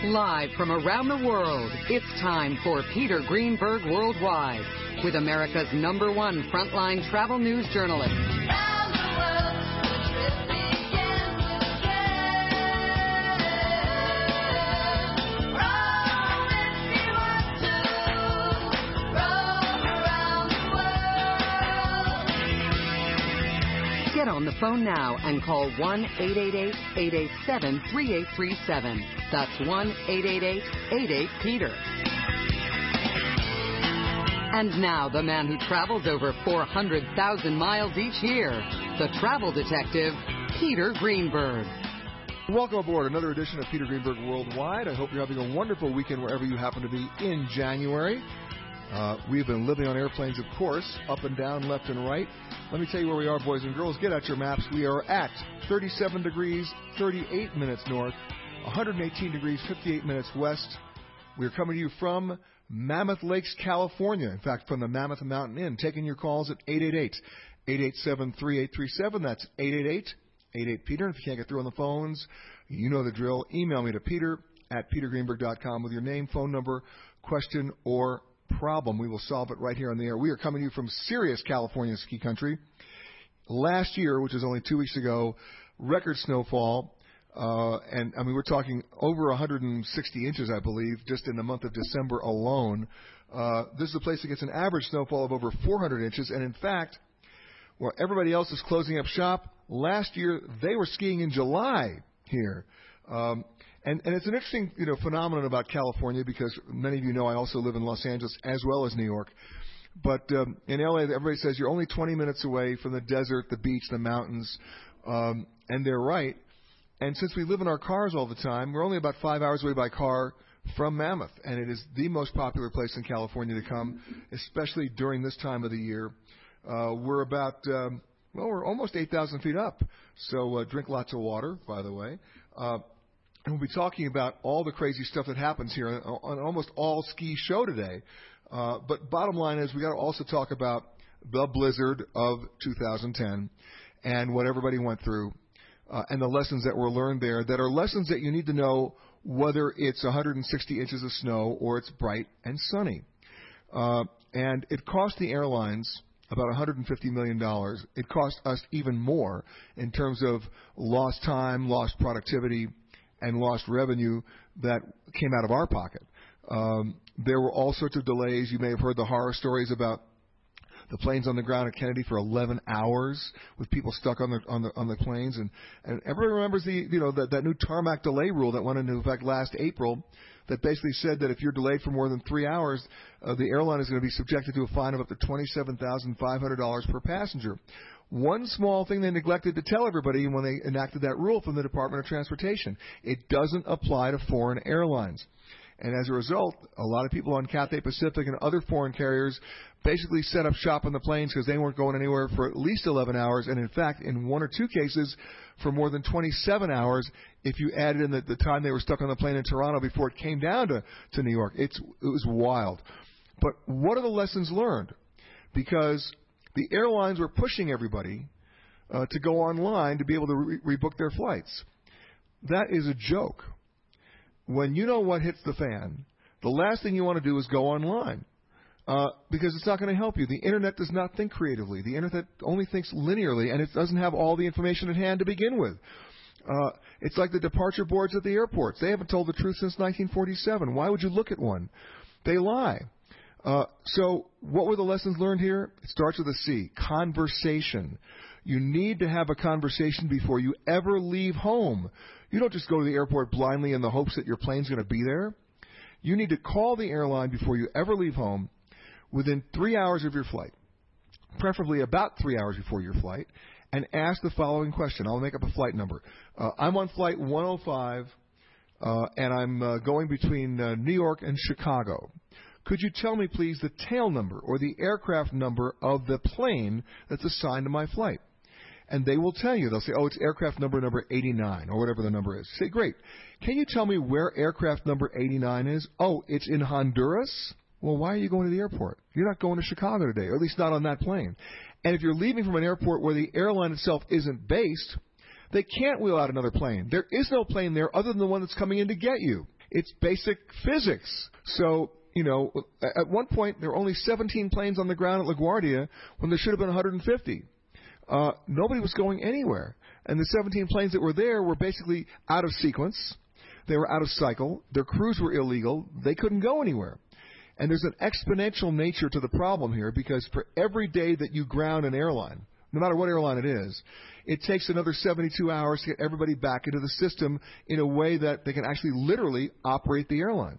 Live from around the world, it's time for Peter Greenberg Worldwide with America's #1 frontline travel news journalist. Get on the phone now and call 1-888-887-3837. That's 1-888-88-PETER. And now the man who travels over 400,000 miles each year, the travel detective, Peter Greenberg. Welcome aboard another edition of Peter Greenberg Worldwide. I hope you're having a wonderful weekend wherever you happen to be in January. We've been living on airplanes, of course, up and down, left and right. Let me tell you where we are, boys and girls. Get out your maps. We are at 37 degrees, 38 minutes north, 118 degrees, 58 minutes west. We're coming to you from Mammoth Lakes, California. In fact, from the Mammoth Mountain Inn. Taking your calls at 888-887-3837. That's 888-88-PETER. If you can't get through on the phones, you know the drill. Email me to peter@petergreenberg.com with your name, phone number, question, or problem. We will solve it right here on the air. We are coming to you from Sirius, California ski country. Last year, which was only 2 weeks ago, record snowfall, and I mean we're talking over 160 inches, I believe, just in the month of December alone. This is a place that gets an average snowfall of over 400 inches, and in fact, while everybody else is closing up shop, last year they were skiing in July here. And it's an interesting, phenomenon about California because many of you know I also live in Los Angeles as well as New York. But in LA, everybody says you're only 20 minutes away from the desert, the beach, the mountains, and they're right. And since we live in our cars all the time, we're only about 5 hours away by car from Mammoth, and it is the most popular place in California to come, especially during this time of the year. We're about, we're almost 8,000 feet up, so drink lots of water, by the way. And we'll be talking about all the crazy stuff that happens here on almost all ski show today. But bottom line is we got to also talk about the blizzard of 2010 and what everybody went through and the lessons that were learned there that are lessons that you need to know whether it's 160 inches of snow or it's bright and sunny. And it cost the airlines about $150 million. It cost us even more in terms of lost time, lost productivity, and lost revenue that came out of our pocket. There were all sorts of delays. You may have heard the horror stories about the planes on the ground at Kennedy for 11 hours with people stuck on the planes. And everybody remembers that new tarmac delay rule that went into effect last April that basically said that if you're delayed for more than 3 hours, the airline is going to be subjected to a fine of up to $27,500 per passenger. One small thing they neglected to tell everybody when they enacted that rule from the Department of Transportation: it doesn't apply to foreign airlines. And as a result, a lot of people on Cathay Pacific and other foreign carriers basically set up shop on the planes because they weren't going anywhere for at least 11 hours, and in fact, in one or two cases, for more than 27 hours if you added in the time they were stuck on the plane in Toronto before it came down to New York. It was wild. But what are the lessons learned? Because the airlines were pushing everybody to go online to be able to rebook their flights. That is a joke. When you know what hits the fan, the last thing you want to do is go online because it's not going to help you. The Internet does not think creatively. The Internet only thinks linearly, and it doesn't have all the information at hand to begin with. It's like the departure boards at the airports. They haven't told the truth since 1947. Why would you look at one? They lie. So what were the lessons learned here? It starts with a C, conversation. You need to have a conversation before you ever leave home. You don't just go to the airport blindly in the hopes that your plane's going to be there. You need to call the airline before you ever leave home within 3 hours of your flight, preferably about 3 hours before your flight, and ask the following question. I'll make up a flight number. I'm on flight 105, and I'm going between New York and Chicago. Could you tell me, please, the tail number or the aircraft number of the plane that's assigned to my flight? And they will tell you. They'll say, it's aircraft number 89 or whatever the number is. Say, great. Can you tell me where aircraft number 89 is? Oh, it's in Honduras? Well, why are you going to the airport? You're not going to Chicago today, or at least not on that plane. And if you're leaving from an airport where the airline itself isn't based, they can't wheel out another plane. There is no plane there other than the one that's coming in to get you. It's basic physics. So, at one point there were only 17 planes on the ground at LaGuardia when there should have been 150. Nobody was going anywhere. And the 17 planes that were there were basically out of sequence. They were out of cycle. Their crews were illegal. They couldn't go anywhere. And there's an exponential nature to the problem here, because for every day that you ground an airline, no matter what airline it is, it takes another 72 hours to get everybody back into the system in a way that they can actually literally operate the airline.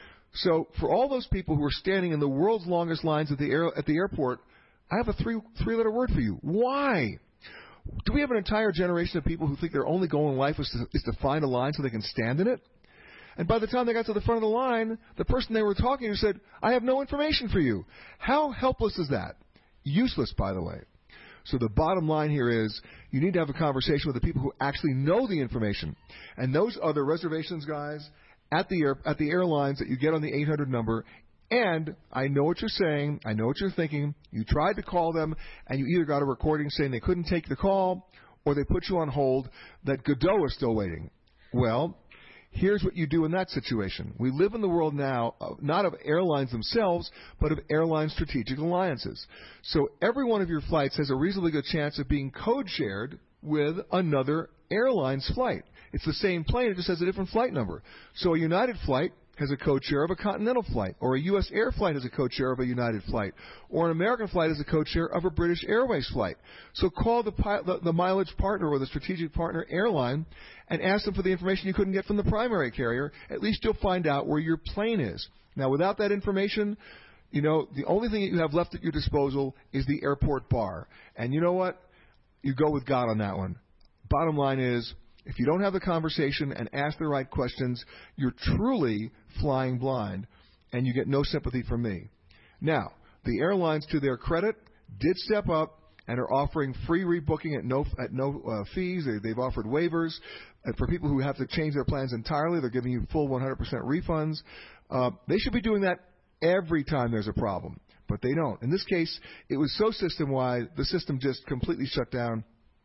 So for all those people who are standing in the world's longest lines at the airport, I have a three-letter word for you. Why? Do we have an entire generation of people who think their only goal in life is to find a line so they can stand in it? And by the time they got to the front of the line, the person they were talking to said, I have no information for you. How helpless is that? Useless, by the way. So the bottom line here is you need to have a conversation with the people who actually know the information. And those are the reservations guys at the airlines that you get on the 800 number. And I know what you're saying. I know what you're thinking. You tried to call them, and you either got a recording saying they couldn't take the call, or they put you on hold that Godot is still waiting. Well, here's what you do in that situation. We live in the world now, not of airlines themselves, but of airline strategic alliances. So every one of your flights has a reasonably good chance of being code-shared with another airline's flight. It's the same plane, it just has a different flight number. So a United flight has a code share of a Continental flight, or a U.S. Air flight has a code share of a United flight, or an American flight has a code share of a British Airways flight. So call the mileage partner or the strategic partner airline and ask them for the information you couldn't get from the primary carrier. At least you'll find out where your plane is. Now, without that information, the only thing that you have left at your disposal is the airport bar. And you know what? You go with God on that one. Bottom line is, if you don't have the conversation and ask the right questions, you're truly flying blind, and you get no sympathy from me. Now, the airlines, to their credit, did step up and are offering free rebooking at no fees. They've offered waivers. For people who have to change their plans entirely, they're giving you full 100% refunds. They should be doing that every time there's a problem, but they don't. In this case, it was so system-wide, the system just completely shut down.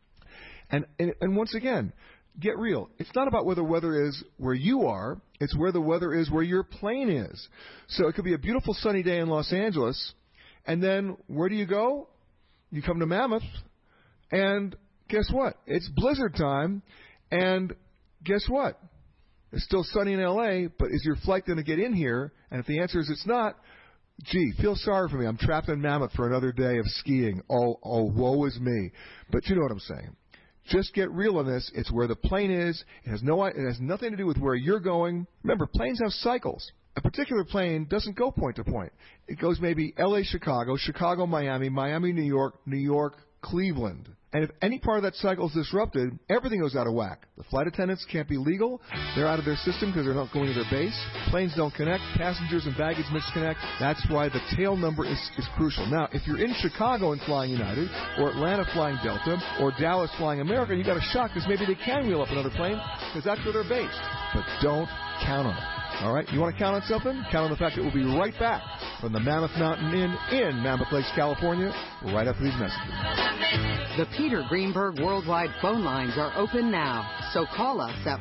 And once again, get real. It's not about where the weather is where you are. It's where the weather is where your plane is. So it could be a beautiful sunny day in Los Angeles, and then where do you go? You come to Mammoth, and guess what? It's blizzard time, and guess what? It's still sunny in L.A., but is your flight going to get in here? And if the answer is it's not, gee, feel sorry for me. I'm trapped in Mammoth for another day of skiing. Oh, woe is me. But you know what I'm saying. Just get real on this. It's where the plane is. It has nothing to do with where you're going. Remember, planes have cycles. A particular plane doesn't go point to point. It goes maybe L.A., Chicago, Chicago, Miami, Miami, New York, New York, Cleveland. And if any part of that cycle is disrupted, everything goes out of whack. The flight attendants can't be legal. They're out of their system because they're not going to their base. Planes don't connect. Passengers and baggage misconnect. That's why the tail number is crucial. Now, if you're in Chicago and flying United, or Atlanta flying Delta, or Dallas flying American, you got a shock because maybe they can wheel up another plane because that's where they're based. But don't count on it. All right, you want to count on something? Count on the fact that we'll be right back from the Mammoth Mountain Inn in Mammoth Lakes, California, right after these messages. The Peter Greenberg Worldwide phone lines are open now, so call us at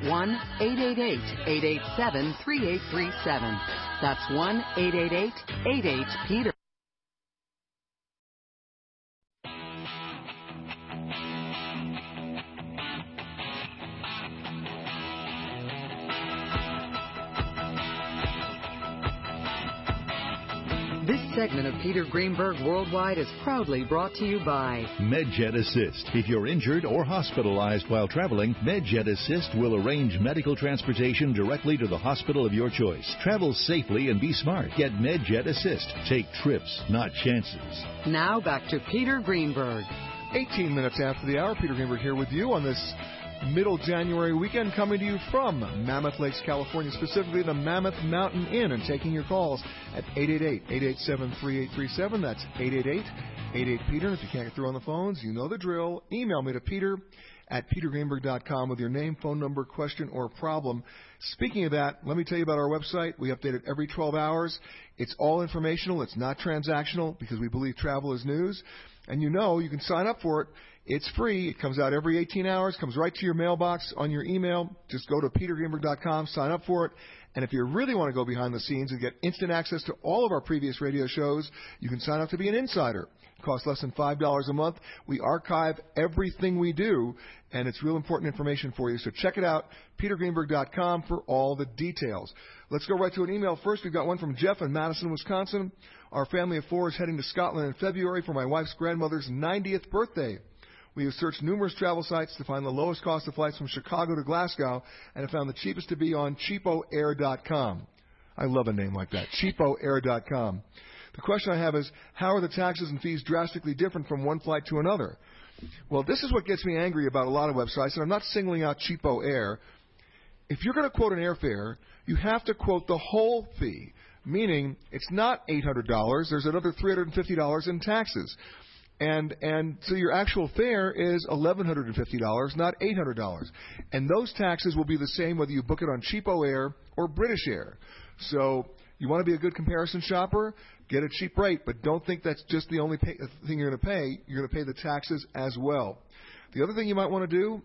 1-888-887-3837. That's 1-888-88-PETER. This segment of Peter Greenberg Worldwide is proudly brought to you by MedJet Assist. If you're injured or hospitalized while traveling, MedJet Assist will arrange medical transportation directly to the hospital of your choice. Travel safely and be smart. Get MedJet Assist. Take trips, not chances. Now back to Peter Greenberg. 18 minutes after the hour, Peter Greenberg here with you on this middle January weekend, coming to you from Mammoth Lakes, California, specifically the Mammoth Mountain Inn, and taking your calls at 888-887-3837. That's 888-88-PETER. If you can't get through on the phones, you know the drill. Email me to Peter at petergreenberg.com with your name, phone number, question, or problem. Speaking of that, let me tell you about our website. We update it every 12 hours. It's all informational. It's not transactional because we believe travel is news. And you can sign up for it. It's free. It comes out every 18 hours, comes right to your mailbox on your email. Just go to petergreenberg.com, sign up for it. And if you really want to go behind the scenes and get instant access to all of our previous radio shows, you can sign up to be an insider. It costs less than $5 a month. We archive everything we do, and it's real important information for you. So check it out, petergreenberg.com, for all the details. Let's go right to an email first. We've got one from Jeff in Madison, Wisconsin. Our family of 4 is heading to Scotland in February for my wife's grandmother's 90th birthday. We have searched numerous travel sites to find the lowest cost of flights from Chicago to Glasgow and have found the cheapest to be on cheapoair.com. I love a name like that, cheapoair.com. The question I have is, how are the taxes and fees drastically different from one flight to another? Well, this is what gets me angry about a lot of websites, and I'm not singling out Cheapo Air. If you're going to quote an airfare, you have to quote the whole fee, meaning it's not $800. There's another $350 in taxes. And so your actual fare is $1,150, not $800. And those taxes will be the same whether you book it on Cheapo Air or British Air. So you want to be a good comparison shopper, get a cheap rate, but don't think that's just the only thing you're going to pay. You're going to pay the taxes as well. The other thing you might want to do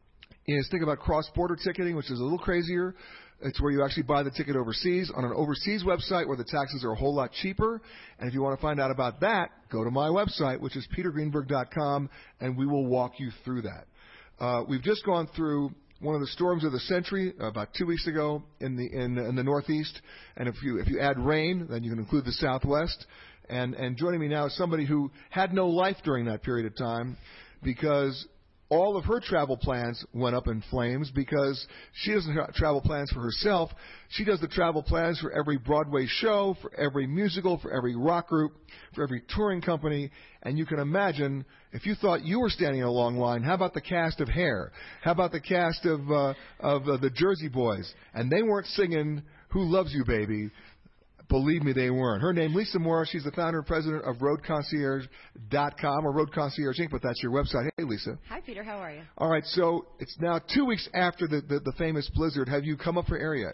is think about cross-border ticketing, which is a little crazier. It's where you actually buy the ticket overseas on an overseas website where the taxes are a whole lot cheaper. And if you want to find out about that, go to my website, which is petergreenberg.com, and we will walk you through that. We've just gone through one of the storms of the century about 2 weeks ago in the Northeast. And if you add rain, then you can include the Southwest. And joining me now is somebody who had no life during that period of time because all of her travel plans went up in flames because she doesn't have travel plans for herself. She does the travel plans for every Broadway show, for every musical, for every rock group, for every touring company. And you can imagine, if you thought you were standing in a long line, how about the cast of Hair? How about the cast of the Jersey Boys? And they weren't singing Who Loves You, Baby. Believe me, they weren't. Her name, Lisa Mora. She's the founder and president of RoadConcierge.com, or Road Concierge Inc., but that's your website. Hey, Lisa. Hi, Peter. How are you? All right, so it's now 2 weeks after the famous blizzard. Have you come up for air yet?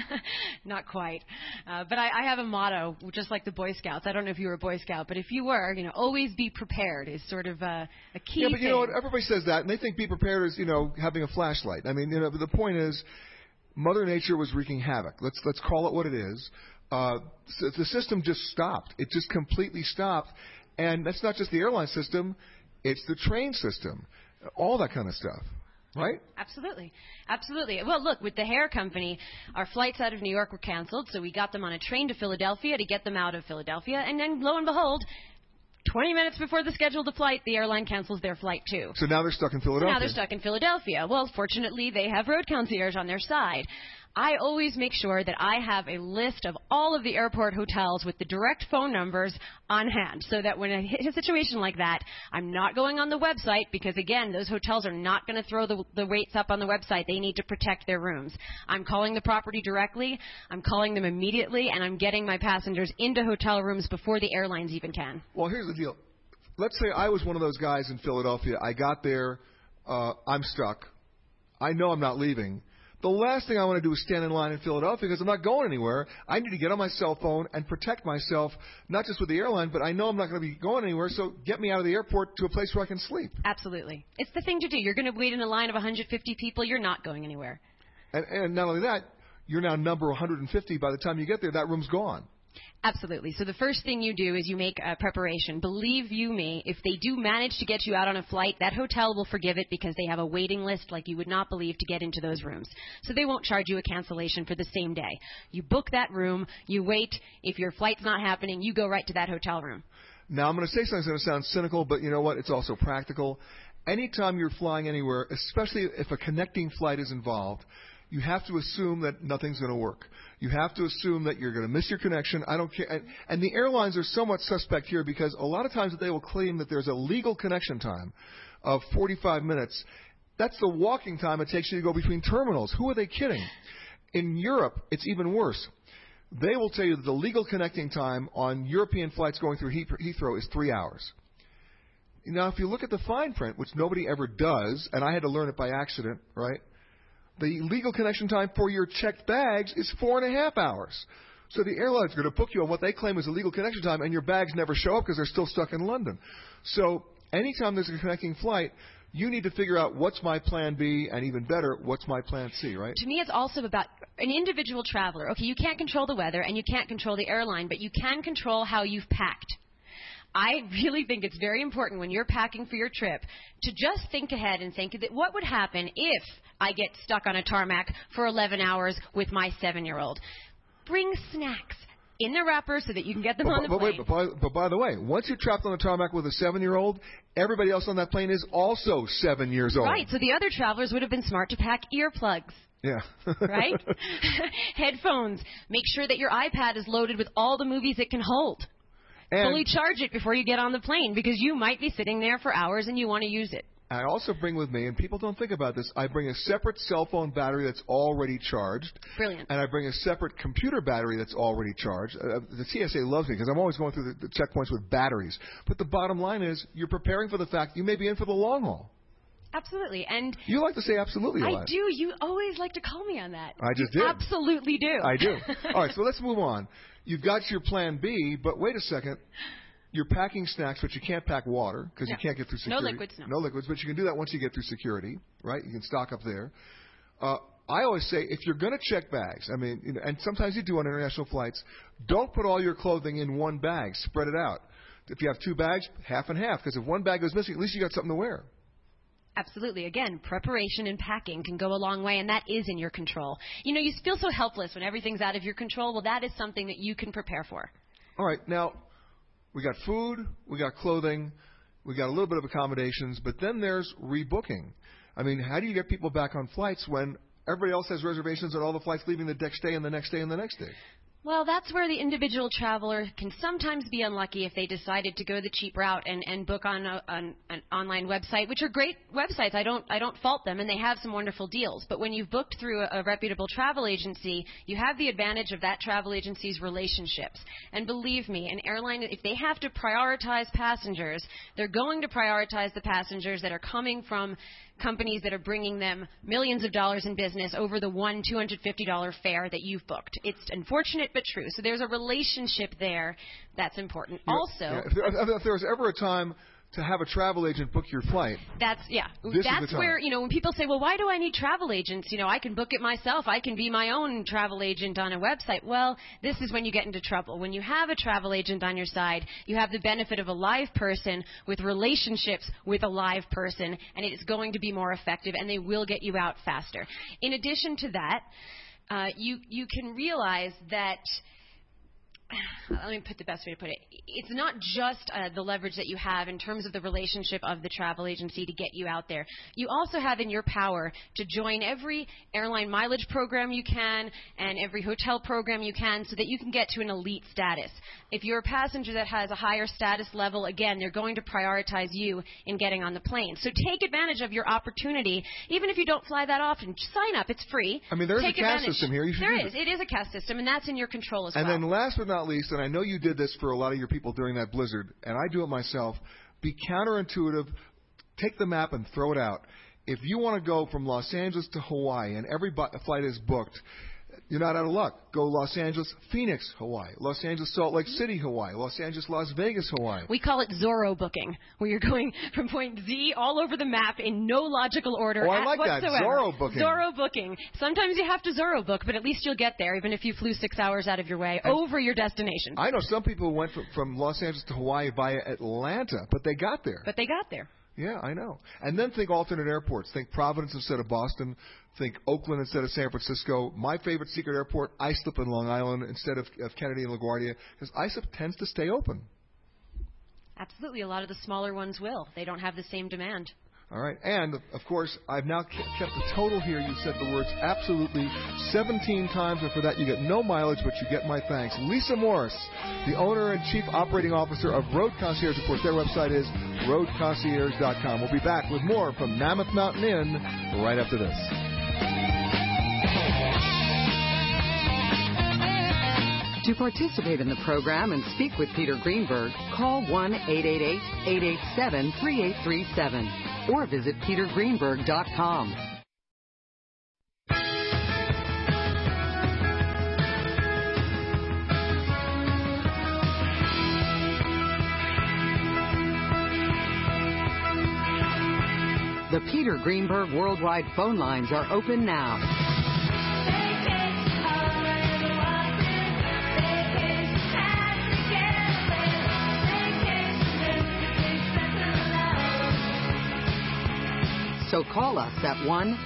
Not quite. But I have a motto, just like the Boy Scouts. I don't know if you were a Boy Scout, but if you were, always be prepared is sort of a key Yeah, but thing. you know what? Everybody says that, and they think be prepared is, having a flashlight. I mean, but the point is, Mother Nature was wreaking havoc. Let's call it what it is. The system just stopped. It just completely stopped. And that's not just the airline system. It's the train system. All that kind of stuff. Right? Absolutely. Absolutely. Well, look, with the Hair Company, our flights out of New York were canceled, so we got them on a train to Philadelphia to get them out of Philadelphia. And then, lo and behold, 20 minutes before the scheduled flight, the airline cancels their flight, too. So now they're stuck in Philadelphia. Well, fortunately, they have Road Concierge on their side. I always make sure that I have a list of all of the airport hotels with the direct phone numbers on hand so that when I hit a situation like that, I'm not going on the website because, again, those hotels are not going to throw the rates up on the website. They need to protect their rooms. I'm calling the property directly. I'm calling them immediately, and I'm getting my passengers into hotel rooms before the airlines even can. Well, here's the deal. Let's say I was one of those guys in Philadelphia. I got there. I'm stuck. I know I'm not leaving. The last thing I want to do is stand in line in Philadelphia because I'm not going anywhere. I need to get on my cell phone and protect myself, not just with the airline, but I know I'm not going to be going anywhere, so get me out of the airport to a place where I can sleep. Absolutely. It's the thing to do. You're going to wait in a line of 150 people. You're not going anywhere. And not only that, you're now number 150. By the time you get there, that room's gone. Absolutely. So the first thing you do is you make a preparation. Believe you me, if they do manage to get you out on a flight, that hotel will forgive it because they have a waiting list like you would not believe to get into those rooms. So they won't charge you a cancellation for the same day. You book that room, you wait. If your flight's not happening, you go right to that hotel room. Now, I'm going to say something that's going to sound cynical, but you know what? It's also practical. Anytime you're flying anywhere, especially if a connecting flight is involved, you have to assume that nothing's going to work. You have to assume that you're going to miss your connection. I don't care. And the airlines are somewhat suspect here because a lot of times they will claim that there's a legal connection time of 45 minutes. That's the walking time it takes you to go between terminals. Who are they kidding? In Europe, it's even worse. They will tell you that the legal connecting time on European flights going through Heathrow is 3 hours. now, if you look at the fine print, which nobody ever does, and I had to learn it by accident, right? The legal connection time for your checked bags is 4.5 hours. So the airline's going to book you on what they claim is a legal connection time, and your bags never show up because they're still stuck in London. So anytime there's a connecting flight, you need to figure out what's my plan B, and even better, what's my plan C, right? To me, it's also about an individual traveler. Okay, you can't control the weather, and you can't control the airline, but you can control how you've packed. I really think it's very important when you're packing for your trip to just think ahead and think that what would happen if I get stuck on a tarmac for 11 hours with my 7-year-old. Bring snacks in the wrapper so that you can get them on the plane. But by the way, once you're trapped on a tarmac with a 7-year-old, everybody else on that plane is also 7 years old. Right, so the other travelers would have been smart to pack earplugs. Yeah. Right? Headphones. Make sure that your iPad is loaded with all the movies it can hold. And fully charge it before you get on the plane because you might be sitting there for hours and you want to use it. I also bring with me, and people don't think about this, I bring a separate cell phone battery that's already charged. Brilliant. And I bring a separate computer battery that's already charged. The TSA loves me because I'm always going through the checkpoints with batteries. But the bottom line is you're preparing for the fact you may be in for the long haul. Absolutely. And you like to say absolutely a lot. I do. You always like to call me on that. I just you did. Absolutely do. I do. All right, so let's move on. You've got your plan B, but wait a second. You're packing snacks, but you can't pack water because you can't get through security. No liquids, no. No liquids, but you can do that once you get through security, right? You can stock up there. I always say if you're going to check bags, I mean, and sometimes you do on international flights, don't put all your clothing in one bag. Spread it out. If you have 2 bags, half and half, because if one bag goes missing, at least you got something to wear. Absolutely. Again, preparation and packing can go a long way, and that is in your control. You feel so helpless when everything's out of your control. Well, that is something that you can prepare for. All right. Now, we got food, we got clothing, we got a little bit of accommodations, but then there's rebooking. I mean, how do you get people back on flights when everybody else has reservations on all the flights leaving the next day and the next day and the next day? Well, that's where the individual traveler can sometimes be unlucky if they decided to go the cheap route and book on an online website, which are great websites. I don't fault them, and they have some wonderful deals. But when you've booked through a reputable travel agency, you have the advantage of that travel agency's relationships. And believe me, an airline, if they have to prioritize passengers, they're going to prioritize the passengers that are coming from companies that are bringing them millions of dollars in business over the $250 fare that you've booked. It's unfortunate but true. So there's a relationship there that's important. Also, if there was ever a time to have a travel agent book your flight. That's where, when people say, well, why do I need travel agents? I can book it myself. I can be my own travel agent on a website. Well, this is when you get into trouble. When you have a travel agent on your side, you have the benefit of a live person with relationships with a live person, and it is going to be more effective, and they will get you out faster. In addition to that, you can realize that let me put the best way to put it. It's not just the leverage that you have in terms of the relationship of the travel agency to get you out there. You also have in your power to join every airline mileage program you can and every hotel program you can so that you can get to an elite status. If you're a passenger that has a higher status level, again, they're going to prioritize you in getting on the plane. So take advantage of your opportunity. Even if you don't fly that often, sign up. It's free. I mean, there's a caste system here. There is. It is a caste system, and that's in your control as well. And then last but not least, and I know you did this for a lot of your people during that blizzard, and I do it myself, be counterintuitive, take the map and throw it out. If you want to go from Los Angeles to Hawaii and every flight is booked, you're not out of luck. Go Los Angeles, Phoenix, Hawaii. Los Angeles, Salt Lake City, Hawaii. Los Angeles, Las Vegas, Hawaii. We call it Zorro booking, where you're going from point Z all over the map in no logical order I like whatsoever. That. Zorro booking. Zorro booking. Sometimes you have to Zorro book, but at least you'll get there, even if you flew 6 hours out of your way over your destination. I know some people who went from Los Angeles to Hawaii via Atlanta, but they got there. Yeah, I know. And then think alternate airports. Think Providence instead of Boston. Think Oakland instead of San Francisco. My favorite secret airport, Islip in Long Island instead of Kennedy and LaGuardia, because Islip tends to stay open. Absolutely. A lot of the smaller ones will. They don't have the same demand. All right. And, of course, I've now kept the total here. You said the words absolutely 17 times, and for that you get no mileage, but you get my thanks. Lisa Morris, the owner and chief operating officer of Road Concierge. Of course, their website is roadconcierge.com. We'll be back with more from Mammoth Mountain Inn right after this. To participate in the program and speak with Peter Greenberg, call 1-888-887-3837 or visit petergreenberg.com. The Peter Greenberg Worldwide phone lines are open now. So call us at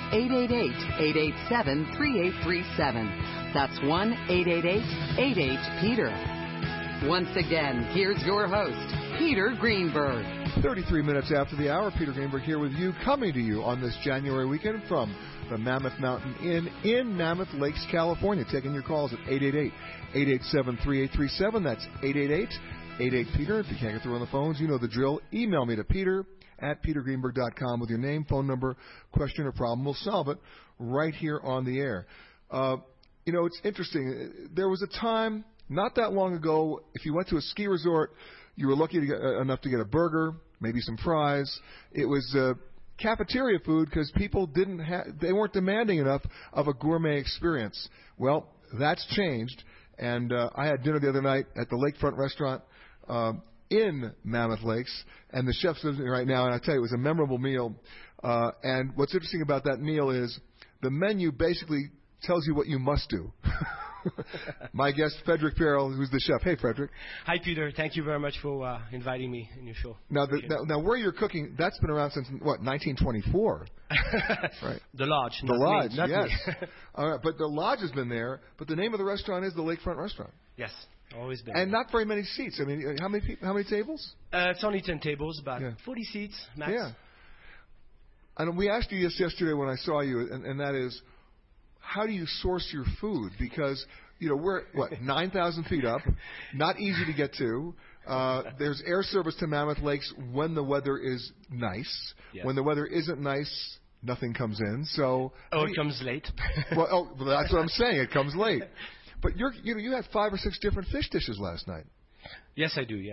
1-888-887-3837. That's 1-888-88-PETER. Once again, here's your host, Peter Greenberg. 33 minutes after the hour, Peter Greenberg here with you, coming to you on this January weekend from the Mammoth Mountain Inn in Mammoth Lakes, California. Taking your calls at 888-887-3837. That's 888-88-PETER. If you can't get through on the phones, you know the drill. Email me to Peter at petergreenberg.com with your name, phone number, question, or problem. We'll solve it right here on the air. It's interesting. There was a time not that long ago, if you went to a ski resort, you were lucky enough to get a burger, maybe some fries. It was cafeteria food because people they weren't demanding enough of a gourmet experience. Well, that's changed, and I had dinner the other night at the Lakefront Restaurant in Mammoth Lakes, and the chef's listening right now, and I tell you, it was a memorable meal. And what's interesting about that meal is the menu basically tells you what you must do. My guest, Frederick Farrell, who's the chef. Hey, Frederick. Hi, Peter. Thank you very much for inviting me in your show. Now, where you're cooking, that's been around since, 1924? Right. The Lodge. The Lodge, not yes. Me. All right, but the Lodge has been there, but the name of the restaurant is the Lakefront Restaurant. Yes, always been. And not very many seats. I mean, how many tables? It's only 10 tables, about 40 seats max. Yeah. And we asked you this yesterday when I saw you, and that is, how do you source your food? Because, we're, 9,000 feet up, not easy to get to. There's air service to Mammoth Lakes when the weather is nice. Yes. When the weather isn't nice, nothing comes in. So it comes late. well, that's what I'm saying. It comes late. But you had 5 or 6 different fish dishes last night. Yes, I do. Yes,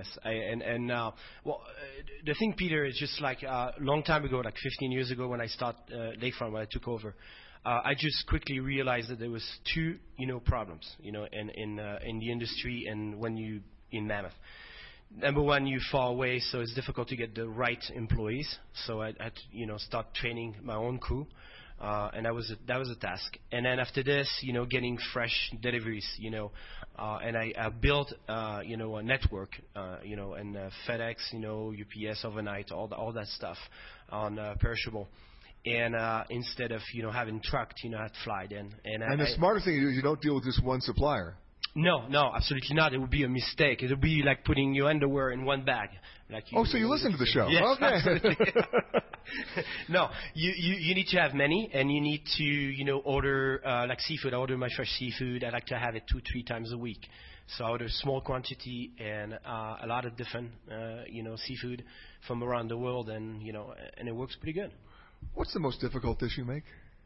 the thing, Peter, is just like a long time ago, like 15 years ago, when I started Lakefront, when I took over. I just quickly realized that there was two, problems, in the industry and when you in Mammoth. Number one, you're far away, so it's difficult to get the right employees. So I had to, start training my own crew, and that was a task. And then after this, getting fresh deliveries, and I built, a network, and FedEx, UPS overnight, all that stuff on perishable. And instead of having trucked, I had fly then. And the smartest thing you do is you don't deal with just one supplier. No, absolutely not. It would be a mistake. It would be like putting your underwear in one bag. So you listen to the show? Yes, okay. Absolutely. No, you need to have many, and you need to order like seafood. I order my fresh seafood. I like to have it 2-3 times a week. So I order small quantity and a lot of different seafood from around the world, and and it works pretty good. What's the most difficult dish you make?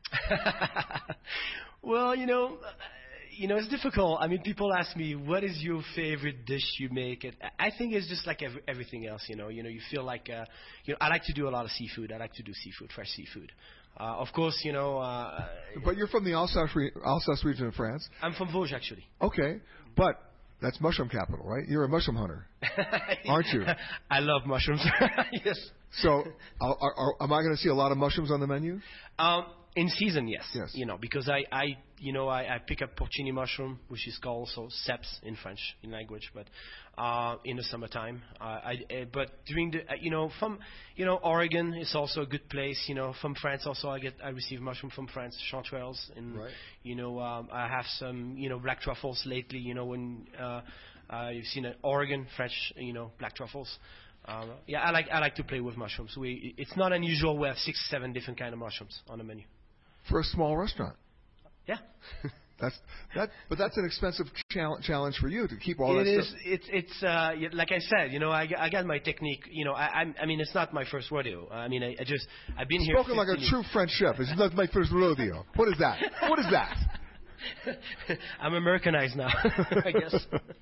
Well, it's difficult. I mean, people ask me, what is your favorite dish you make? And I think it's just like everything else, you feel like, I like to do a lot of seafood. I like to do seafood, fresh seafood. Of course, But you're from the Alsace region of France. I'm from Vosges, actually. Okay, but that's mushroom capital, right? You're a mushroom hunter, aren't you? I love mushrooms. Yes. So, am I going to see a lot of mushrooms on the menu? In season, yes. Yes. Because I pick up porcini mushroom, which is called also ceps in French in language, but in the summertime. But during the from Oregon is also a good place. From France also I receive mushroom from France, chanterelles, and right. I have some black truffles lately. When you've seen Oregon French black truffles. I like to play with mushrooms. It's not unusual. We have 6-7 different kind of mushrooms on the menu. For a small restaurant. Yeah. But that's an expensive challenge for you to keep all that stuff. It's like I said, I got my technique. I mean, it's not my first rodeo. I mean, I've been here. Spoken like a true French chef. It's not my first rodeo. What is that? What is that? I'm Americanized now, I guess.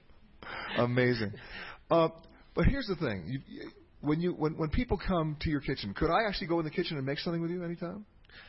Amazing. But here's the thing: when people come to your kitchen, could I actually go in the kitchen and make something with you anytime?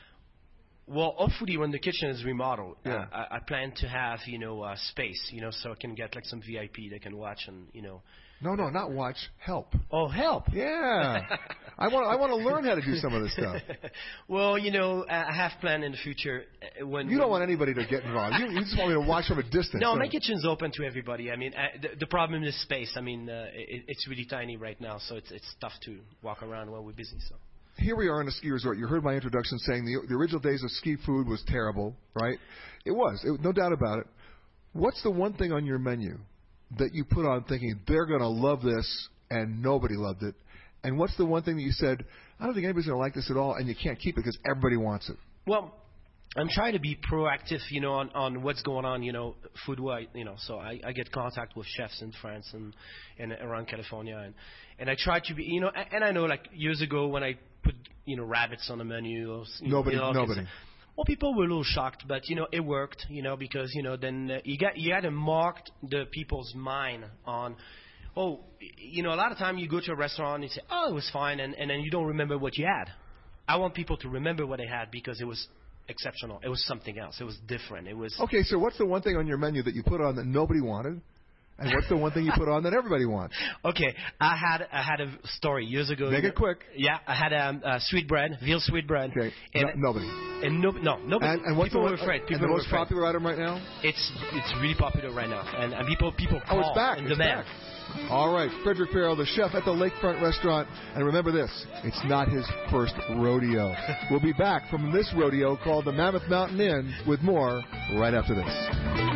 Well, hopefully, when the kitchen is remodeled, Yeah. I plan to have space, so I can get like some VIP that can watch and No, not watch. Help. Oh, help! Yeah. I want to learn how to do some of this stuff. Well, I have planned in the future when You don't want anybody to get involved. You just want me to watch from a distance. No, my don't kitchen's open to everybody. I mean, the problem is space. I mean, it's really tiny right now, so it's tough to walk around while we're busy. So. Here we are in a ski resort. You heard my introduction saying the original days of ski food was terrible, right? It was, no doubt about it. What's the one thing on your menu that you put on thinking they're going to love this and nobody loved it? And what's the one thing that you said, I don't think anybody's going to like this at all, and you can't keep it because everybody wants it? Well, I'm trying to be proactive, on what's going on, food-wise, So I get contact with chefs in France and around California, and I try to be, and I know like years ago when I put, rabbits on the menu. Or, Nobody. Well, people were a little shocked, but it worked, because then you got to mark the people's mind on. Oh, a lot of time you go to a restaurant and you say, oh, it was fine, and then you don't remember what you had. I want people to remember what they had because it was exceptional. It was something else. It was different. It was. Okay, so what's the one thing on your menu that you put on that nobody wanted? And what's the one thing you put on that everybody wants? Okay, I had a story years ago. Make it quick. Yeah, I had sweetbread, veal sweetbread. Okay, and nobody. And nobody. And what's people the were afraid. People and the were most afraid. popular item right now? It's really popular right now, and people call it's back. and It's demand. back. All right, Frederick Farrell, the chef at the Lakefront Restaurant. And remember this, it's not his first rodeo. We'll be back from this rodeo called the Mammoth Mountain Inn with more right after this.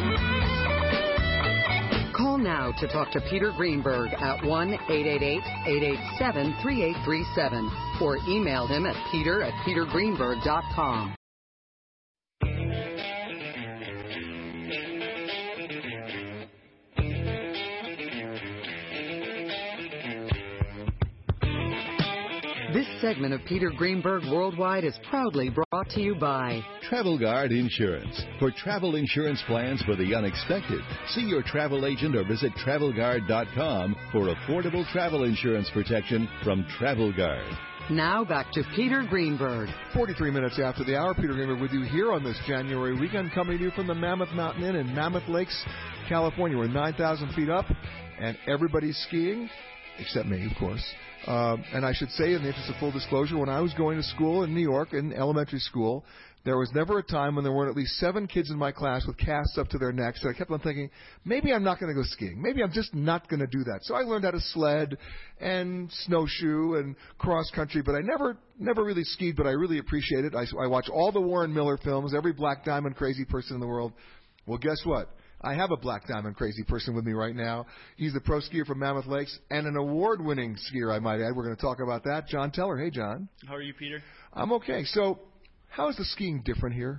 Call now to talk to Peter Greenberg at 1-888-887-3837 or email him at peter@petergreenberg.com. This segment of Peter Greenberg Worldwide is proudly brought to you by Travel Guard Insurance. For travel insurance plans for the unexpected, see your travel agent or visit TravelGuard.com for affordable travel insurance protection from Travel Guard. Now back to Peter Greenberg. 43 minutes after the hour, Peter Greenberg with you here on this January weekend, coming to you from the Mammoth Mountain Inn in Mammoth Lakes, California. We're 9,000 feet up, and everybody's skiing, except me, of course. And I should say, in the interest of full disclosure, when I was going to school in New York, in elementary school, there was never a time when there weren't at least 7 kids in my class with casts up to their necks. So I kept on thinking, maybe I'm not going to go skiing. Maybe I'm just not going to do that. So I learned how to sled and snowshoe and cross country, but I never really skied, but I really appreciate it. I watch all the Warren Miller films, every Black Diamond crazy person in the world. Well, guess what? I have a Black Diamond crazy person with me right now. He's the pro skier from Mammoth Lakes and an award-winning skier, I might add. We're going to talk about that. John Teller. Hey, John. How are you, Peter? I'm okay. So how is the skiing different here?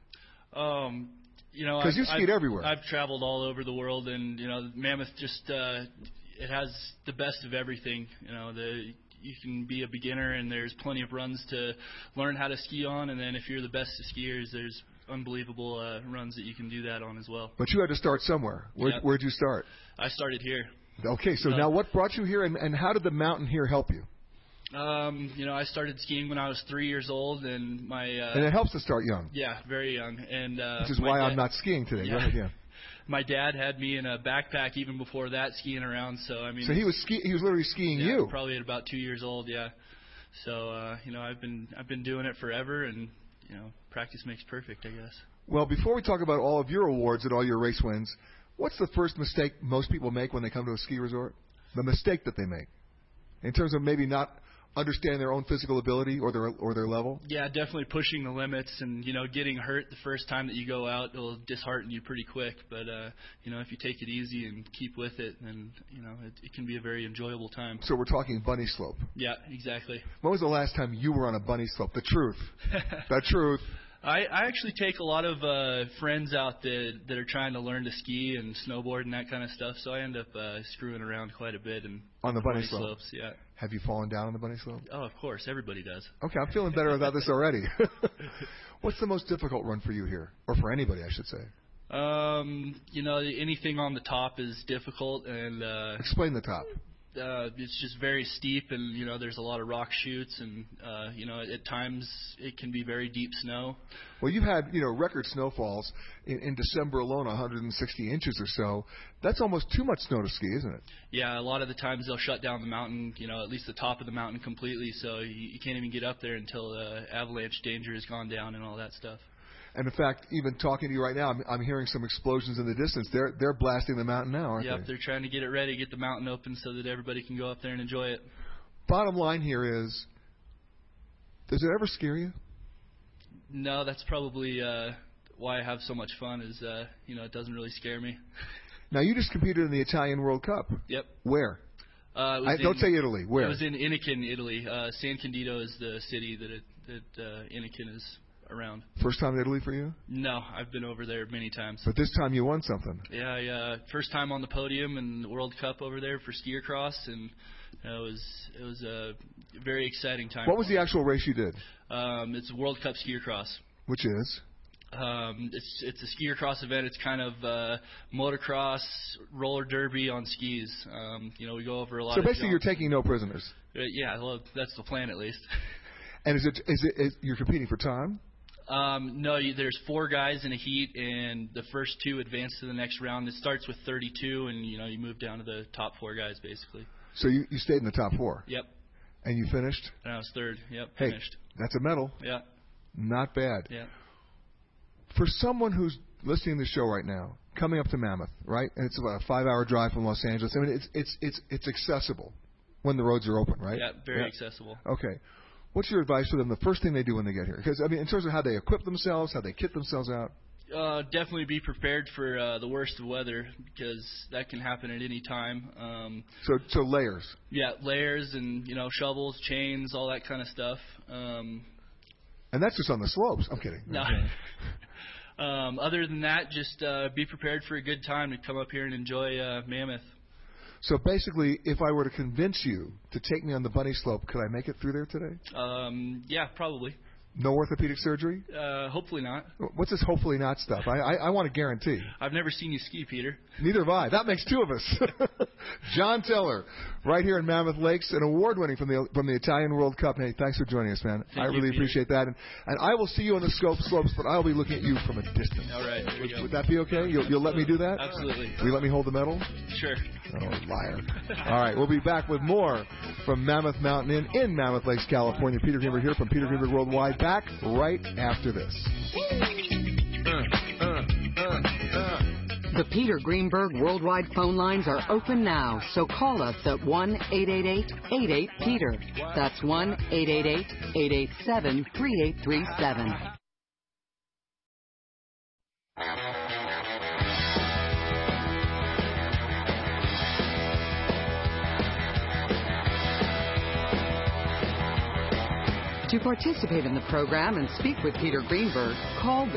Because you've skied everywhere. I've traveled all over the world, and, Mammoth just it has the best of everything. You can be a beginner, and there's plenty of runs to learn how to ski on, and then if you're the best of skiers, there's unbelievable runs that you can do that on as well. But you had to start somewhere. Where'd you start? I started here. Okay, so now what brought you here, and how did the mountain here help you? I started skiing when I was 3 years old, and and it helps to start young. Yeah, very young. And which is why I'm not skiing today. Yeah. Go ahead, yeah. My dad had me in a backpack even before that, skiing around. So So he was literally skiing you. Probably at about 2 years old. Yeah. So I've been doing it forever, and practice makes perfect, I guess. Well, before we talk about all of your awards and all your race wins, what's the first mistake most people make when they come to a ski resort? The mistake that they make, in terms of maybe not understanding their own physical ability or their level? Yeah, definitely pushing the limits, and getting hurt the first time that you go out, it'll dishearten you pretty quick. But if you take it easy and keep with it, then it can be a very enjoyable time. So we're talking bunny slope. Yeah, exactly. When was the last time you were on a bunny slope? The truth. The truth. I actually take a lot of friends out that are trying to learn to ski and snowboard and that kind of stuff, so I end up screwing around quite a bit and on the bunny slope. slopes. Yeah. Have you fallen down on the bunny slope? Oh, of course, everybody does. Okay, I'm feeling better about this already. What's the most difficult run for you here, or for anybody, I should say? Anything on the top is difficult, and explain the top. It's just very steep, and there's a lot of rock chutes, and at times it can be very deep snow. Well, you've had record snowfalls in December alone, 160 inches or so. That's almost too much snow to ski, isn't it? Yeah, a lot of the times they'll shut down the mountain, at least the top of the mountain completely, so you can't even get up there until avalanche danger has gone down and all that stuff. And in fact, even talking to you right now, I'm hearing some explosions in the distance. They're blasting the mountain now, aren't they? Yep, they're trying to get it ready, get the mountain open so that everybody can go up there and enjoy it. Bottom line here is, does it ever scare you? No, that's probably why I have so much fun is, it doesn't really scare me. Now, you just competed in the Italian World Cup. Yep. Where? Don't say Italy. Where? It was in Innikin, Italy. San Candido is the city that Innikin is around. First time in Italy for you? No, I've been over there many times. But this time you won something. Yeah. First time on the podium in the World Cup over there for ski across, and it was a very exciting time. What was the actual race you did? It's a World Cup ski across. Which is? It's a ski across event. It's kind of motocross, roller derby on skis. We go over a lot. So basically, you're taking no prisoners. Yeah, well, that's the plan at least. And is you're competing for time? No, there's 4 guys in a heat, and the first 2 advance to the next round. It starts with 32, and you move down to the top 4 guys basically. So you stayed in the top 4. Yep. And you finished? And I was 3rd. Yep. Hey, finished. That's a medal. Yeah. Not bad. Yeah. For someone who's listening to the show right now, coming up to Mammoth, right? And it's about a 5-hour drive from Los Angeles. I mean, it's accessible when the roads are open, right? Yeah, very accessible. Okay. What's your advice for them? The first thing they do when they get here, because in terms of how they equip themselves, how they kit themselves out. Definitely be prepared for the worst of weather, because that can happen at any time. So layers. Yeah, layers and shovels, chains, all that kind of stuff. And that's just on the slopes. I'm kidding. No. Other than that, just be prepared for a good time to come up here and enjoy Mammoth. So basically, if I were to convince you to take me on the bunny slope, could I make it through there today? Yeah, probably. No orthopedic surgery? Hopefully not. What's this hopefully not stuff? I want a guarantee. I've never seen you ski, Peter. Neither have I. That makes 2 of us. John Teller, right here in Mammoth Lakes, an award-winning from the Italian World Cup. Hey, thanks for joining us, man. Thank you, Peter. Appreciate that. And I will see you on the slopes, but I'll be looking at you from a distance. All right, there we go. Would that be okay? You'll let me do that? Absolutely. Will you let me hold the medal? Sure. Oh, liar. All right, we'll be back with more from Mammoth Mountain Inn in Mammoth Lakes, California. Peter Greenberg here from Peter Greenberg Worldwide. Back right after this. The Peter Greenberg Worldwide phone lines are open now, so call us at 1-888-88-PETER. That's 1-888-887-3837. To participate in the program and speak with Peter Greenberg, call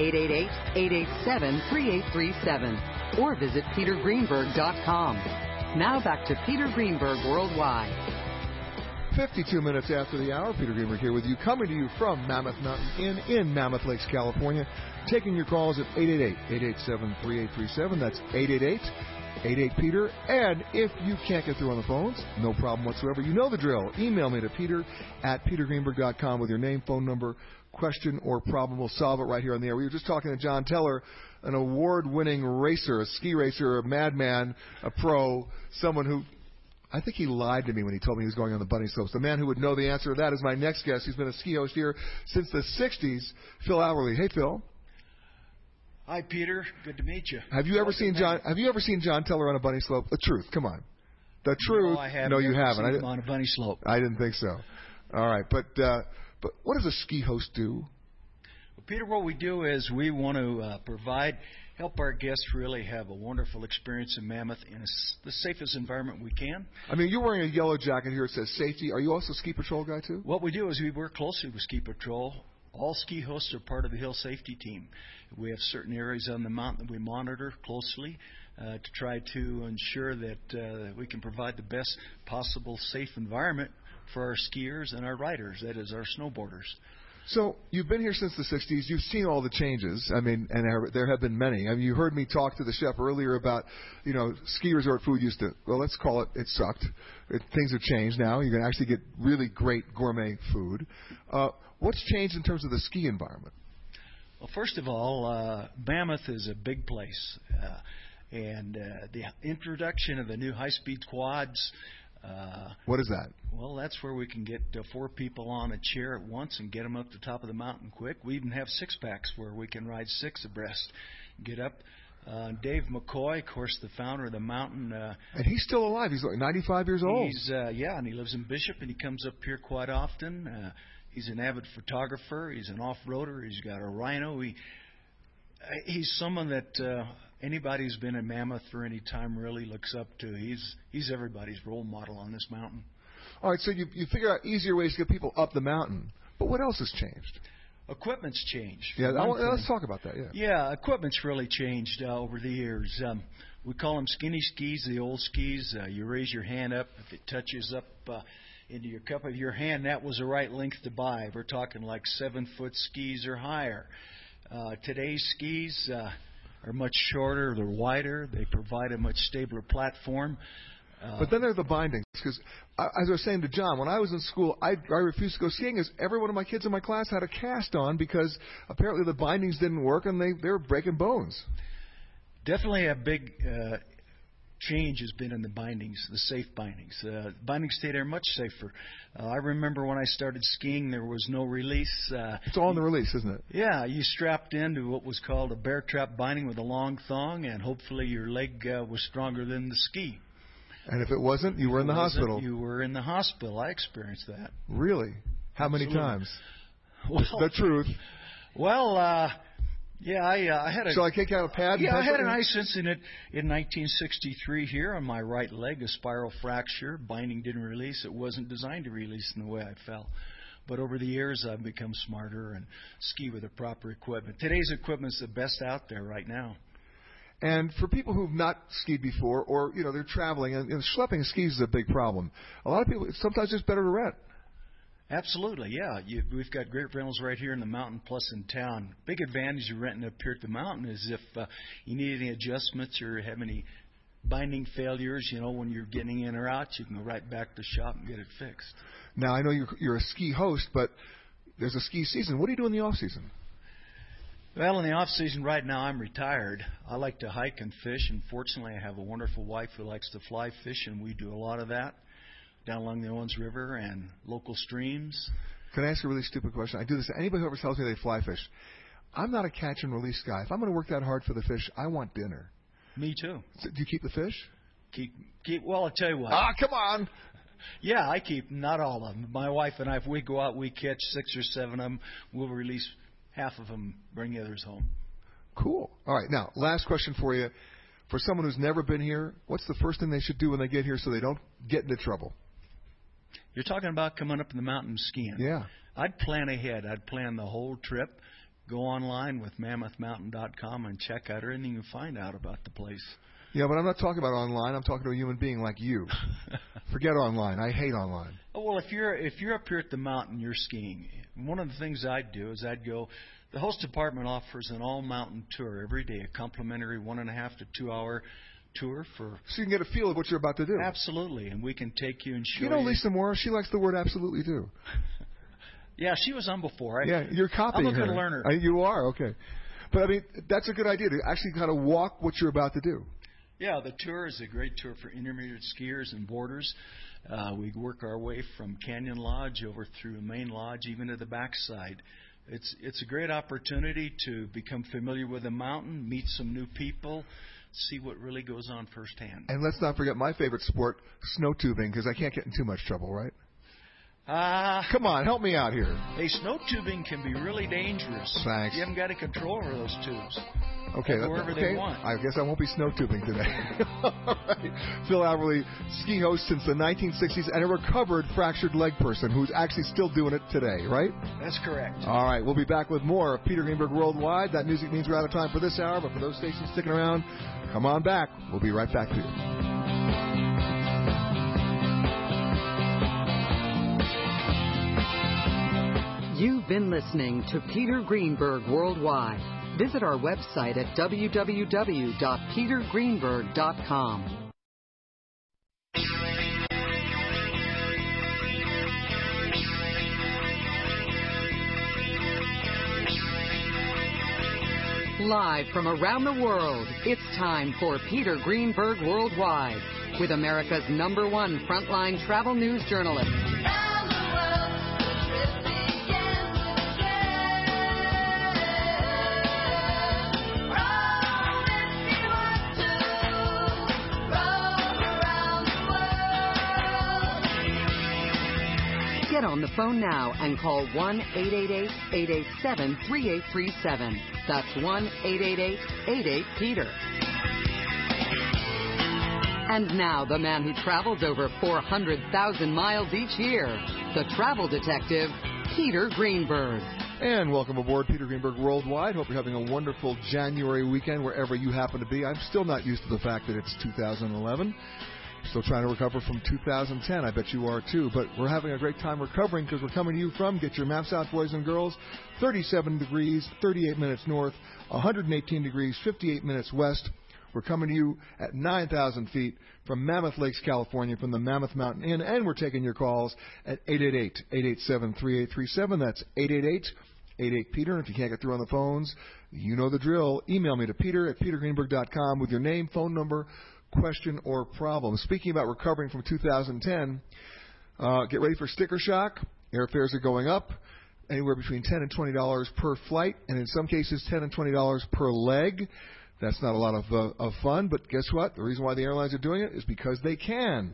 1-888-887-3837 or visit petergreenberg.com. Now back to Peter Greenberg Worldwide. 52 minutes after the hour, Peter Greenberg here with you, coming to you from Mammoth Mountain Inn in Mammoth Lakes, California. Taking your calls at 888-887-3837. That's 888-88-PETER. And if you can't get through on the phones, no problem whatsoever. You know the drill. Email me to peter@petergreenberg.com with your name, phone number, question, or problem. We'll solve it right here on the air. We were just talking to John Teller, an award-winning racer, a ski racer, a madman, a pro, someone who, I think he lied to me when he told me he was going on the bunny slopes. The man who would know the answer to that is my next guest. He's been a ski host here since the 60s, Phil Alverly. Hey, Phil. Hi, Peter. Good to meet you. Have you ever seen John Teller on a bunny slope? The truth. Come on. The truth. No, I haven't. No, you haven't. Seen him on a bunny slope. I didn't think so. All right, but what does a ski host do? Well, Peter, what we do is we want to help our guests really have a wonderful experience in Mammoth in the safest environment we can. I mean, you're wearing a yellow jacket here. It says safety. Are you also ski patrol guy too? What we do is we work closely with Ski Patrol All ski hosts are part of the hill safety team. We have certain areas on the mountain that we monitor closely to try to ensure that we can provide the best possible safe environment for our skiers and our riders, that is, our snowboarders. So you've been here since the 60s. You've seen all the changes. I mean, and there have been many. I mean, you heard me talk to the chef earlier about, ski resort food used to, well, let's call it sucked. Things have changed now. You can actually get really great gourmet food. What's changed in terms of the ski environment? Well, first of all, Mammoth is a big place. And the introduction of the new high-speed quads. What is that? Well, that's where we can get 4 people on a chair at once and get them up the top of the mountain quick. We even have 6-packs where we can ride 6 abreast, get up. Dave McCoy, of course, the founder of the mountain. And he's still alive. He's like 95 years old. He's and he lives in Bishop, and he comes up here quite often. He's an avid photographer. He's an off-roader. He's got a Rhino. He's someone that anybody who's been in Mammoth for any time really looks up to. He's everybody's role model on this mountain. All right, so you figure out easier ways to get people up the mountain. But what else has changed? Equipment's changed. Yeah, let's talk about that. Yeah, equipment's really changed over the years. We call them skinny skis, the old skis. You raise your hand up. If it touches up into your cup of your hand, that was the right length to buy. We're talking like 7-foot skis or higher. Today's skis are much shorter, they're wider, they provide a much stabler platform. But then there are the bindings, because as I was saying to John, when I was in school, I refused to go skiing as every one of my kids in my class had a cast on because apparently the bindings didn't work and they were breaking bones. Definitely a big change has been in the bindings, the safe bindings. Bindings today are much safer. I remember when I started skiing, there was no release. It's all in the release, isn't it? Yeah, you strapped into what was called a bear trap binding with a long thong, and hopefully your leg was stronger than the ski. And if it wasn't, you were in the hospital. You were in the hospital. I experienced that. Really? How many times? Well, the truth. Well, I had a... So I kick out a pad? Yeah, I had an ice incident in 1963 here on my right leg, a spiral fracture. Binding didn't release. It wasn't designed to release in the way I fell. But over the years, I've become smarter and ski with the proper equipment. Today's equipment is the best out there right now. And for people who've not skied before, or they're traveling, and schlepping skis is a big problem. A lot of people, sometimes it's better to rent. Absolutely, yeah. We've got great rentals right here in the mountain, plus in town. Big advantage of renting up here at the mountain is if you need any adjustments or have any binding failures, when you're getting in or out, you can go right back to the shop and get it fixed. Now, I know you're a ski host, but there's a ski season. What do you do in the off season? Well, in the off-season right now, I'm retired. I like to hike and fish, and fortunately I have a wonderful wife who likes to fly fish, and we do a lot of that down along the Owens River and local streams. Can I ask a really stupid question? I do this to anybody who ever tells me they fly fish. I'm not a catch and release guy. If I'm going to work that hard for the fish, I want dinner. Me too. So, do you keep the fish? Keep. Well, I'll tell you what. Come on. Yeah, I keep not all of them. My wife and I, if we go out, we catch 6 or 7 of them. We'll release half of them, bring the others home. Cool. All right. Now, last question for you. For someone who's never been here, what's the first thing they should do when they get here so they don't get into trouble? You're talking about coming up in the mountains skiing. Yeah. I'd plan ahead. I'd plan the whole trip. Go online with mammothmountain.com and check out everything you can find out about the place. Yeah, but I'm not talking about online. I'm talking to a human being like you. Forget online. I hate online. Oh, well, if you're up here at the mountain, you're skiing. One of the things I'd do is I'd go. The host department offers an all-mountain tour every day, a complimentary 1.5 to 2 hour tour for. So you can get a feel of what you're about to do. Absolutely, and we can take you and show you. Lisa Moore, she likes the word absolutely too. Yeah, she was on before. Yeah, you're copying her. I'm a good learner. You are, okay. But, I mean, that's a good idea to actually kind of walk what you're about to do. Yeah, the tour is a great tour for intermediate skiers and boarders. We work our way from Canyon Lodge over through Main Lodge, even to the backside. It's a great opportunity to become familiar with the mountain, meet some new people, see what really goes on firsthand. And let's not forget my favorite sport, snow tubing, because I can't get in too much trouble, right? Come on, help me out here. Hey, snow tubing can be really dangerous. Thanks. You haven't got a control over those tubes. Okay, wherever they want. I guess I won't be snow tubing today. All right. Phil Alverly, ski host since the 1960s and a recovered fractured leg person who's actually still doing it today, right? That's correct. All right, we'll be back with more of Peter Greenberg Worldwide. That music means we're out of time for this hour, but for those stations sticking around, come on back. We'll be right back to you. You've been listening to Peter Greenberg Worldwide. Visit our website at www.petergreenberg.com. Live from around the world, it's time for Peter Greenberg Worldwide with America's #1 frontline travel news journalist. Get on the phone now and call 1-888-887-3837. That's 1-888-88-PETER. And now the man who travels over 400,000 miles each year, the travel detective, Peter Greenberg. And welcome aboard Peter Greenberg Worldwide. Hope you're having a wonderful January weekend wherever you happen to be. I'm still not used to the fact that it's 2011. Still trying to recover from 2010. I bet you are too. But we're having a great time recovering because we're coming to you from, get your maps out, boys and girls, 37 degrees, 38 minutes north, 118 degrees, 58 minutes west. We're coming to you at 9,000 feet from Mammoth Lakes, California, from the Mammoth Mountain Inn. And we're taking your calls at 888-887-3837. That's 888-88-PETER. And if you can't get through on the phones, you know the drill. Email me to peter@petergreenberg.com with your name, phone number, question, or problem. Speaking about recovering from 2010, get ready for sticker shock. Airfares are going up anywhere between $10 and $20 per flight, and in some cases $10 and $20 per leg. That's not a lot of fun, but guess what? The reason why the airlines are doing it is because they can.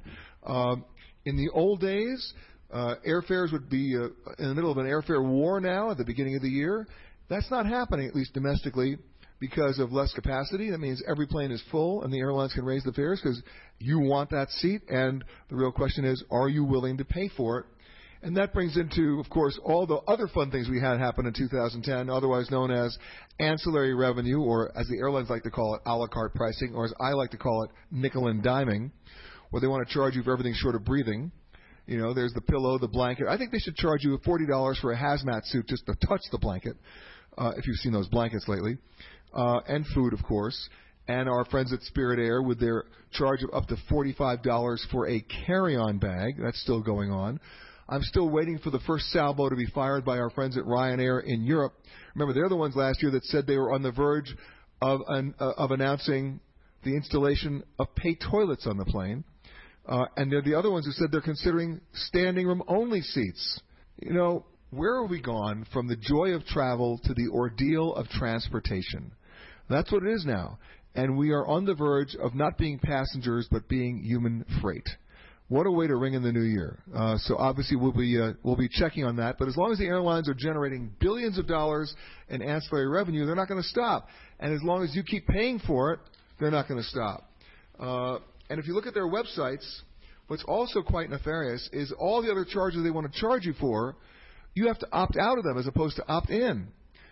In the old days, airfares would be in the middle of an airfare war now at the beginning of the year. That's not happening, at least domestically, because of less capacity. That means every plane is full and the airlines can raise the fares because you want that seat. And the real question is, are you willing to pay for it? And that brings into, of course, all the other fun things we had happen in 2010, otherwise known as ancillary revenue, or as the airlines like to call it, a la carte pricing, or as I like to call it, nickel and diming, where they want to charge you for everything short of breathing. You know, there's the pillow, the blanket. I think they should charge you $40 for a hazmat suit just to touch the blanket, if you've seen those blankets lately. And food, of course, and our friends at Spirit Air with their charge of up to $45 for a carry-on bag. That's still going on. I'm still waiting for the first salvo to be fired by our friends at Ryanair in Europe. Remember, they're the ones last year that said they were on the verge of announcing the installation of pay toilets on the plane. And they're the other ones who said they're considering standing room only seats. You know, where have we gone from the joy of travel to the ordeal of transportation? That's what it is now. And we are on the verge of not being passengers, but being human freight. What a way to ring in the new year. So obviously we'll be checking on that. But as long as the airlines are generating billions of dollars in ancillary revenue, they're not going to stop. And as long as you keep paying for it, they're not going to stop. And if you look at their websites, what's also quite nefarious is all the other charges they want to charge you for, you have to opt out of them as opposed to opt in.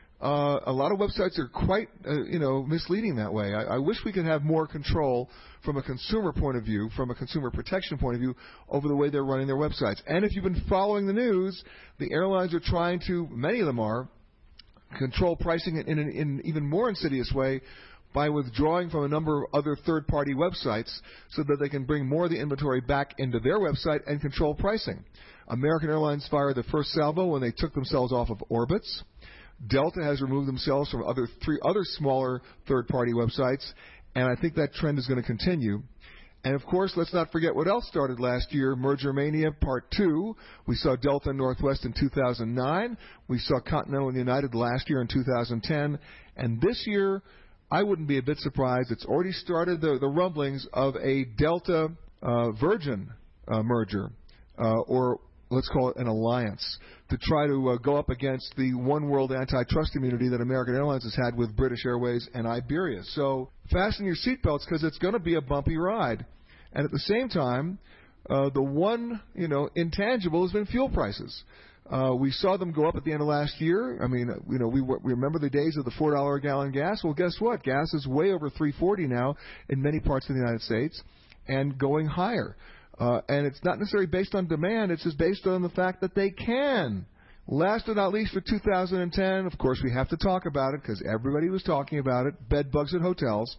A lot of websites are quite, misleading that way. I wish we could have more control from a consumer point of view, from a consumer protection point of view, over the way they're running their websites. And if you've been following the news, the airlines are trying to, many of them are, control pricing in an even more insidious way by withdrawing from a number of other third-party websites so that they can bring more of the inventory back into their website and control pricing. American Airlines fired the first salvo when they took themselves off of Orbitz. Delta has removed themselves from three other smaller third-party websites, and I think that trend is going to continue. And, of course, let's not forget what else started last year, Merger Mania Part 2. We saw Delta and Northwest in 2009. We saw Continental and United last year in 2010. And this year, I wouldn't be a bit surprised. It's already started the rumblings of a Delta-Virgin merger, or let's call it an alliance, to try to go up against the one world antitrust immunity that American Airlines has had with British Airways and Iberia. So fasten your seatbelts because it's going to be a bumpy ride. And at the same time, the one, intangible has been fuel prices. We saw them go up at the end of last year. I mean, we remember the days of the $4 a gallon gas. Well, guess what? Gas is way over $3.40 now in many parts of the United States and going higher. And it's not necessarily based on demand. It's just based on the fact that they can. Last but not least, for 2010, of course, we have to talk about it because everybody was talking about it, bed bugs at hotels.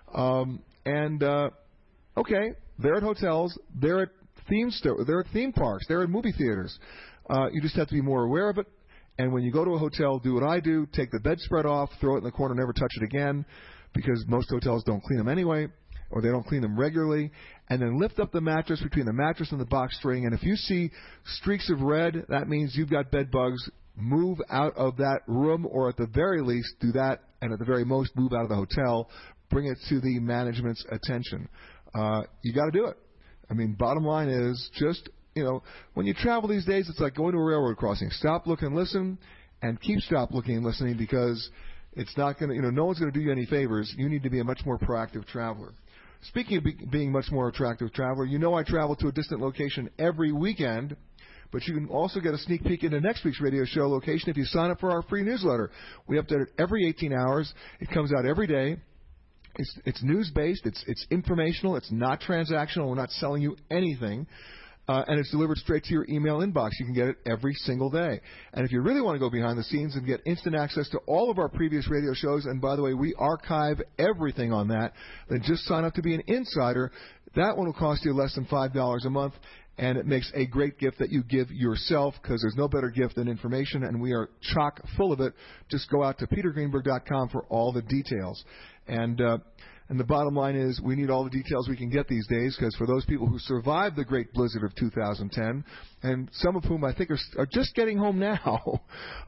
Okay, they're at hotels. They're at they're at theme parks. They're at movie theaters. You just have to be more aware of it. And when you go to a hotel, do what I do. Take the bedspread off, throw it in the corner, never touch it again, because most hotels don't clean them anyway, or they don't clean them regularly. And then lift up the mattress between the mattress and the box spring. And if you see streaks of red, that means you've got bed bugs. Move out of that room, or at the very least, do that, and at the very most, move out of the hotel. Bring it to the management's attention. You got to do it. I mean, bottom line is just, when you travel these days, it's like going to a railroad crossing. Stop, look, and listen, and keep stop looking and listening, because it's not going to, no one's going to do you any favors. You need to be a much more proactive traveler. Speaking of being much more attractive traveler, I travel to a distant location every weekend, but you can also get a sneak peek into next week's radio show location if you sign up for our free newsletter. We update it every 18 hours. It comes out every day. It's news-based. It's informational. It's not transactional. We're not selling you anything. And it's delivered straight to your email inbox. You can get it every single day. And if you really want to go behind the scenes and get instant access to all of our previous radio shows, and by the way, we archive everything on that, then just sign up to be an insider. That one will cost you less than $5 a month, and it makes a great gift that you give yourself, because there's no better gift than information, and we are chock full of it. Just go out to petergreenberg.com for all the details. And the bottom line is we need all the details we can get these days, because for those people who survived the great blizzard of 2010, and some of whom I think are just getting home now,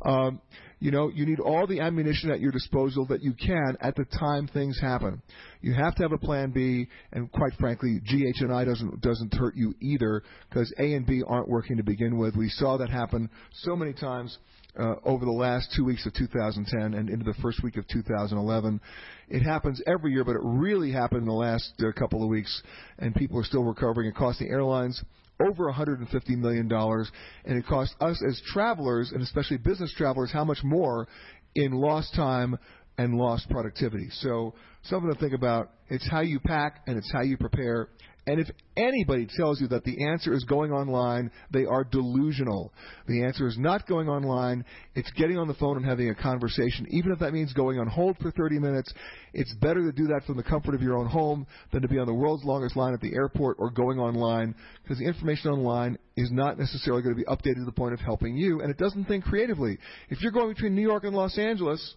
you need all the ammunition at your disposal that you can at the time things happen. You have to have a plan B, and quite frankly, GH&I doesn't hurt you either, because A and B aren't working to begin with. We saw that happen so many times over the last 2 weeks of 2010 and into the first week of 2011. It happens every year, but it really happened in the last couple of weeks, and people are still recovering. It cost the airlines over $150 million, and it cost us as travelers, and especially business travelers, how much more in lost time and lost productivity. So something to think about. It's how you pack, and it's how you prepare. And if anybody tells you that the answer is going online, they are delusional. The answer is not going online. It's getting on the phone and having a conversation, even if that means going on hold for 30 minutes. It's better to do that from the comfort of your own home than to be on the world's longest line at the airport or going online, because the information online is not necessarily going to be updated to the point of helping you, and it doesn't think creatively. If you're going between New York and Los Angeles,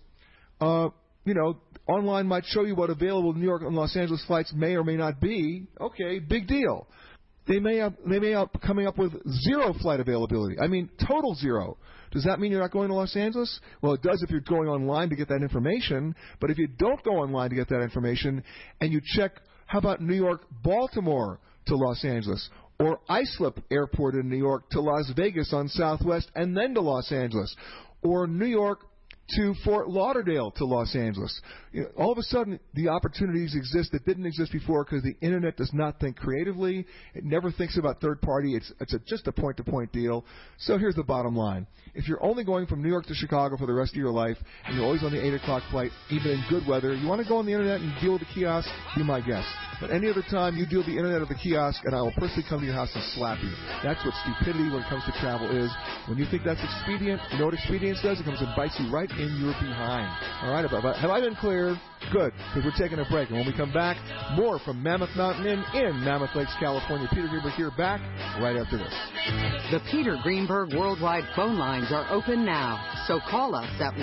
online might show you what available New York and Los Angeles flights may or may not be. Okay, big deal. They may have coming up with zero flight availability. I mean, total zero. Does that mean you're not going to Los Angeles? Well, it does if you're going online to get that information. But if you don't go online to get that information and you check, how about New York, Baltimore to Los Angeles, or Islip Airport in New York to Las Vegas on Southwest and then to Los Angeles, or New York to Fort Lauderdale to Los Angeles. All of a sudden, the opportunities exist that didn't exist before, because the Internet does not think creatively. It never thinks about third party. It's just a point-to-point deal. So here's the bottom line. If you're only going from New York to Chicago for the rest of your life, and you're always on the 8 o'clock flight, even in good weather, you want to go on the Internet and deal with the kiosk, be my guest. But any other time, you deal with the Internet or the kiosk, and I will personally come to your house and slap you. That's what stupidity when it comes to travel is. When you think that's expedient, you know what expedience does? It comes and bites you right in your behind. All right, have I been clear? Good, because we're taking a break. And when we come back, more from Mammoth Mountain Inn in Mammoth Lakes, California. Peter Greenberg here, back right after this. The Peter Greenberg Worldwide phone lines are open now, so call us at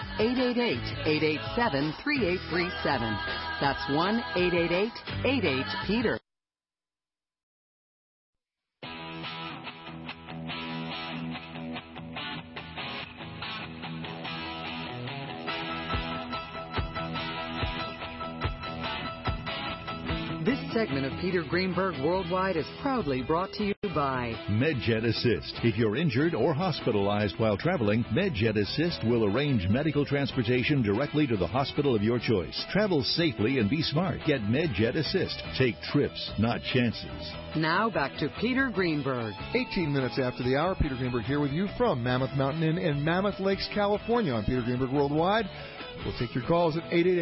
1-888-887-3837. That's 1-888-88-PETER. This segment of Peter Greenberg Worldwide is proudly brought to you by MedJet Assist. If you're injured or hospitalized while traveling, MedJet Assist will arrange medical transportation directly to the hospital of your choice. Travel safely and be smart. Get MedJet Assist. Take trips, not chances. Now back to Peter Greenberg. 18 minutes after the hour, Peter Greenberg here with you from Mammoth Mountain Inn in Mammoth Lakes, California. I'm Peter Greenberg Worldwide. We'll take your calls at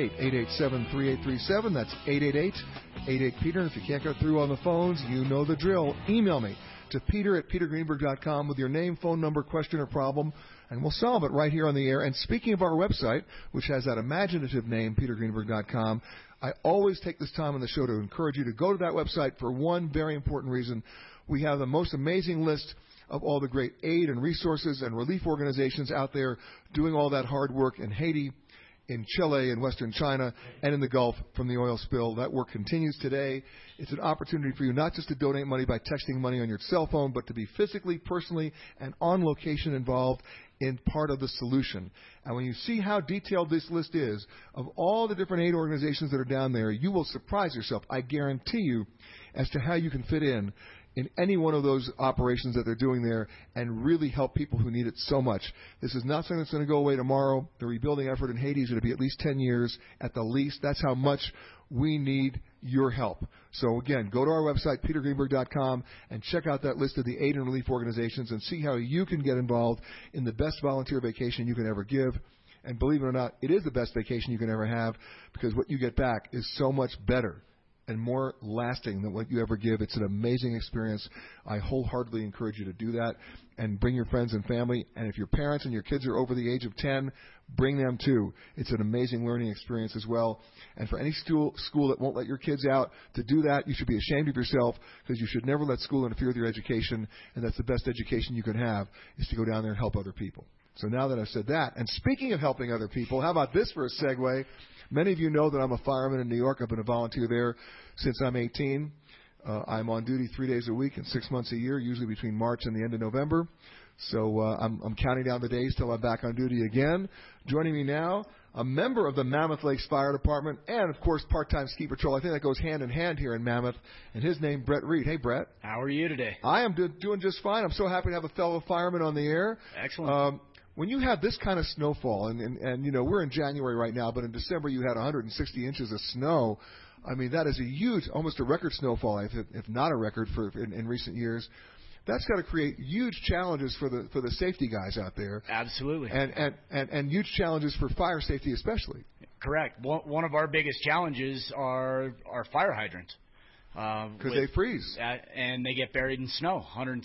888-887-3837. That's 888-88-PETER. And if you can't get through on the phones, you know the drill. Email me to peter@petergreenberg.com with your name, phone number, question, or problem, and we'll solve it right here on the air. And speaking of our website, which has that imaginative name, petergreenberg.com, I always take this time on the show to encourage you to go to that website for one very important reason. We have the most amazing list of all the great aid and resources and relief organizations out there doing all that hard work in Haiti, in Chile, in Western China, and in the Gulf from the oil spill. That work continues today. It's an opportunity for you not just to donate money by texting money on your cell phone, but to be physically, personally, and on location involved in part of the solution. And when you see how detailed this list is of all the different aid organizations that are down there, you will surprise yourself, I guarantee you, as to how you can fit in any one of those operations that they're doing there and really help people who need it so much. This is not something that's going to go away tomorrow. The rebuilding effort in Haiti is going to be at least 10 years at the least. That's how much we need your help. So, again, go to our website, petergreenberg.com, and check out that list of the aid and relief organizations and see how you can get involved in the best volunteer vacation you can ever give. And believe it or not, it is the best vacation you can ever have because what you get back is so much better and more lasting than what you ever give. It's an amazing experience. I wholeheartedly encourage you to do that and bring your friends and family. And if your parents and your kids are over the age of 10, bring them too. It's an amazing learning experience as well. And for any school that won't let your kids out to do that, you should be ashamed of yourself because you should never let school interfere with your education. And that's the best education you can have is to go down there and help other people. So now that I've said that, and speaking of helping other people, how about this for a segue? Many of you know that I'm a fireman in New York. I've been a volunteer there since I'm 18. I'm on duty 3 days a week and 6 months a year, usually between March and the end of November. So I'm counting down the days till I'm back on duty again. Joining me now, a member of the Mammoth Lakes Fire Department and, of course, part-time ski patrol. I think that goes hand in hand here in Mammoth. And his name, Brett Reed. Hey, Brett. How are you today? I am doing just fine. I'm so happy to have a fellow fireman on the air. Excellent. When you have this kind of snowfall, and you know, we're in January right now, but in December you had 160 inches of snow. I mean, that is a huge, almost a record snowfall, if not a record in recent years. That's got to create huge challenges for the safety guys out there. Absolutely. And huge challenges for fire safety especially. Correct. One of our biggest challenges are fire hydrants. Because they freeze. And they get buried in snow.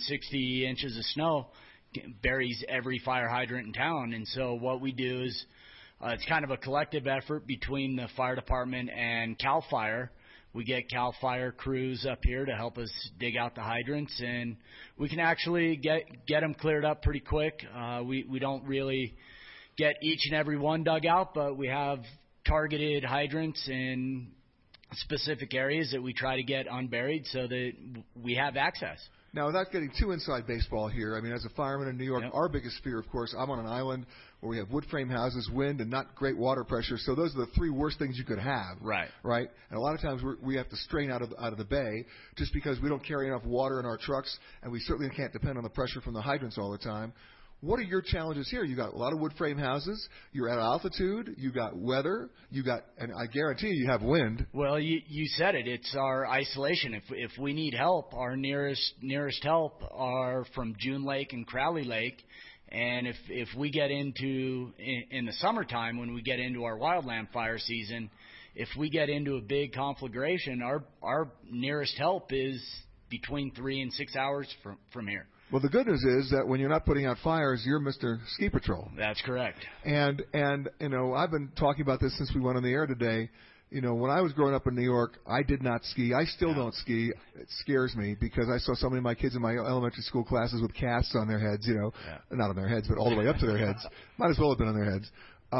160 inches of snow buries every fire hydrant in town. And so what we do is it's kind of a collective effort between the fire department and CAL FIRE. We get CAL FIRE crews up here to help us dig out the hydrants, and we can actually get them cleared up pretty quick. We don't really get each and every one dug out, but we have targeted hydrants in specific areas that we try to get unburied so that we have access. Now, without getting too inside baseball here, I mean, as a fireman in New York, Yep. Our biggest fear, of course, I'm on an island where we have wood frame houses, wind, and not great water pressure. So those are the three worst things you could have. Right. Right? And a lot of times we have to strain out of the bay just because we don't carry enough water in our trucks, and we certainly can't depend on the pressure from the hydrants all the time. What are your challenges here? You got a lot of wood frame houses. You're at altitude. You got weather. And I guarantee you have wind. Well, you said it. It's our isolation. If we need help, our nearest help are from June Lake and Crowley Lake. And if we get into in the summertime when we get into our wildland fire season, if we get into a big conflagration, our nearest help is between 3 and 6 hours from here. Well, the good news is that when you're not putting out fires, you're Mr. Ski Patrol. That's correct. And you know, I've been talking about this since we went on the air today. You know, when I was growing up in New York, I did not ski. I still don't ski. It scares me because I saw so many of my kids in my elementary school classes with casts on their heads, you know. Not on their heads, but all the way up to their heads. Might as well have been on their heads.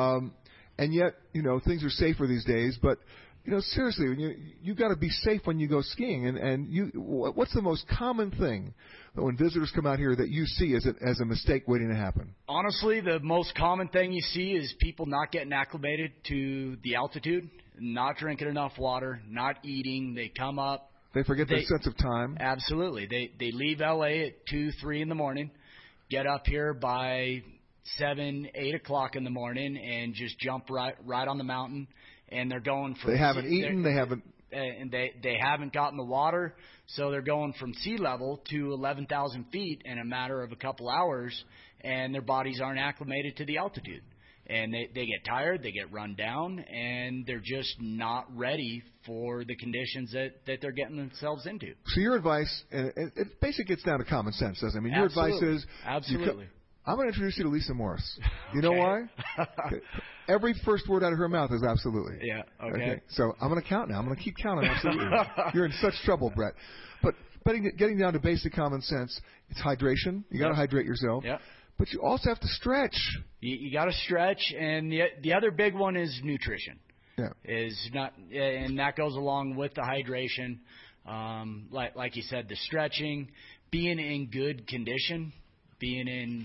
And yet, you know, things are safer these days. But, you know, seriously, you've got to be safe when you go skiing. And what's the most common thing that when visitors come out here that you see as a mistake waiting to happen? Honestly, the most common thing you see is people not getting acclimated to the altitude, not drinking enough water, not eating. They come up, They forget their sense of time. Absolutely. They leave L.A. at 2, 3 in the morning, get up here by 7, 8 o'clock in the morning, and just jump right on the mountain. And they're going from. They haven't eaten. They haven't. And they haven't gotten the water, so they're going from sea level to 11,000 feet in a matter of a couple hours, and their bodies aren't acclimated to the altitude. And they get tired, they get run down, and they're just not ready for the conditions that they're getting themselves into. So your advice, and it basically gets down to common sense, doesn't it? I mean, your advice is... Absolutely. I'm going to introduce you to Lisa Morris. You know why? Every first word out of her mouth is absolutely. Yeah, okay. So I'm going to count now. I'm going to keep counting absolutely. You're in such trouble, Brett. But getting down to basic common sense, it's hydration. You got to hydrate yourself. Yeah. But you also have to stretch. You got to stretch, and the other big one is nutrition. Yeah. And that goes along with the hydration. Like you said, the stretching, being in good condition, being in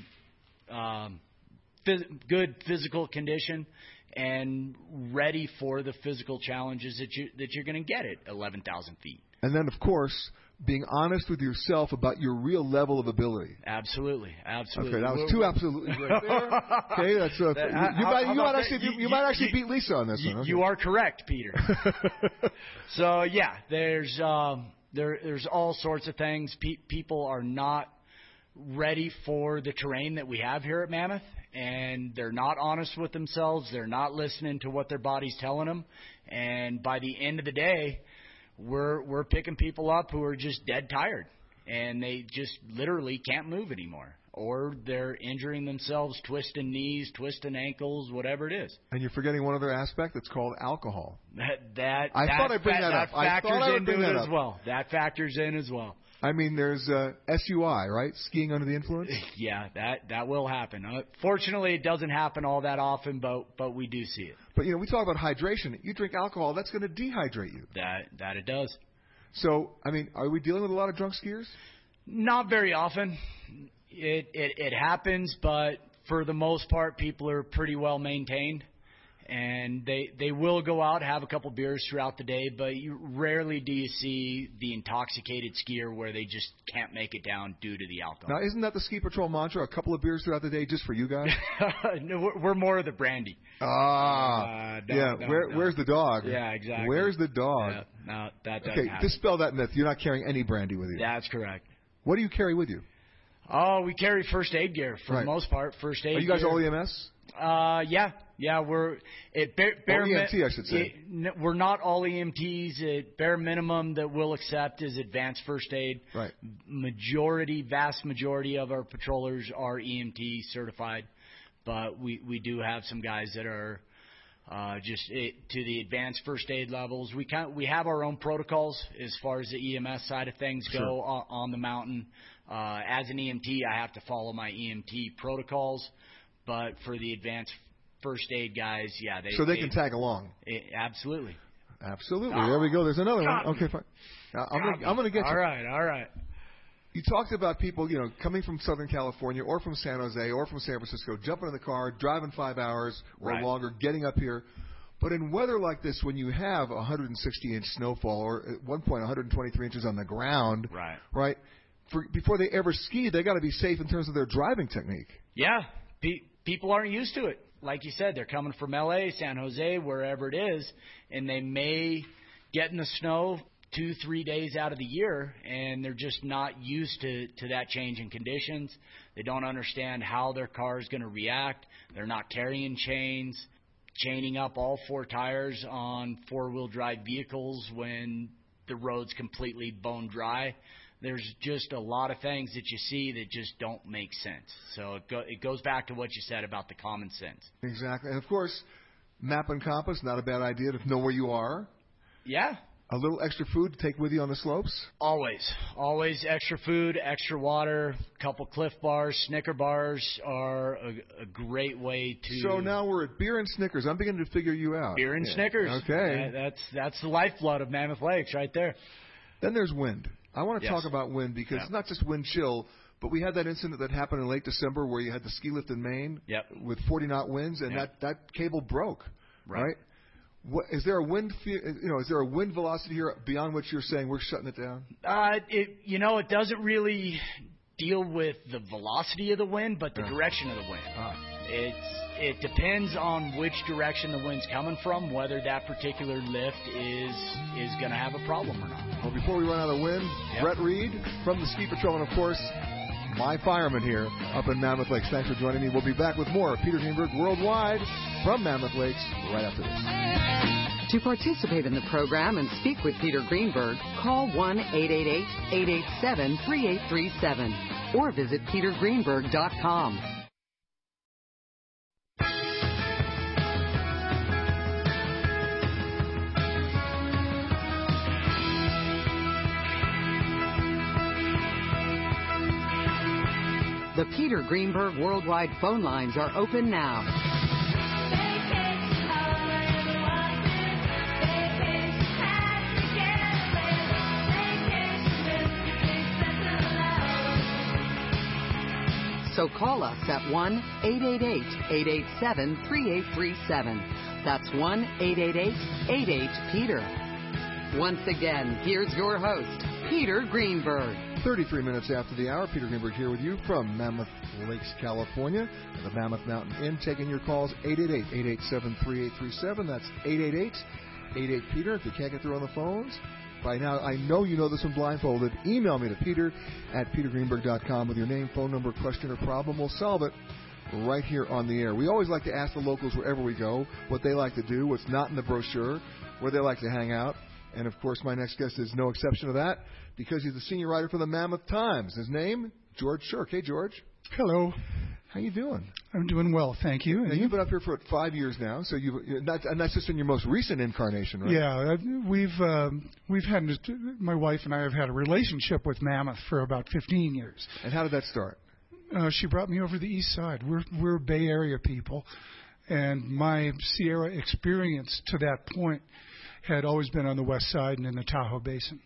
good physical condition, and ready for the physical challenges that you're going to get at 11,000 feet. And then, of course, being honest with yourself about your real level of ability. Absolutely. Okay, that was two absolutely right there. Okay, that's you might actually beat Lisa on this one. Okay. You are correct, Peter. So yeah, there's all sorts of things. People are not ready for the terrain that we have here at Mammoth, and they're not honest with themselves. They're not listening to what their body's telling them, and by the end of the day, we're picking people up who are just dead tired, and they just literally can't move anymore, or they're injuring themselves, twisting knees, twisting ankles, whatever it is. And you're forgetting one other aspect that's called alcohol. I thought I'd bring that up. That factors into it as well. That factors in as well. I mean, there's SUI, right? Skiing under the influence? Yeah, that will happen. Fortunately, it doesn't happen all that often, but we do see it. But, we talk about hydration. You drink alcohol, that's going to dehydrate you. That it does. So, I mean, are we dealing with a lot of drunk skiers? Not very often. It happens, but for the most part, people are pretty well maintained. And they will go out, have a couple beers throughout the day, but rarely do you see the intoxicated skier where they just can't make it down due to the alcohol. Now, isn't that the Ski Patrol mantra, a couple of beers throughout the day just for you guys? No, we're more of the brandy. Where's the dog? Yeah, exactly. Where's the dog? Yeah, no, that doesn't happen. Dispel that myth. You're not carrying any brandy with you. That's correct. What do you carry with you? Oh, we carry first aid gear for the most part. First aid gear. Are you guys all EMS? Yeah, we're at bare EMT, I should say. We're not all EMTs. At bare minimum that we'll accept is advanced first aid. Right. Vast majority of our patrollers are EMT certified, but we do have some guys that are to the advanced first aid levels. We have our own protocols as far as the EMS side of things go on the mountain. As an EMT, I have to follow my EMT protocols, but for the advanced first aid guys, they can tag along. Absolutely. There we go. There's another one. Okay, fine. I'm going to get you. All right. You talked about people, coming from Southern California or from San Jose or from San Francisco, jumping in the car, driving 5 hours or longer, getting up here. But in weather like this, when you have 160-inch snowfall or at one point 123 inches on the ground, right? Before they ever ski, they got to be safe in terms of their driving technique. Yeah, people aren't used to it. Like you said, they're coming from L.A., San Jose, wherever it is, and they may get in the snow 2-3 days out of the year, and they're just not used to that change in conditions. They don't understand how their car is going to react. They're not carrying chains, chaining up all 4 tires on 4-wheel drive vehicles when the road's completely bone dry. There's just a lot of things that you see that just don't make sense. So it goes back to what you said about the common sense. Exactly. And, of course, map and compass, not a bad idea to know where you are. Yeah. A little extra food to take with you on the slopes? Always extra food, extra water, a couple Cliff Bars, Snicker bars are a great way to... So now we're at beer and Snickers. I'm beginning to figure you out. Beer and Snickers. Okay. That's the lifeblood of Mammoth Lakes right there. Then there's wind. I want to talk about wind because it's not just wind chill, but we had that incident that happened in late December where you had the ski lift in Maine with 40-knot winds, and that cable broke, right? Is there a wind? Is there a wind velocity here beyond which you're saying we're shutting it down? It doesn't really deal with the velocity of the wind, but the direction of the wind. It depends on which direction the wind's coming from, whether that particular lift is going to have a problem or not. Well, before we run out of wind, Brett Reed from the Ski Patrol, and of course, my fireman here up in Mammoth Lakes. Thanks for joining me. We'll be back with more Peter Greenberg Worldwide from Mammoth Lakes right after this. To participate in the program and speak with Peter Greenberg, call 1-888-887-3837 or visit petergreenberg.com. The Peter Greenberg Worldwide phone lines are open now. So call us at 1-888-887-3837. That's 1-888-88-PETER. Once again, here's your host, Peter Greenberg. 33 minutes after the hour, Peter Greenberg here with you from Mammoth Lakes, California, the Mammoth Mountain Inn, taking your calls, 888-887-3837. That's 888-88-PETER. If you can't get through on the phones, by now, I know you know this one blindfolded. Email me to peter@petergreenberg.com with your name, phone number, question, or problem. We'll solve it right here on the air. We always like to ask the locals wherever we go what they like to do, what's not in the brochure, where they like to hang out. And, of course, my next guest is no exception to that because he's the senior writer for the Mammoth Times. His name, George Shirk. Hey, George. Hello. How you doing? I'm doing well, thank you. Now, you've been up here for 5 years now, so and that's just in your most recent incarnation, right? Yeah, we've had, my wife and I have had a relationship with Mammoth for about 15 years. And how did that start? She brought me over the east side. We're Bay Area people, and my Sierra experience to that point had always been on the west side and in the Tahoe Basin.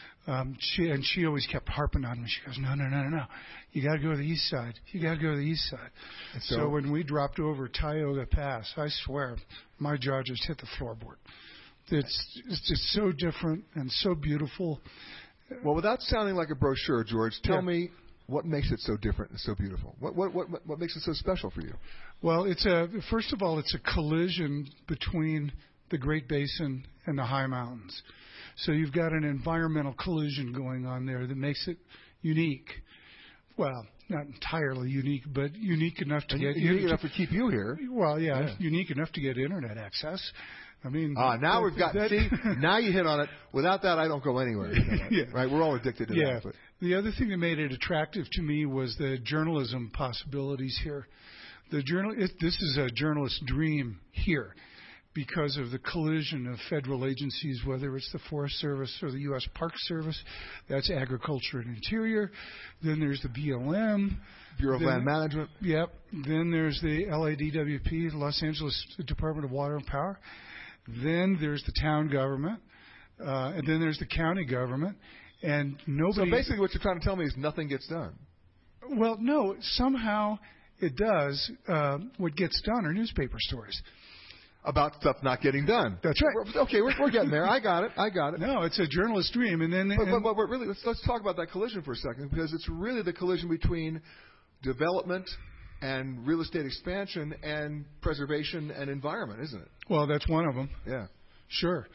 She always kept harping on me. She goes, no. You got to go to the east side. You got to go to the east side. So when we dropped over Tioga Pass, I swear, my jaw just hit the floorboard. It's just so different and so beautiful. Well, without sounding like a brochure, George, tell me what makes it so different and so beautiful. What makes it so special for you? Well, first of all, it's a collision between the Great Basin and the high mountains. So you've got an environmental collision going on there that makes it unique. Well, not entirely unique, but unique enough to get unique enough to keep you here. Well, yeah, unique enough to get internet access. I mean, now we've got. See, now you hit on it. Without that, I don't go anywhere. Right? We're all addicted to that. But. The other thing that made it attractive to me was the journalism possibilities here. This is a journalist's dream here, because of the collision of federal agencies, whether it's the Forest Service or the U.S. Park Service. That's Agriculture and Interior. Then there's the BLM. Bureau of Land Management. Yep. Then there's the LADWP, the Los Angeles Department of Water and Power. Then there's the town government. And then there's the county government. And nobody... So basically what you're trying to tell me is nothing gets done. Well, no. Somehow it does. What gets done are newspaper stories. About stuff not getting done. That's right. We're getting there. I got it. No, it's a journalist's dream. And then, but really, let's talk about that collision for a second, because it's really the collision between development and real estate expansion and preservation and environment, isn't it? Well, that's one of them. Yeah. Sure.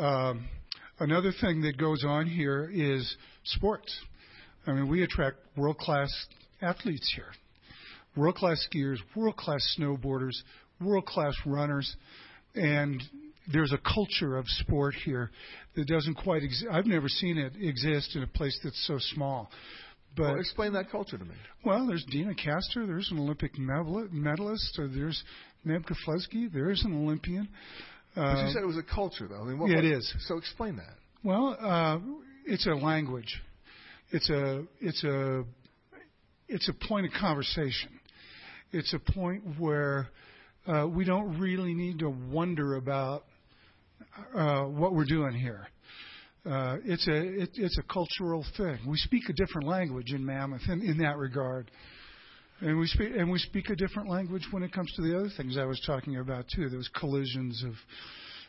Another thing that goes on here is sports. I mean, we attract world-class athletes here. World-class skiers, world-class snowboarders, world-class runners, and there's a culture of sport here that doesn't quite exist. I've never seen it exist in a place that's so small. But explain that culture to me. Well, there's Dina Castor. There's an Olympic medalist. Or there's Neb Keflezighi. There's an Olympian. But you said it was a culture, though. I mean, it is. So explain that. Well, it's a language. It's a point of conversation. It's a point where we don't really need to wonder about what we're doing here. It's a cultural thing. We speak a different language in Mammoth in that regard, and we speak a different language when it comes to the other things I was talking about too. Those collisions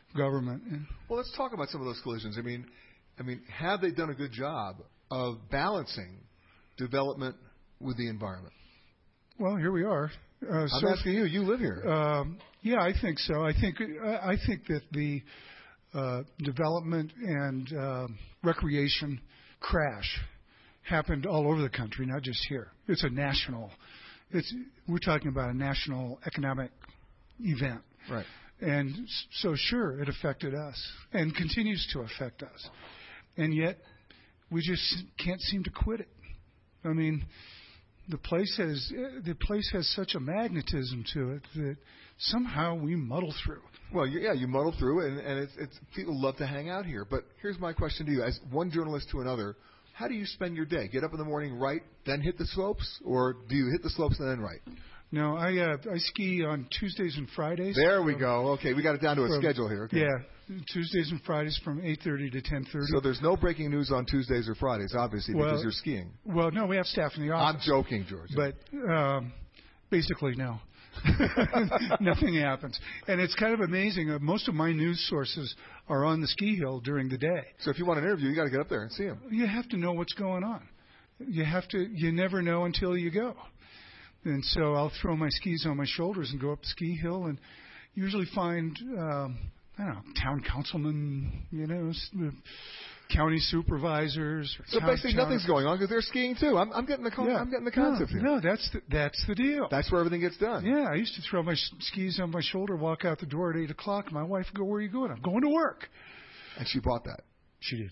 government. Well, let's talk about some of those collisions. I mean, have they done a good job of balancing development with the environment? Well, here we are. I'm asking you. You live here. Yeah, I think so. I think that the development and recreation crash happened all over the country, not just here. It's a national. We're talking about a national economic event. Right. And so, sure, it affected us and continues to affect us. And yet, we just can't seem to quit it. I mean, the place has such a magnetism to it that somehow we muddle through. Well, you muddle through, and it's people love to hang out here. But here's my question to you, as one journalist to another: how do you spend your day? Get up in the morning, write, then hit the slopes, or do you hit the slopes and then write? No, I ski on Tuesdays and Fridays. There we go. Okay, we got it down to a schedule here. Okay. Yeah, Tuesdays and Fridays from 8:30 to 10:30. So there's no breaking news on Tuesdays or Fridays, obviously, because you're skiing. Well, no, we have staff in the office. I'm joking, George. But basically, no. Nothing happens. And it's kind of amazing. Most of my news sources are on the ski hill during the day. So if you want an interview, you got to get up there and see them. You have to know what's going on. You never know until you go. And so I'll throw my skis on my shoulders and go up the ski hill and usually find, town councilmen, county supervisors. So basically nothing's going on because they're skiing too. I'm getting the concept here. No, that's the deal. That's where everything gets done. Yeah, I used to throw my skis on my shoulder, walk out the door at 8 o'clock. My wife would go, "Where are you going?" "I'm going to work." And she bought that. She did.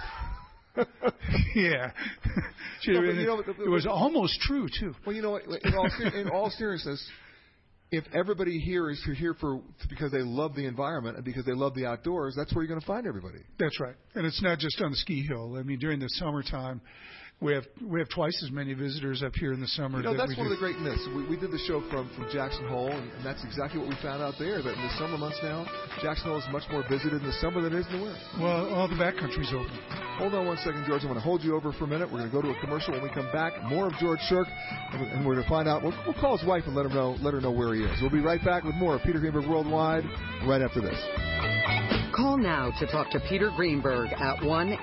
Yeah. It was almost true, too. Well, you know what? In all seriousness, if everybody here is here because they love the environment and because they love the outdoors, that's where you're going to find everybody. That's right. And it's not just on the ski hill. I mean, during the summertime, we have twice as many visitors up here in the summer. That's one of the great myths. We did the show from Jackson Hole, and that's exactly what we found out there, that in the summer months now, Jackson Hole is much more visited in the summer than it is in the winter. Well, all the backcountry's open. Hold on one second, George. I'm going to hold you over for a minute. We're going to go to a commercial. When we come back, more of George Shirk, and we're going to find out. We'll call his wife and let her know where he is. We'll be right back with more of Peter Greenberg Worldwide right after this. Call now to talk to Peter Greenberg at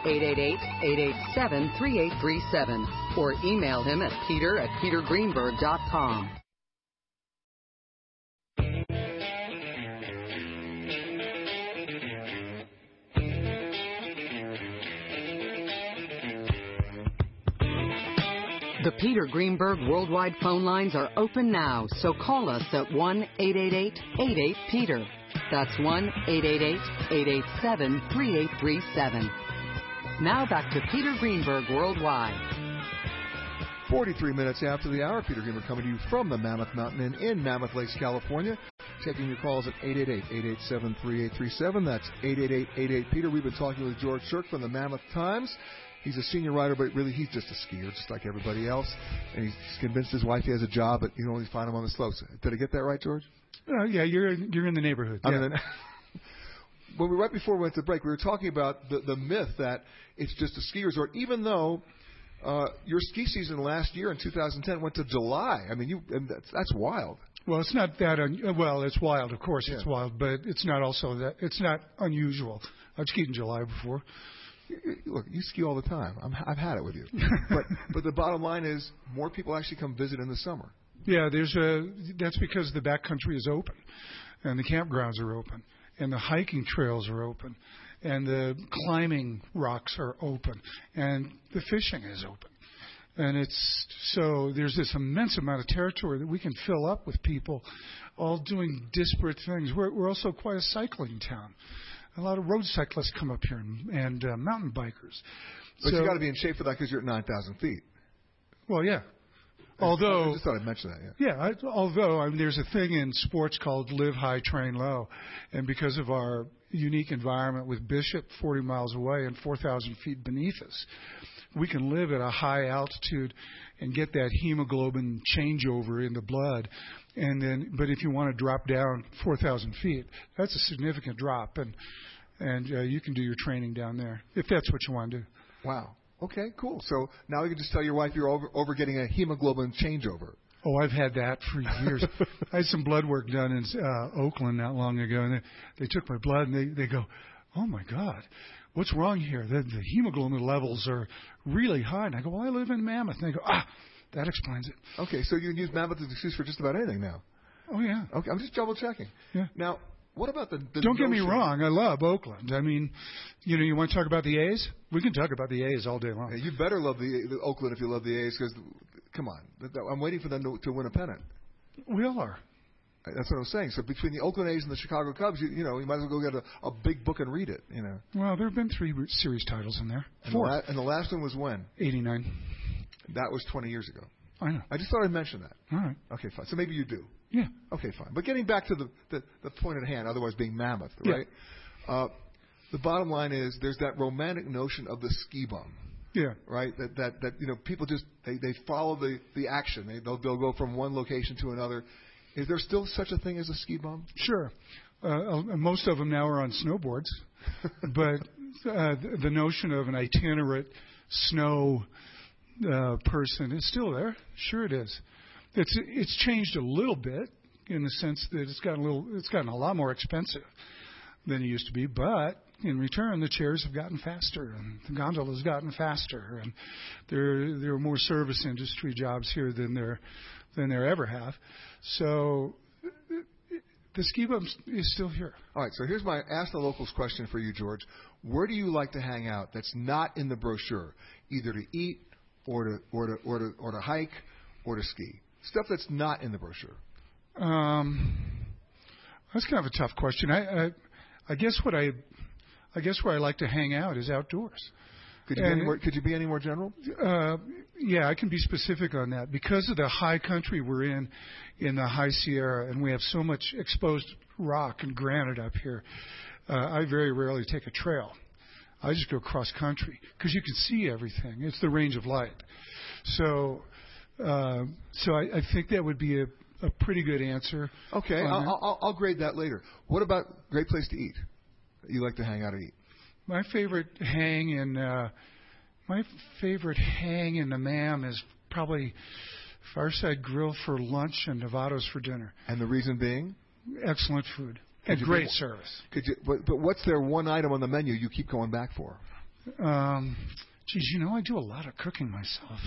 1-888-887-3837 or email him at peter@petergreenberg.com. The Peter Greenberg Worldwide phone lines are open now, so call us at 1-888-88-PETER. That's 1-888-887-3837. Now back to Peter Greenberg Worldwide. 43 minutes after the hour, Peter Greenberg coming to you from the Mammoth Mountain Inn in Mammoth Lakes, California. Taking your calls at 888-887-3837. That's 888-88-PETER. We've been talking with George Shirk from the Mammoth Times. He's a senior writer, but really he's just a skier, just like everybody else. And he's convinced his wife he has a job, but you can only find him on the slopes. Did I get that right, George? Yeah, you're in the neighborhood. Yeah. Right before we went to break, we were talking about the myth that it's just a ski resort, even though your ski season last year in 2010 went to July. I mean, that's wild. Well, it's not that it's wild, of course. It's wild, but it's not it's not unusual. I've skied in July before. Look, you ski all the time. I've had it with you. But the bottom line is more people actually come visit in the summer. Yeah, that's because the backcountry is open, and the campgrounds are open, and the hiking trails are open, and the climbing rocks are open, and the fishing is open. And there's this immense amount of territory that we can fill up with people all doing disparate things. We're also quite a cycling town. A lot of road cyclists come up here and mountain bikers. But you got to be in shape for that because you're at 9,000 feet. Well, yeah. Although I just thought I'd mention that. Yeah. Although there's a thing in sports called live high, train low, and because of our unique environment with Bishop 40 miles away and 4,000 feet beneath us, we can live at a high altitude and get that hemoglobin changeover in the blood. But if you want to drop down 4,000 feet, that's a significant drop, and you can do your training down there if that's what you want to do. Wow. Okay, cool. So now you can just tell your wife you're over getting a hemoglobin changeover. Oh, I've had that for years. I had some blood work done in Oakland not long ago, and they took my blood, and they go, "Oh my God, what's wrong here? The hemoglobin levels are really high." And I go, "Well, I live in Mammoth." And they go, that explains it. Okay, so you can use Mammoth as an excuse for just about anything now. Oh yeah. Okay, I'm just double checking. Yeah. Now, what about the Don't get me notion- wrong. I love Oakland. I mean, you want to talk about the A's? We can talk about the A's all day long. Yeah, you better love the Oakland if you love the A's, because come on, I'm waiting for them to win a pennant. We all are. That's what I was saying. So between the Oakland A's and the Chicago Cubs, you might as well go get a big book and read it. Well, there have been 3 series titles in there. And 4. And the last one was when? 89. That was 20 years ago. I know. I just thought I'd mention that. All right. Okay, fine. So maybe you do. Yeah. Okay, fine. But getting back to the point at hand, otherwise being Mammoth, right? Yeah. The bottom line is there's that romantic notion of the ski bum. Yeah. Right. That people just they follow the action. They'll go from one location to another. Is there still such a thing as a ski bum? Sure. Most of them now are on snowboards, but the notion of an itinerant snow person is still there. Sure, it is. It's changed a little bit in the sense that it's gotten a lot more expensive than it used to be, but in return, the chairs have gotten faster, and the gondolas gotten faster, and there are more service industry jobs here than there ever have. So the ski bum is still here. All right. So here's my Ask the Locals question for you, George. Where do you like to hang out that's not in the brochure, either to eat or to hike or to ski? Stuff that's not in the brochure. That's kind of a tough question. I guess where I like to hang out is outdoors. Could you be any more general? Yeah, I can be specific on that. Because of the high country we're in the High Sierra, and we have so much exposed rock and granite up here, I very rarely take a trail. I just go cross country because you can see everything. It's the range of light. So I think that would be a pretty good answer. Okay, I'll grade that later. What about great place to eat? You like to hang out or eat? My favorite hang in the MAM is probably Fireside Grill for lunch and Nevado's for dinner. And the reason being? Excellent food and great service. But what's their one item on the menu you keep going back for? Geez, I do a lot of cooking myself.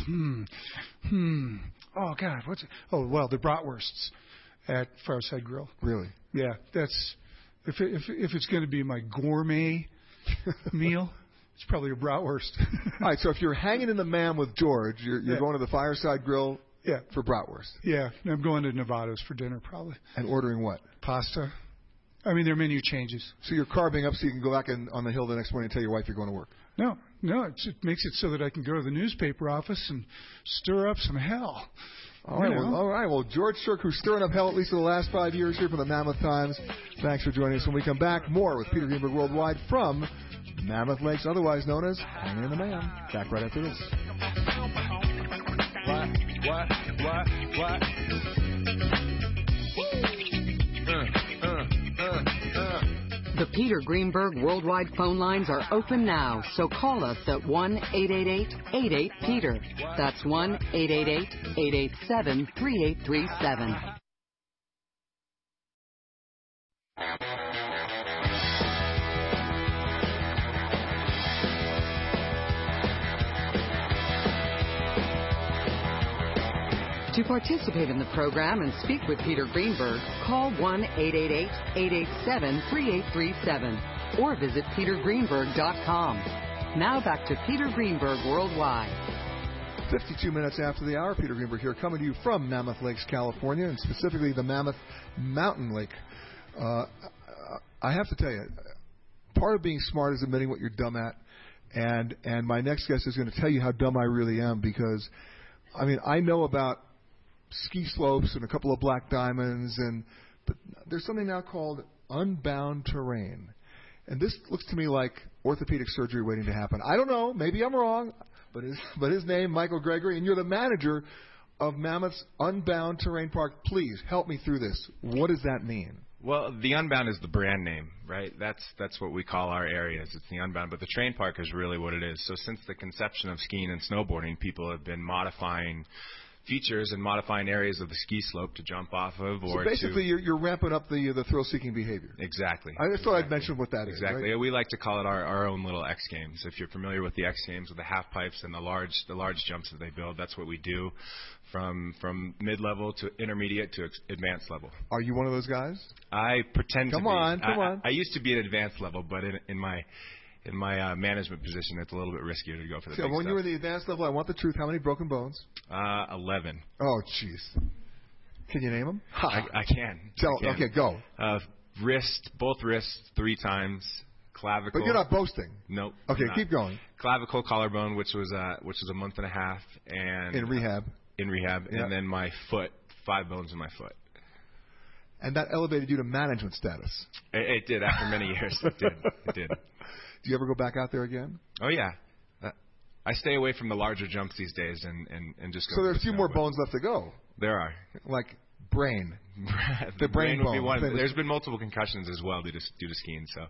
Oh God, what's it? Oh well, the bratwursts at Fireside Grill. Really? Yeah, that's if it's going to be my gourmet meal, it's probably a bratwurst. All right, so if you're hanging in the MAM with George, you're going to the Fireside Grill for bratwurst. Yeah, I'm going to Nevado's for dinner probably. And ordering what? Pasta. I mean, their menu changes. So you're carving up so you can go back on the hill the next morning and tell your wife you're going to work? No, it makes it so that I can go to the newspaper office and stir up some hell. All right. Well, George Shirk, who's stirring up hell at least for the last 5 years here for the Mammoth Times. Thanks for joining us. When we come back, more with Peter Greenberg Worldwide from Mammoth Lakes, otherwise known as Hanging in the MAM. Back right after this. What? The Peter Greenberg Worldwide phone lines are open now, so call us at 1-888-88-PETER. That's 1-888-887-3837. To participate in the program and speak with Peter Greenberg, call 1-888-887-3837 or visit petergreenberg.com. Now back to Peter Greenberg Worldwide. 52 minutes after the hour, Peter Greenberg here, coming to you from Mammoth Lakes, California, and specifically the Mammoth Mountain Lake. I have to tell you, part of being smart is admitting what you're dumb at, and my next guest is going to tell you how dumb I really am, because, I mean, I know about ski slopes and a couple of black diamonds, but there's something now called unbound terrain. And this looks to me like orthopedic surgery waiting to happen. I don't know, maybe I'm wrong, but his name, Michael Gregory, and you're the manager of Mammoth's Unbound Terrain Park. Please help me through this. What does that mean? Well, the Unbound is the brand name, right? That's what we call our areas. It's the Unbound, but the Terrain Park is really what it is. So since the conception of skiing and snowboarding, people have been modifying features and modifying areas of the ski slope to jump off of. Or so basically, you're ramping up the thrill-seeking behavior. Exactly. I just thought I'd mention what that is. Exactly. Right? We like to call it our own little X Games. If you're familiar with the X Games, with the half pipes and the large jumps that they build, that's what we do from mid-level to intermediate to advanced level. Are you one of those guys? I pretend to be. Come on. I used to be at advanced level, but in my management position, it's a little bit riskier to go for the big when stuff. you were in the advanced level, I want the truth. How many broken bones? 11. Oh, jeez. Can you name them? I can. Okay, go. Both wrists 3 times. Clavicle. But you're not boasting. Nope. Okay, keep going. Clavicle, collarbone, which was a month and a half, and in rehab. Yep. And then my foot, 5 bones in my foot. And that elevated you to management status. It did after many years. It did. Do you ever go back out there again? Oh yeah. I stay away from the larger jumps these days and just go. So there's a few more bones left to go. There are. Like brain. the brain would bone. be one. There's been multiple concussions as well due to skiing. So.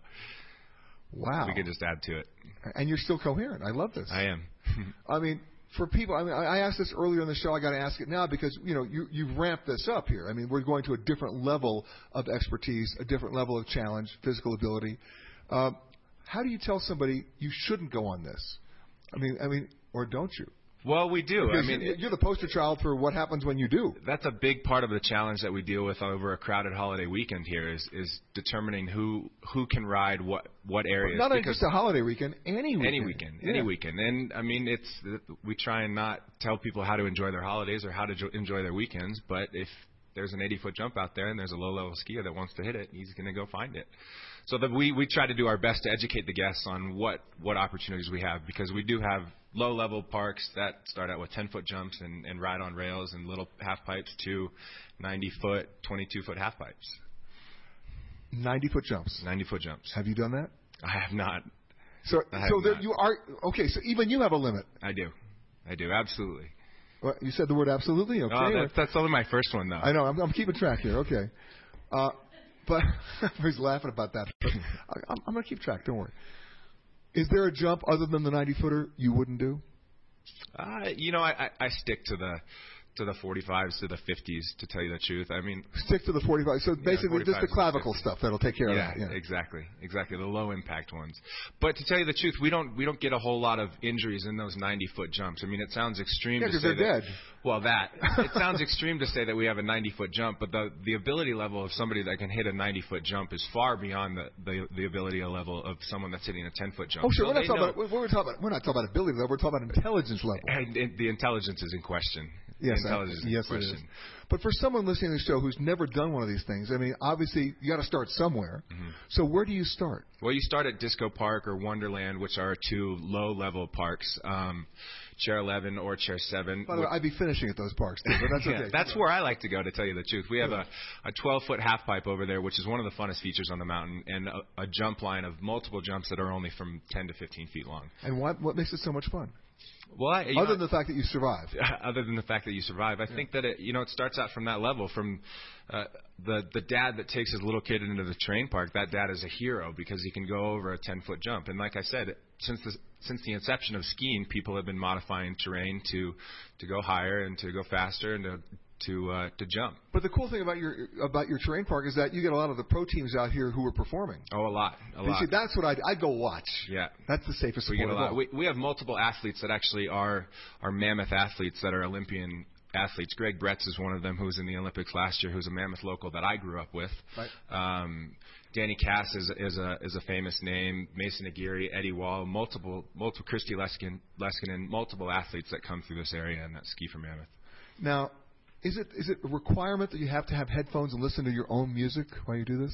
Wow. We could just add to it. And you're still coherent. I love this. I am. I mean, for people, I asked this earlier in the show. I got to ask it now because you've ramped this up here. I mean, we're going to a different level of expertise, a different level of challenge, physical ability. How do you tell somebody you shouldn't go on this? I mean, or don't you? Well, we do. Because you're the poster child for what happens when you do. That's a big part of the challenge that we deal with over a crowded holiday weekend here is determining who can ride what areas. Not just a holiday weekend, any weekend. Any weekend. And I mean, we try and not tell people how to enjoy their holidays or how to enjoy their weekends, but if there's an 80-foot jump out there and there's a low-level skier that wants to hit it, he's going to go find it. So that we try to do our best to educate the guests on what opportunities we have, because we do have low-level parks that start out with 10-foot jumps and ride on rails and little half pipes to 90-foot, 22-foot half pipes. 90-foot jumps. 90-foot jumps. Have you done that? I have not. So there you are. Okay, so even you have a limit. I do, absolutely. Well, you said the word absolutely. Okay. Oh, that's only my first one, though. I know. I'm keeping track here. Okay. But everybody's laughing about that. I'm going to keep track. Don't worry. Is there a jump other than the 90-footer you wouldn't do? I stick to the 45s to the 50s, to tell you the truth. I mean, stick to the 45. So basically, just the clavicle stuff that'll take care of that. Yeah, exactly. The low impact ones. But to tell you the truth, we don't get a whole lot of injuries in those 90-foot jumps. I mean, it sounds extreme to say they're dead. Well, it sounds extreme to say that we have a 90-foot jump, but the ability level of somebody that can hit a 90-foot jump is far beyond the ability level of someone that's hitting a 10-foot jump. Oh, sure. We're not talking about ability level. We're talking about intelligence level. And the intelligence is in question. Yes, it is. But for someone listening to the show who's never done one of these things, I mean, obviously you got to start somewhere. Mm-hmm. So where do you start? Well, you start at Disco Park or Wonderland, which are 2 low-level parks, Chair 11 or Chair 7. By the way, I'd be finishing at those parks too, but that's okay. That's where I like to go, to tell you the truth. We have a 12-foot half pipe over there, which is one of the funnest features on the mountain, and a jump line of multiple jumps that are only from 10 to 15 feet long. And what makes it so much fun? Well, other than the fact that you survive. Other than the fact that you survive, I think that it starts out from that level. From the dad that takes his little kid into the terrain park, that dad is a hero because he can go over a 10-foot jump. And like I said, since the inception of skiing, people have been modifying terrain to go higher and to go faster and to jump. But the cool thing about your terrain park is that you get a lot of the pro teams out here who are performing. Oh, a lot. See, that's what I'd go watch. Yeah, that's the safest sport of all. We have multiple athletes that actually are Mammoth athletes that are Olympian athletes. Greg Bretz is one of them, who was in the Olympics last year, who's a Mammoth local that I grew up with. Right. Danny Cass is a famous name. Mason Aguirre, Eddie Wall, multiple Christy Leskinen, multiple athletes that come through this area and that ski for Mammoth. Now, is it a requirement that you have to have headphones and listen to your own music while you do this?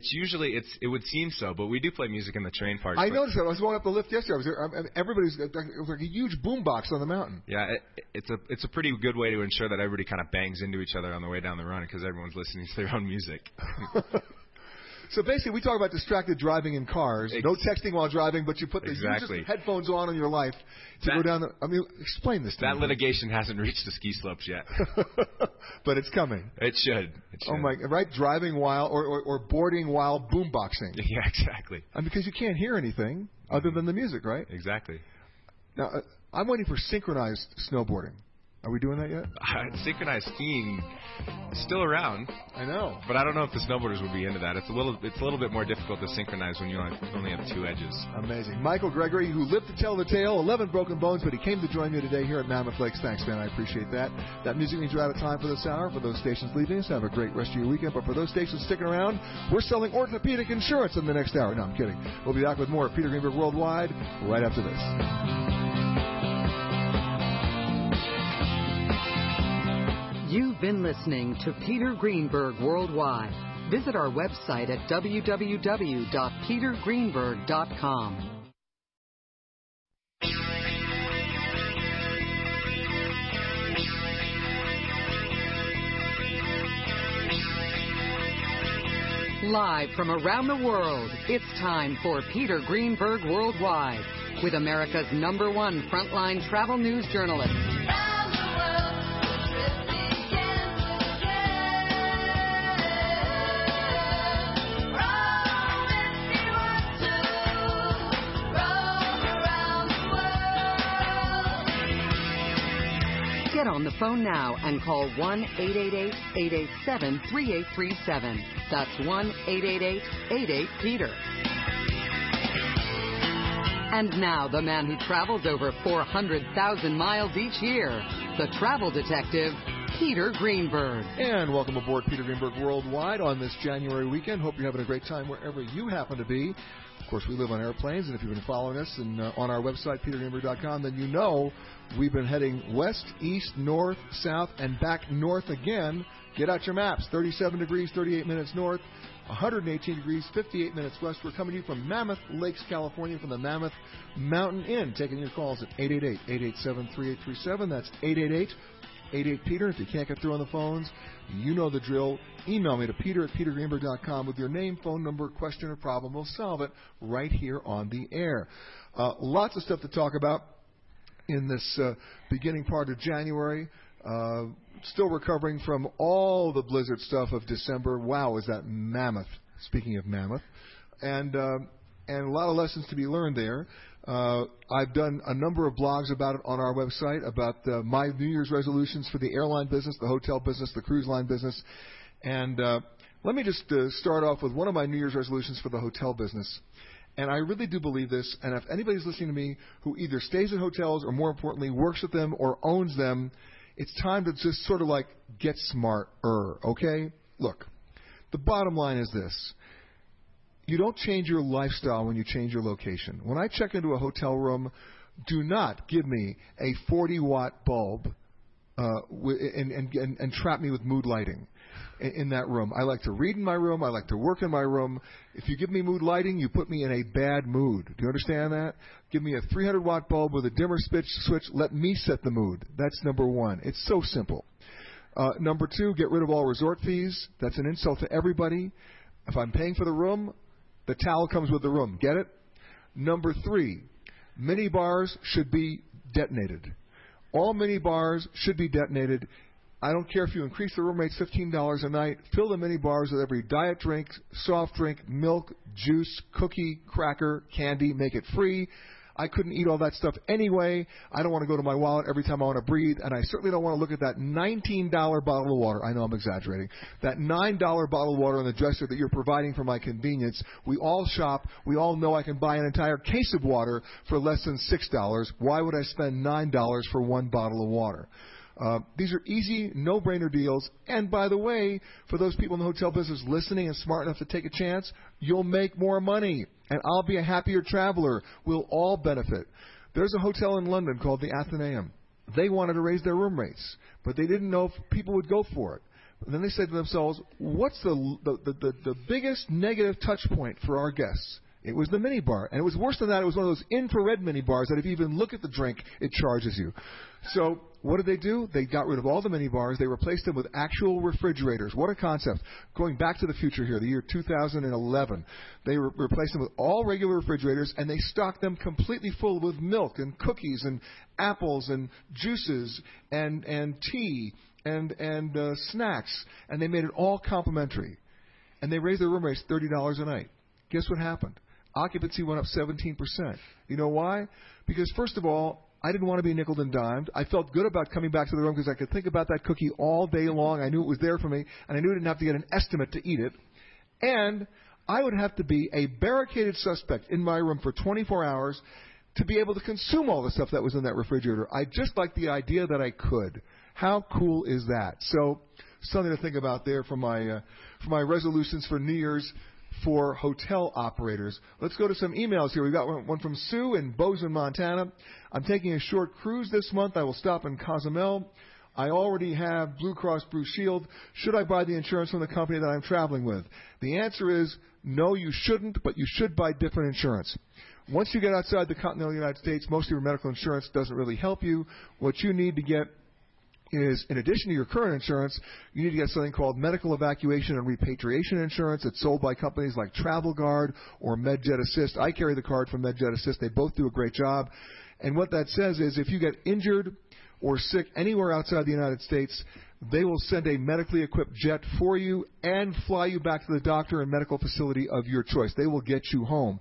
It would seem so, but we do play music in the terrain park. I noticed that. I was going up the lift yesterday. It was like a huge boombox on the mountain. Yeah, it's a pretty good way to ensure that everybody kind of bangs into each other on the way down the run because everyone's listening to their own music. So basically, we talk about distracted driving in cars. No texting while driving, but you put the exactly. headphones on in your life to go down. Explain this to me. That litigation hasn't reached the ski slopes yet. But it's coming. It should. Oh my! Right, driving while or boarding while boomboxing. Yeah, exactly. Because you can't hear anything other than the music, right? Exactly. Now, I'm waiting for synchronized snowboarding. Are we doing that yet? Synchronized skiing is still around. I know. But I don't know if the snowboarders would be into that. It's a little bit more difficult to synchronize when you only have two edges. Amazing. Michael Gregory, who lived to tell the tale, 11 broken bones, but he came to join me today here at Mammoth Lakes. Thanks, man. I appreciate that. That music means we're out of time for this hour. For those stations leaving us, have a great rest of your weekend. But for those stations sticking around, we're selling orthopedic insurance in the next hour. No, I'm kidding. We'll be back with more Peter Greenberg Worldwide right after this. You've been listening to Peter Greenberg Worldwide. Visit our website at www.petergreenberg.com. Live from around the world, it's time for Peter Greenberg Worldwide with America's #1 frontline travel news journalist. Get on the phone now and call 1-888-887-3837. That's 1-888-88-PETER. And now the man who travels over 400,000 miles each year, the travel detective, Peter Greenberg. And welcome aboard Peter Greenberg Worldwide on this January weekend. Hope you're having a great time wherever you happen to be. Of course, we live on airplanes, and if you've been following us and on our website, petergreenberg.com, then you know we've been heading west, east, north, south, and back north again. Get out your maps. 37 degrees, 38 minutes north, 118 degrees, 58 minutes west. We're coming to you from Mammoth Lakes, California, from the Mammoth Mountain Inn. Taking your calls at 888-887-3837. That's 888-88-PETER. If you can't get through on the phones, you know the drill. Email me to peter@petergreenberg.com with your name, phone number, question, or problem. We'll solve it right here on the air. Lots of stuff to talk about in this beginning part of January. Still recovering from all the blizzard stuff of December. Wow, is that mammoth, speaking of mammoth. And a lot of lessons to be learned there. I've done a number of blogs about it on our website, about my New Year's resolutions for the airline business, the hotel business, the cruise line business. And let me just start off with one of my New Year's resolutions for the hotel business. And I really do believe this, and if anybody's listening to me who either stays in hotels or, more importantly, works with them or owns them, it's time to just sort of like get smarter, okay? Look, the bottom line is this. You don't change your lifestyle when you change your location. When I check into a hotel room, do not give me a 40-watt bulb and trap me with mood lighting in that room. I like to read in my room. I like to work in my room. If you give me mood lighting, you put me in a bad mood. Do you understand that? Give me a 300-watt bulb with a dimmer switch. Let me set the mood. That's number one. It's so simple. Number two, get rid of all resort fees. That's an insult to everybody. If I'm paying for the room, the towel comes with the room. Get it? Number three, mini bars should be detonated. All mini bars should be detonated. I don't care if you increase the room rates $15 a night. Fill the mini bars with every diet drink, soft drink, milk, juice, cookie, cracker, candy. Make it free. I couldn't eat all that stuff anyway. I don't want to go to my wallet every time I want to breathe, and I certainly don't want to look at that $19 bottle of water. I know I'm exaggerating. That $9 bottle of water on the dresser that you're providing for my convenience. We all shop. We all know I can buy an entire case of water for less than $6. Why would I spend $9 for one bottle of water? These are easy, no-brainer deals. And by the way, for those people in the hotel business listening and smart enough to take a chance, you'll make more money. And I'll be a happier traveler. We'll all benefit. There's a hotel in London called the Athenaeum. They wanted to raise their room rates, but they didn't know if people would go for it. And then they said to themselves, what's the biggest negative touch point for our guests? It was the mini bar. And it was worse than that. It was one of those infrared mini bars that if you even look at the drink, it charges you. So what did they do? They got rid of all the mini bars. They replaced them with actual refrigerators. What a concept. Going back to the future here, the year 2011, they replaced them with all regular refrigerators, and they stocked them completely full with milk and cookies and apples and juices and tea and snacks. And they made it all complimentary. And they raised their room rates $30 a night. Guess what happened? Occupancy went up 17%. You know why? Because, first of all, I didn't want to be nickeled and dimed. I felt good about coming back to the room because I could think about that cookie all day long. I knew it was there for me, and I knew I didn't have to get an estimate to eat it. And I would have to be a barricaded suspect in my room for 24 hours to be able to consume all the stuff that was in that refrigerator. I just liked the idea that I could. How cool is that? So something to think about there for my resolutions for New Year's for hotel operators. Let's go to some emails here. We've got one from Sue in Bozeman, Montana. I'm taking a short cruise this month. I will stop in Cozumel. I already have Blue Cross Blue Shield. Should I buy the insurance from the company that I'm traveling with? The answer is no, you shouldn't, but you should buy different insurance. Once you get outside the continental United States, most of your medical insurance doesn't really help you. What you need to get is, in addition to your current insurance, you need to get something called medical evacuation and repatriation insurance. It's sold by companies like Travel Guard or MedJet Assist. I carry the card from MedJet Assist. They both do a great job. And what that says is if you get injured or sick anywhere outside the United States, they will send a medically equipped jet for you and fly you back to the doctor and medical facility of your choice. They will get you home.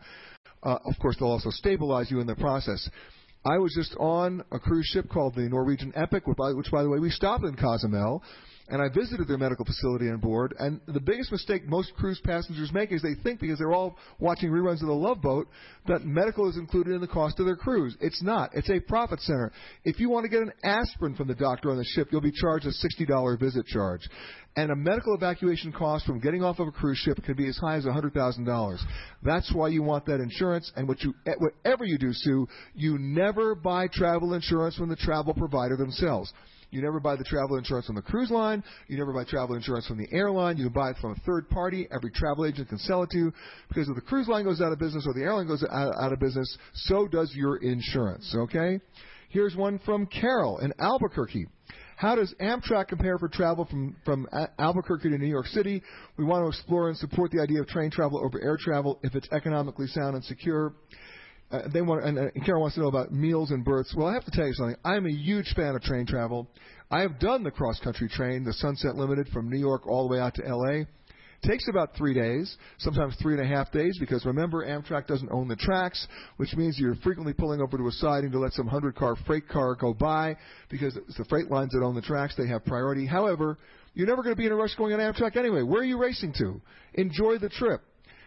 Of course, they'll also stabilize you in the process. I was just on a cruise ship called the Norwegian Epic, which, by the way, we stopped in Cozumel, and I visited their medical facility on board. And the biggest mistake most cruise passengers make is they think, because they're all watching reruns of The Love Boat, that medical is included in the cost of their cruise. It's not. It's a profit center. If you want to get an aspirin from the doctor on the ship, you'll be charged a $60 visit charge. And a medical evacuation cost from getting off of a cruise ship can be as high as $100,000. That's why you want that insurance. And whatever you do, Sue, you never buy travel insurance from the travel provider themselves. You never buy the travel insurance from the cruise line. You never buy travel insurance from the airline. You buy it from a third party. Every travel agent can sell it to you. Because if the cruise line goes out of business or the airline goes out of business, so does your insurance, okay? Here's one from Carol in Albuquerque. How does Amtrak compare for travel from Albuquerque to New York City? We want to explore and support the idea of train travel over air travel if it's economically sound and secure. And Carol wants to know about meals and berths. Well, I have to tell you something. I'm a huge fan of train travel. I have done the cross-country train, the Sunset Limited, from New York all the way out to L.A. Takes about 3 days, sometimes 3.5 days, because remember, Amtrak doesn't own the tracks, which means you're frequently pulling over to a siding to let some 100-car freight car go by, because it's the freight lines that own the tracks. They have priority. However, you're never going to be in a rush going on Amtrak anyway. Where are you racing to? Enjoy the trip.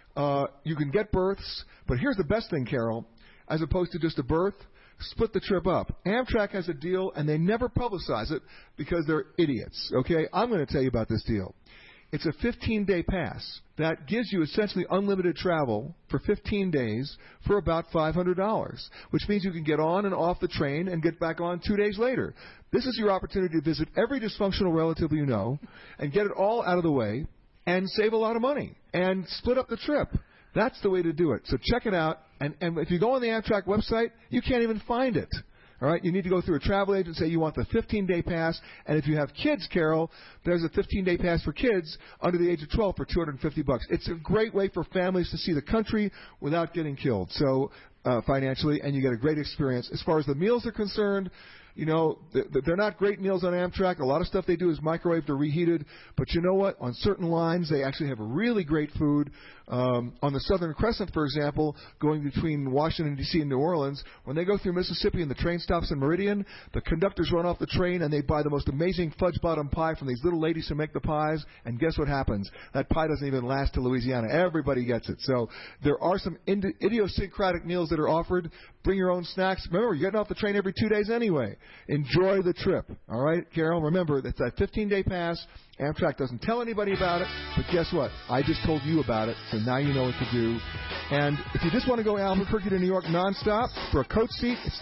You can get berths, but here's the best thing, Carol. As opposed to just a berth, split the trip up. Amtrak has a deal, and they never publicize it because they're idiots. Okay, I'm going to tell you about this deal. It's a 15-day pass that gives you essentially unlimited travel for 15 days for about $500, which means you can get on and off the train and get back on 2 days later. This is your opportunity to visit every dysfunctional relative you know and get it all out of the way and save a lot of money and split up the trip. That's the way to do it. So check it out. And if you go on the Amtrak website, you can't even find it. All right, you need to go through a travel agent and say you want the 15-day pass. And if you have kids, Carol, there's a 15-day pass for kids under the age of 12 for $250. It's a great way for families to see the country without getting killed. So financially, and you get a great experience. As far as the meals are concerned, you know, they're not great meals on Amtrak. A lot of stuff they do is microwaved or reheated. But you know what? On certain lines, they actually have really great food. On the Southern Crescent, for example, going between Washington, D.C. and New Orleans, when they go through Mississippi and the train stops in Meridian, the conductors run off the train and they buy the most amazing fudge bottom pie from these little ladies who make the pies. And guess what happens? That pie doesn't even last to Louisiana. Everybody gets it. So there are some idiosyncratic meals that are offered. Bring your own snacks. Remember, you're getting off the train every 2 days anyway. Enjoy the trip. All right, Carol? Remember, it's that 15-day pass. Amtrak doesn't tell anybody about it, but guess what? I just told you about it, so now you know what to do. And if you just want to go Albuquerque to New York nonstop for a coach seat, it's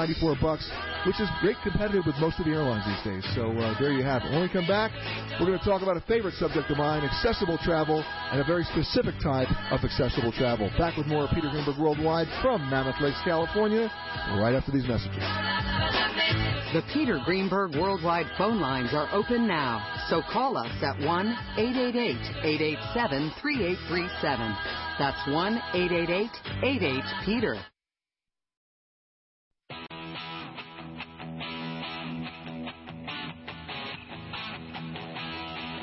$394, which is great competitive with most of the airlines these days. So there you have it. When we come back, we're going to talk about a favorite subject of mine, accessible travel, and a very specific type of accessible travel. Back with more of Peter Greenberg Worldwide from Mammoth Lakes, California, right after these messages. The Peter Greenberg Worldwide phone lines are open now, so call us at 1-888-887-3837. That's 1-888-88-PETER.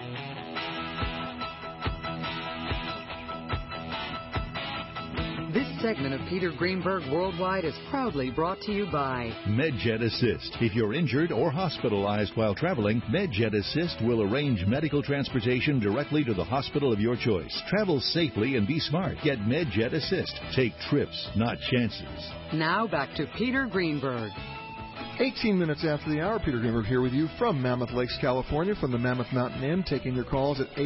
This segment of Peter Greenberg Worldwide is proudly brought to you by MedJet Assist. If you're injured or hospitalized while traveling, MedJet Assist will arrange medical transportation directly to the hospital of your choice. Travel safely and be smart. Get MedJet Assist. Take trips, not chances. Now back to Peter Greenberg. 18 minutes after the hour, Peter Greenberg here with you from Mammoth Lakes, California, from the Mammoth Mountain Inn, taking your calls at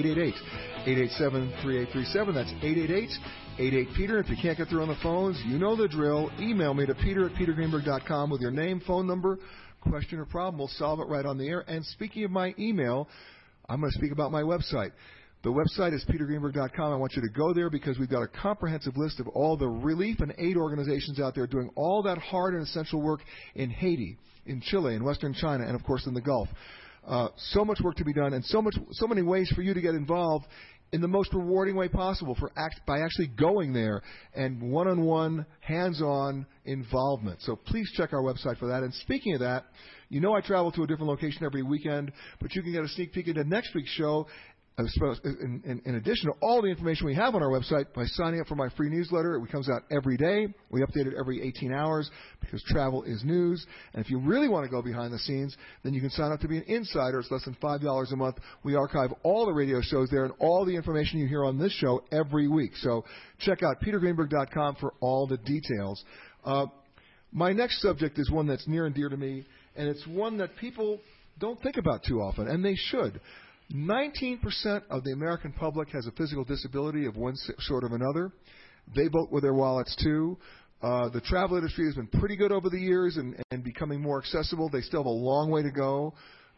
888-887-3837. That's 888-88-PETER. If you can't get through on the phones, you know the drill. Email me to peter@petergreenberg.com with your name, phone number, question, or problem. We'll solve it right on the air. And speaking of my email, I'm going to speak about my website. The website is petergreenberg.com. I want you to go there because we've got a comprehensive list of all the relief and aid organizations out there doing all that hard and essential work in Haiti, in Chile, in Western China, and, of course, in the Gulf. So much work to be done and so many ways for you to get involved in the most rewarding way possible by actually going there and one-on-one, hands-on involvement. So please check our website for that. And speaking of that, you know I travel to a different location every weekend, but you can get a sneak peek into next week's show in addition to all the information we have on our website by signing up for my free newsletter. It comes out every day. We update it every 18 hours because travel is news. And if you really want to go behind the scenes, then you can sign up to be an insider. It's less than $5 a month. We archive all the radio shows there and all the information you hear on this show every week. So check out petergreenberg.com for all the details. My next subject is one that's near and dear to me, and it's one that people don't think about too often, and they should. 19% of the American public has a physical disability of one sort or another. They vote with their wallets, too. The travel industry has been pretty good over the years and becoming more accessible. They still have a long way to go.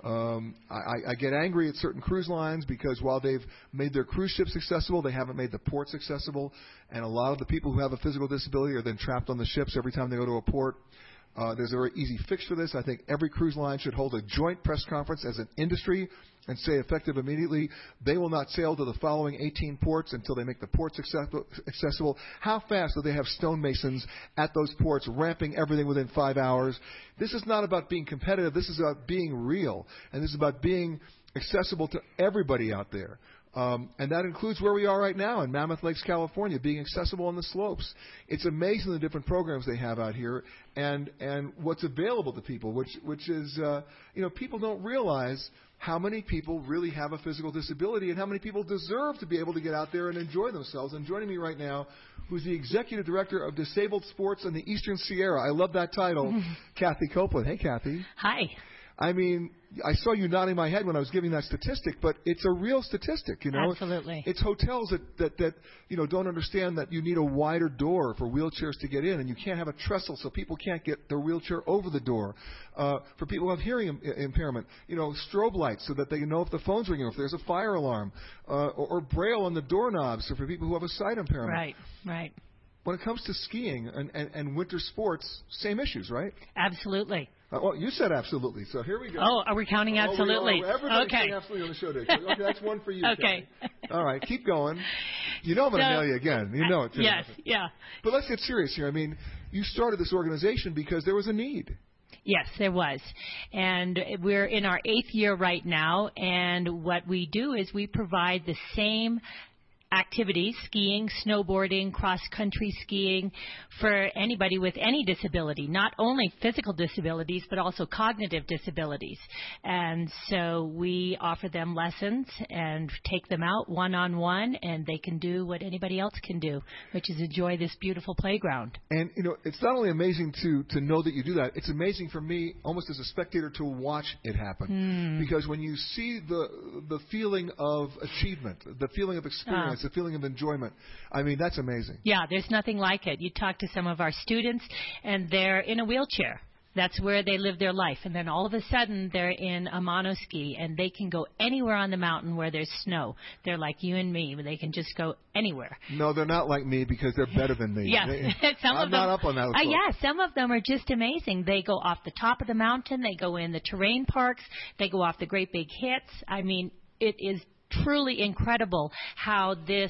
I get angry at certain cruise lines because while they've made their cruise ships accessible, they haven't made the ports accessible. And a lot of the people who have a physical disability are then trapped on the ships every time they go to a port. There's a very easy fix for this. I think every cruise line should hold a joint press conference as an industry and say effective immediately, they will not sail to the following 18 ports until they make the ports accessible. How fast do they have stonemasons at those ports ramping everything within 5 hours? This is not about being competitive. This is about being real, and this is about being accessible to everybody out there. And that includes where we are right now in Mammoth Lakes, California, being accessible on the slopes. It's amazing the different programs they have out here and what's available to people, which is, people don't realize how many people really have a physical disability and how many people deserve to be able to get out there and enjoy themselves. And joining me right now, who's the Executive Director of Disabled Sports in the Eastern Sierra. I love that title, Kathy Copeland. Hey, Kathy. Hi. I mean, I saw you nodding my head when I was giving that statistic, but it's a real statistic, Absolutely. It's hotels that don't understand that you need a wider door for wheelchairs to get in, and you can't have a trestle so people can't get their wheelchair over the door. For people who have hearing impairment, strobe lights so that they can know if the phone's ringing or if there's a fire alarm, or braille on the doorknobs so for people who have a sight impairment. Right. When it comes to skiing and winter sports, same issues, right? Absolutely. Well, you said absolutely, so here we go. Oh, are we counting absolutely? Everybody's okay. saying absolutely on the show today. Okay, that's one for you. Okay. All right, keep going. You know I'm going to nail you again. You know it, too. Yes, yeah. But let's get serious here. I mean, you started this organization because there was a need. Yes, there was. And we're in our 8th year right now, and what we do is we provide the same activities, skiing, snowboarding, cross-country skiing, for anybody with any disability, not only physical disabilities, but also cognitive disabilities. And so we offer them lessons and take them out one-on-one, and they can do what anybody else can do, which is enjoy this beautiful playground. And, it's not only amazing to know that you do that, it's amazing for me, almost as a spectator, to watch it happen. Because when you see the feeling of achievement, the feeling of experience, the feeling of enjoyment, I mean, that's amazing. Yeah, there's nothing like it. You talk to some of our students, and they're in a wheelchair. That's where they live their life. And then all of a sudden, they're in a monoski, and they can go anywhere on the mountain where there's snow. They're like you and me. They can just go anywhere. No, they're not like me because they're better than me. Yes. I'm not up on that. Yeah, some of them are just amazing. They go off the top of the mountain. They go in the terrain parks. They go off the great big hits. I mean, it is truly incredible how this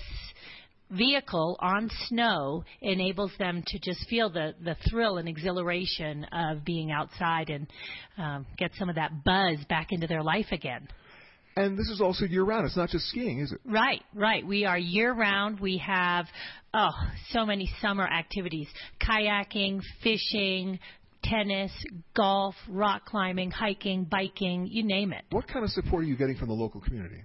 vehicle on snow enables them to just feel the thrill and exhilaration of being outside and get some of that buzz back into their life again. And this is also year-round. It's not just skiing, is it? Right. We are year-round. We have, so many summer activities. Kayaking, fishing, tennis, golf, rock climbing, hiking, biking, you name it. What kind of support are you getting from the local community?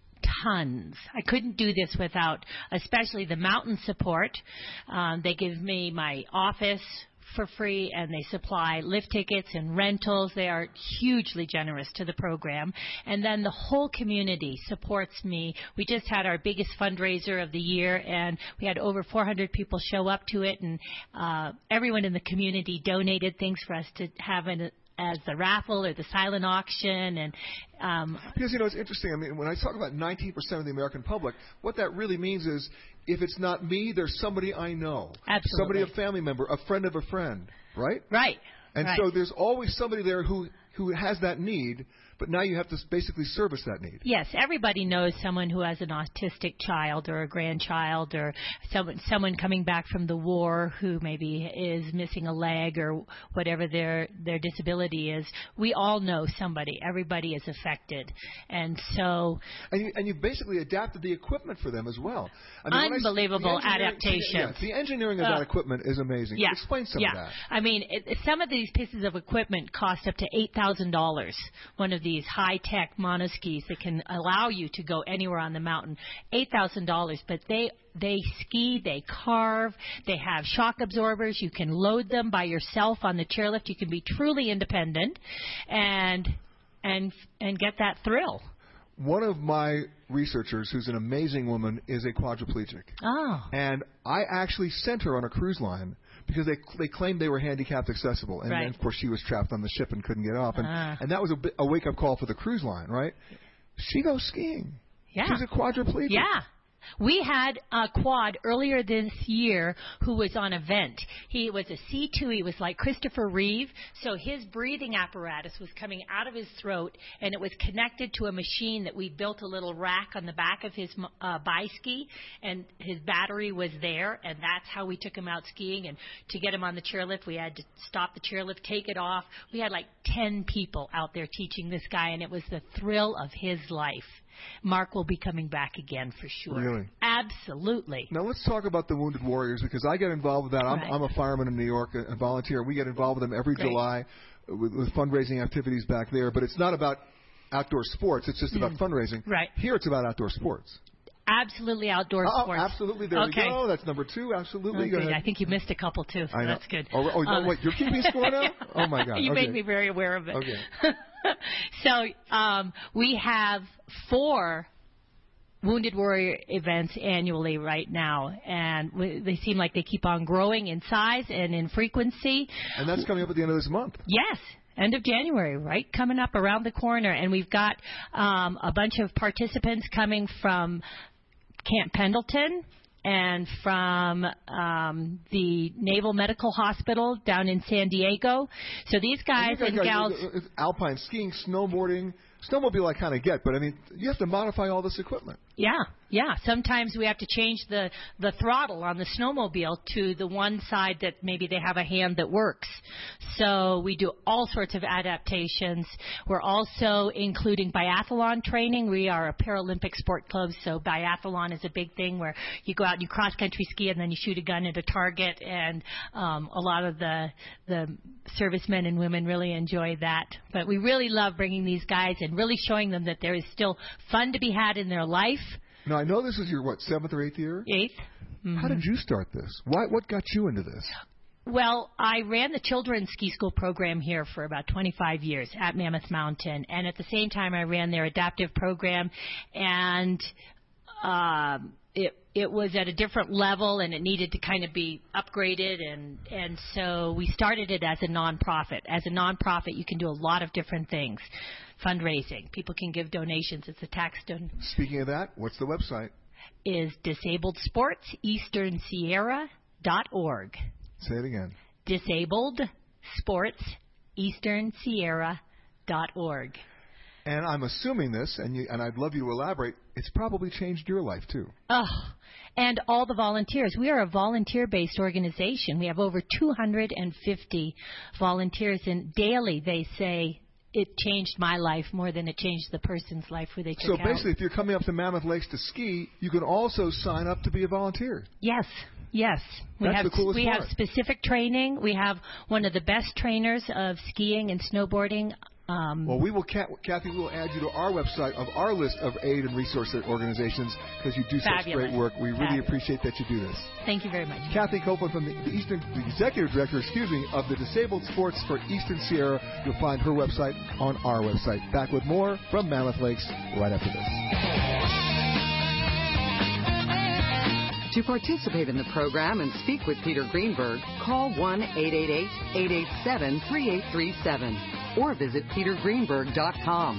Tons. I couldn't do this without, especially the mountain support. They give me my office for free, and they supply lift tickets and rentals. They are hugely generous to the program. And then the whole community supports me. We just had our biggest fundraiser of the year, and we had over 400 people show up to it, and everyone in the community donated things for us to have as the raffle or the silent auction. And because, it's interesting. I mean, when I talk about 19% of the American public, what that really means is if it's not me, there's somebody I know. Absolutely. Somebody, a family member, a friend of a friend, right? Right. And so there's always somebody there who has that need, but now you have to basically service that need. Yes, everybody knows someone who has an autistic child or a grandchild, or someone coming back from the war who maybe is missing a leg or whatever their disability is. We all know somebody. Everybody is affected. And so... And you basically adapted the equipment for them as well. I mean, unbelievable adaptations. The engineering of that equipment is amazing. Yeah. Explain some of that. I mean, some of these pieces of equipment cost up to $8,000. One of these high-tech monoskis that can allow you to go anywhere on the mountain, $8,000, but they ski, they carve, they have shock absorbers. You can load them by yourself on the chairlift. You can be truly independent and get that thrill. One of my researchers, who's an amazing woman, is a quadriplegic. Oh. And I actually sent her on a cruise line because they claimed they were handicapped accessible. And then, of course, she was trapped on the ship and couldn't get off. And that was a wake-up call for the cruise line, right? She goes skiing. Yeah. She's a quadriplegic. Yeah. We had a quad earlier this year who was on a vent. He was a C2. He was like Christopher Reeve. So his breathing apparatus was coming out of his throat, and it was connected to a machine that we built a little rack on the back of his bi-ski, and his battery was there, and that's how we took him out skiing. And to get him on the chairlift, we had to stop the chairlift, take it off. We had like 10 people out there teaching this guy, and it was the thrill of his life. Mark will be coming back again for sure. Really? Absolutely. Now let's talk about the Wounded Warriors, because I get involved with that. I'm a fireman in New York, a volunteer. We get involved with them every July with fundraising activities back there. But it's not about outdoor sports. It's just about fundraising. Right. Here it's about outdoor sports. Absolutely outdoor sports. Absolutely. There we go. That's number 2. Absolutely. Go ahead. I think you missed a couple, too. So that's good. Wait, you're keeping score now? Oh, my God. You made me very aware of it. Okay. So we have 4 Wounded Warrior events annually right now, and they seem like they keep on growing in size and in frequency. And that's coming up at the end of this month. Yes. End of January, right? Coming up around the corner. And we've got a bunch of participants coming from Camp Pendleton and from the Naval Medical Hospital down in San Diego. So these guys and gals... Alpine skiing, snowboarding. Snowmobile I kind of get, but I mean, you have to modify all this equipment. Yeah. Sometimes we have to change the throttle on the snowmobile to the one side that maybe they have a hand that works. So we do all sorts of adaptations. We're also including biathlon training. We are a Paralympic sport club, so biathlon is a big thing where you go out and you cross-country ski and then you shoot a gun at a target, and a lot of the servicemen and women really enjoy that. But we really love bringing these guys and really showing them that there is still fun to be had in their life. Now, I know this is your, 7th or 8th year? 8th. Mm-hmm. How did you start this? What got you into this? Well, I ran the children's ski school program here for about 25 years at Mammoth Mountain. And at the same time, I ran their adaptive program. And it was at a different level, and it needed to kind of be upgraded. And so we started it as a nonprofit. As a nonprofit, you can do a lot of different things. Fundraising. People can give donations. It's a tax donation. Speaking of that, what's the website? Is DisabledSportsEasternSierra.org. Say it again. DisabledSportsEasternSierra.org. And I'm assuming this, and I'd love you to elaborate, it's probably changed your life, too. Oh, and all the volunteers. We are a volunteer-based organization. We have over 250 volunteers, and daily they say, it changed my life more than it changed the person's life who they took So out. basically, if you're coming up to Mammoth Lakes to ski, you can also sign up to be a volunteer. Yes. Yes. That's the coolest we part. have specific training. We have one of the best trainers of skiing and snowboarding. Well, Kathy, we will add you to our website of our list of aid and resource organizations because you do such great work. We really appreciate that you do this. Thank you very much. Kathy Copeland from the Executive Director, of the Disabled Sports for Eastern Sierra. You'll find her website on our website. Back with more from Mammoth Lakes right after this. To participate in the program and speak with Peter Greenberg, call 1-888-887-3837 or visit petergreenberg.com.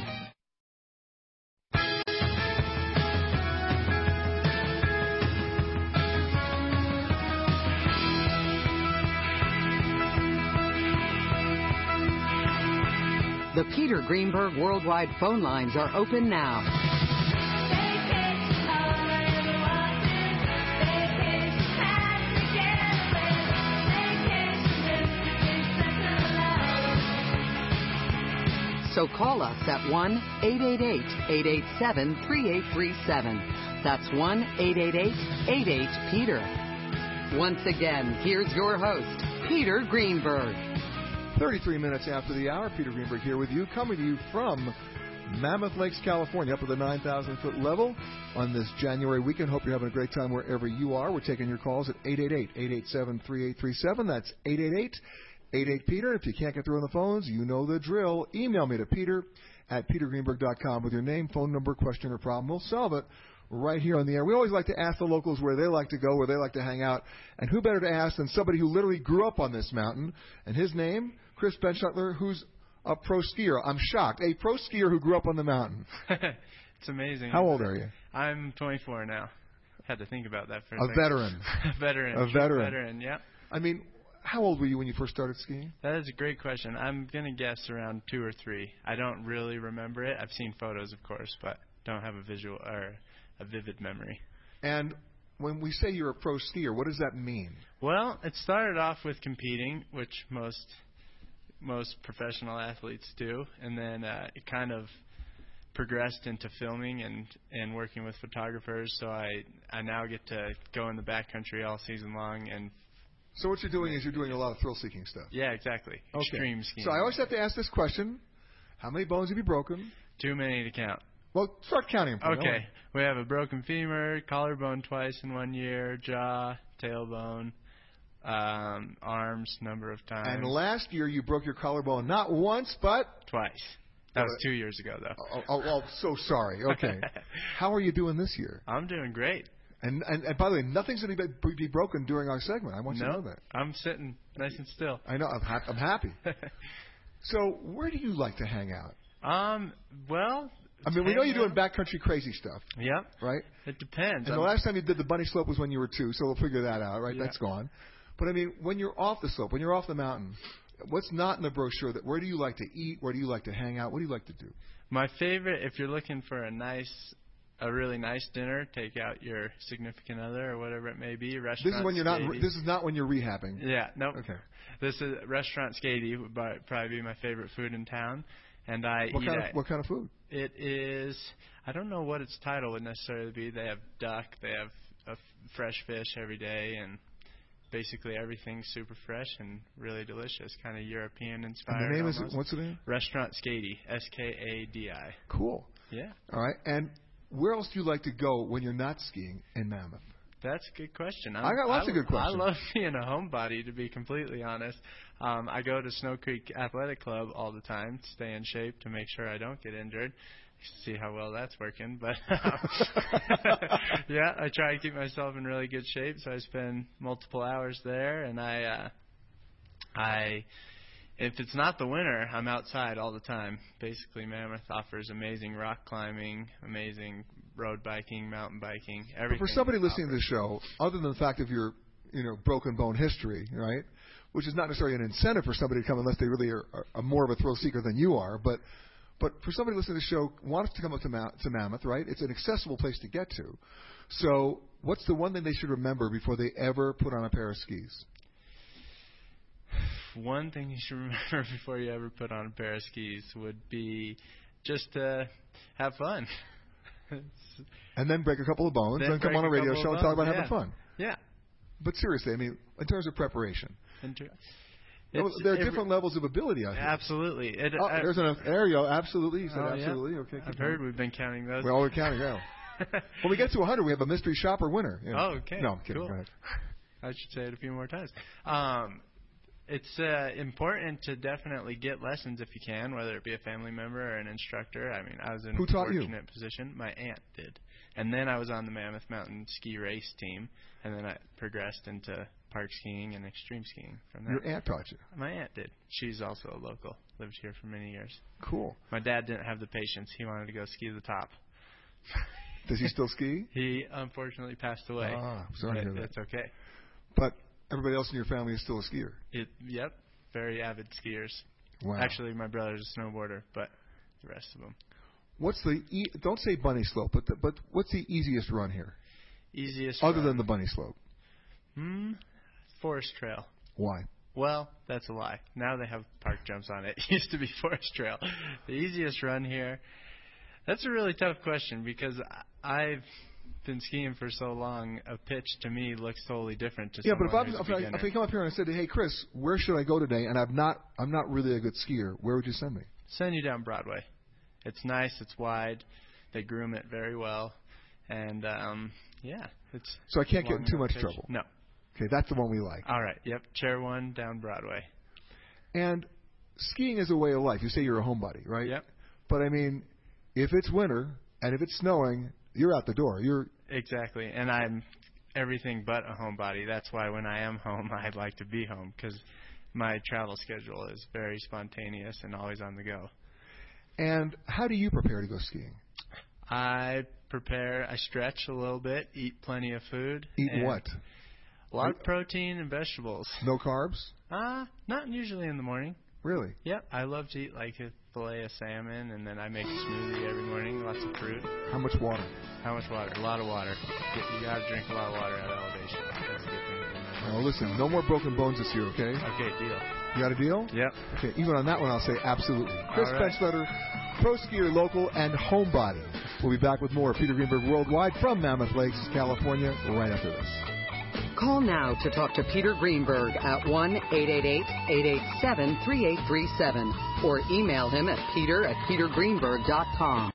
The Peter Greenberg Worldwide phone lines are open now. So call us at 1-888-887-3837. That's 1-888-88-PETER. Once again, here's your host, Peter Greenberg. 33 minutes after the hour, Peter Greenberg here with you, coming to you from Mammoth Lakes, California, up at the 9,000-foot level on this January weekend. Hope you're having a great time wherever you are. We're taking your calls at 888-887-3837. That's 888-88-PETER. If you can't get through on the phones, you know the drill. Email me to peter@petergreenberg.com with your name, phone number, question, or problem. We'll solve it right here on the air. We always like to ask the locals where they like to go, where they like to hang out. And who better to ask than somebody who literally grew up on this mountain. And his name, Chris Benschutler, who's a pro skier. I'm shocked. A pro skier who grew up on the mountain. It's amazing. How old are you? I'm 24 now. Had to think about that for a second. Veteran. A veteran, yeah. I mean, how old were you when you first started skiing? That is a great question. I'm going to guess around 2 or 3. I don't really remember it. I've seen photos, of course, but don't have a visual or a vivid memory. And when we say you're a pro skier, what does that mean? Well, it started off with competing, which most professional athletes do, and then it kind of progressed into filming and working with photographers. So I now get to go in the backcountry all season long. And so what you're doing is you're doing a lot of thrill-seeking stuff. Yeah, exactly. Okay. Extreme skiing. So I always have to ask this question: how many bones have you broken? Too many to count. Well, start counting them. Okay. We have a broken femur, collarbone twice in 1 year, jaw, tailbone, arms number of times. And last year you broke your collarbone not once, but twice. That was 2 years ago, though. Oh, so sorry. Okay. How are you doing this year? I'm doing great. And by the way, nothing's going to be broken during our segment. I want you to know that. I'm sitting nice and still. I know. I'm happy. So where do you like to hang out? Well, I mean, we know you're doing backcountry crazy stuff. Yeah. Right? It depends. And the last time you did the bunny slope was when you were 2, so we'll figure that out, right? Yeah. That's gone. But I mean, when you're off the slope, when you're off the mountain, what's not in the brochure? Where do you like to eat? Where do you like to hang out? What do you like to do? My favorite, if you're looking for a really nice dinner, take out your significant other or whatever it may be. Restaurant. This is when you're not. This is not when you're rehabbing. Yeah. Nope. Okay. This is Restaurant Skady would probably be my favorite food in town, and what kind of food? It is. I don't know what its title would necessarily be. They have duck. They have fresh fish every day, and basically everything's super fresh and really delicious, kind of European inspired. And the name almost. What's the name? Restaurant Skady, Skadi. Cool. Yeah. All right. And where else do you like to go when you're not skiing in Mammoth? That's a good question. I got lots of good questions. I love being a homebody, to be completely honest. I go to Snow Creek Athletic Club all the time to stay in shape to make sure I don't get injured. See how well that's working. But, yeah, I try to keep myself in really good shape, so I spend multiple hours there. And if it's not the winter, I'm outside all the time. Basically, Mammoth offers amazing rock climbing, amazing road biking, mountain biking, everything. But for somebody listening to the show, other than the fact of your, broken bone history, right, which is not necessarily an incentive for somebody to come unless they really are more of a thrill seeker than you are, but for somebody listening to the show, wants to come up to Mammoth, right? It's an accessible place to get to. So what's the one thing they should remember before they ever put on a pair of skis? one thing you should remember before you ever put on a pair of skis would be just to have fun. And then break a couple of bones, then come on a radio show and talk about having fun. Yeah. But seriously, I mean, in terms of preparation, there are different levels of ability out here. Absolutely. There you go. Absolutely. You said absolutely. Yeah. Okay. I've heard we've been counting those. We're counting now. When we get to 100, we have a mystery shopper winner. You know. Oh, okay. No, I'm kidding. Cool. Go ahead. I should say it a few more times. It's important to definitely get lessons if you can, whether it be a family member or an instructor. I mean, I was in a fortunate position. My aunt did. And then I was on the Mammoth Mountain ski race team, and then I progressed into park skiing and extreme skiing from there. Your aunt taught you? My aunt did. She's also a local, lived here for many years. Cool. My dad didn't have the patience. He wanted to go ski to the top. Does he still ski? He unfortunately passed away. Sorry to hear that. It's okay. But everybody else in your family is still a skier? Yep. Very avid skiers. Wow. Actually, my brother's a snowboarder, but the rest of them. What's the don't say bunny slope, but what's the easiest run here? Easiest other than the bunny slope? Forest Trail. Why? Well, that's a lie. Now they have park jumps on it. It used to be Forest Trail. The easiest run here. That's a really tough question because I've been skiing for so long. A pitch to me looks totally different to someone who's a beginner. If I come up here and I said, "Hey, Chris, where should I go today?" and I'm not really a good skier, where would you send me? Send you down Broadway. It's nice. It's wide. They groom it very well, and it's. So I can't get in too much trouble. No. Okay, that's the one we like. All right. Yep. Chair 1 down Broadway. And skiing is a way of life. You say you're a homebody, right? Yep. But I mean, if it's winter and if it's snowing, you're out the door. Exactly. And I'm everything but a homebody. That's why when I am home, I'd like to be home because my travel schedule is very spontaneous and always on the go. And how do you prepare to go skiing? I stretch a little bit, eat plenty of food. Eat what? A lot of protein and vegetables. No carbs? Not usually in the morning. Really? Yep. I love to eat like a fillet of salmon, and then I make a smoothie every morning, lots of fruit. How much water? A lot of water. You got to drink a lot of water at elevation. That's a good thing. Oh, listen, no more broken bones this year, okay? Okay, deal. You got a deal? Yep. Okay, even on that one, I'll say absolutely. Chris Benchletter, pro skier, local, and homebody. We'll be back with more Peter Greenberg Worldwide from Mammoth Lakes, California, right after this. Call now to talk to Peter Greenberg at 1-888-887-3837 or email him at peter@petergreenberg.com.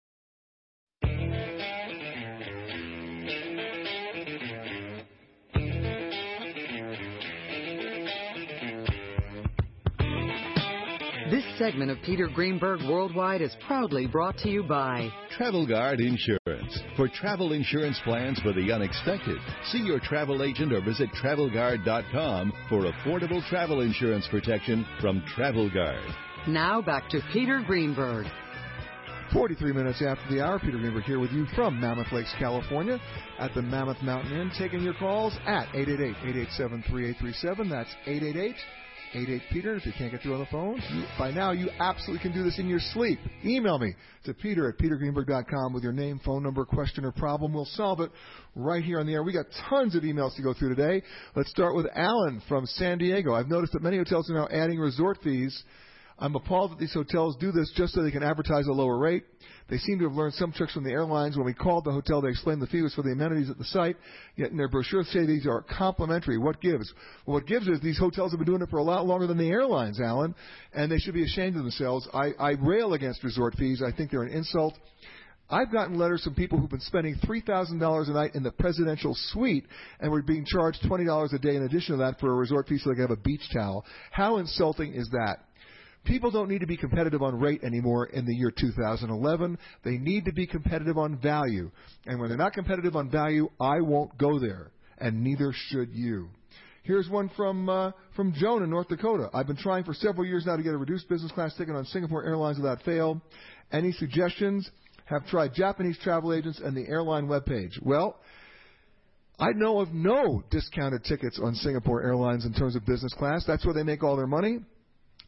This segment of Peter Greenberg Worldwide is proudly brought to you by Travel Guard Insurance. For travel insurance plans for the unexpected, see your travel agent or visit TravelGuard.com for affordable travel insurance protection from Travel Guard. Now back to Peter Greenberg. 43 minutes after the hour, Peter Greenberg here with you from Mammoth Lakes, California, at the Mammoth Mountain Inn, taking your calls at 888-887-3837. That's 888-88-PETER. If you can't get through on the phone, by now you absolutely can do this in your sleep. Email me to peter@petergreenberg.com with your name, phone number, question, or problem. We'll solve it right here on the air. We got tons of emails to go through today. Let's start with Alan from San Diego. I've noticed that many hotels are now adding resort fees. I'm appalled that these hotels do this just so they can advertise a lower rate. They seem to have learned some tricks from the airlines. When we called the hotel, they explained the fee was for the amenities at the site, yet in their brochure say these are complimentary. What gives? Well, what gives is these hotels have been doing it for a lot longer than the airlines, Alan, and they should be ashamed of themselves. I rail against resort fees. I think they're an insult. I've gotten letters from people who've been spending $3,000 a night in the presidential suite and were being charged $20 a day in addition to that for a resort fee so they can have a beach towel. How insulting is that? People don't need to be competitive on rate anymore in the year 2011. They need to be competitive on value. And when they're not competitive on value, I won't go there, and neither should you. Here's one from Joan in North Dakota. I've been trying for several years now to get a reduced business class ticket on Singapore Airlines without fail. Any suggestions? Have tried Japanese travel agents and the airline webpage. Well, I know of no discounted tickets on Singapore Airlines in terms of business class. That's where they make all their money.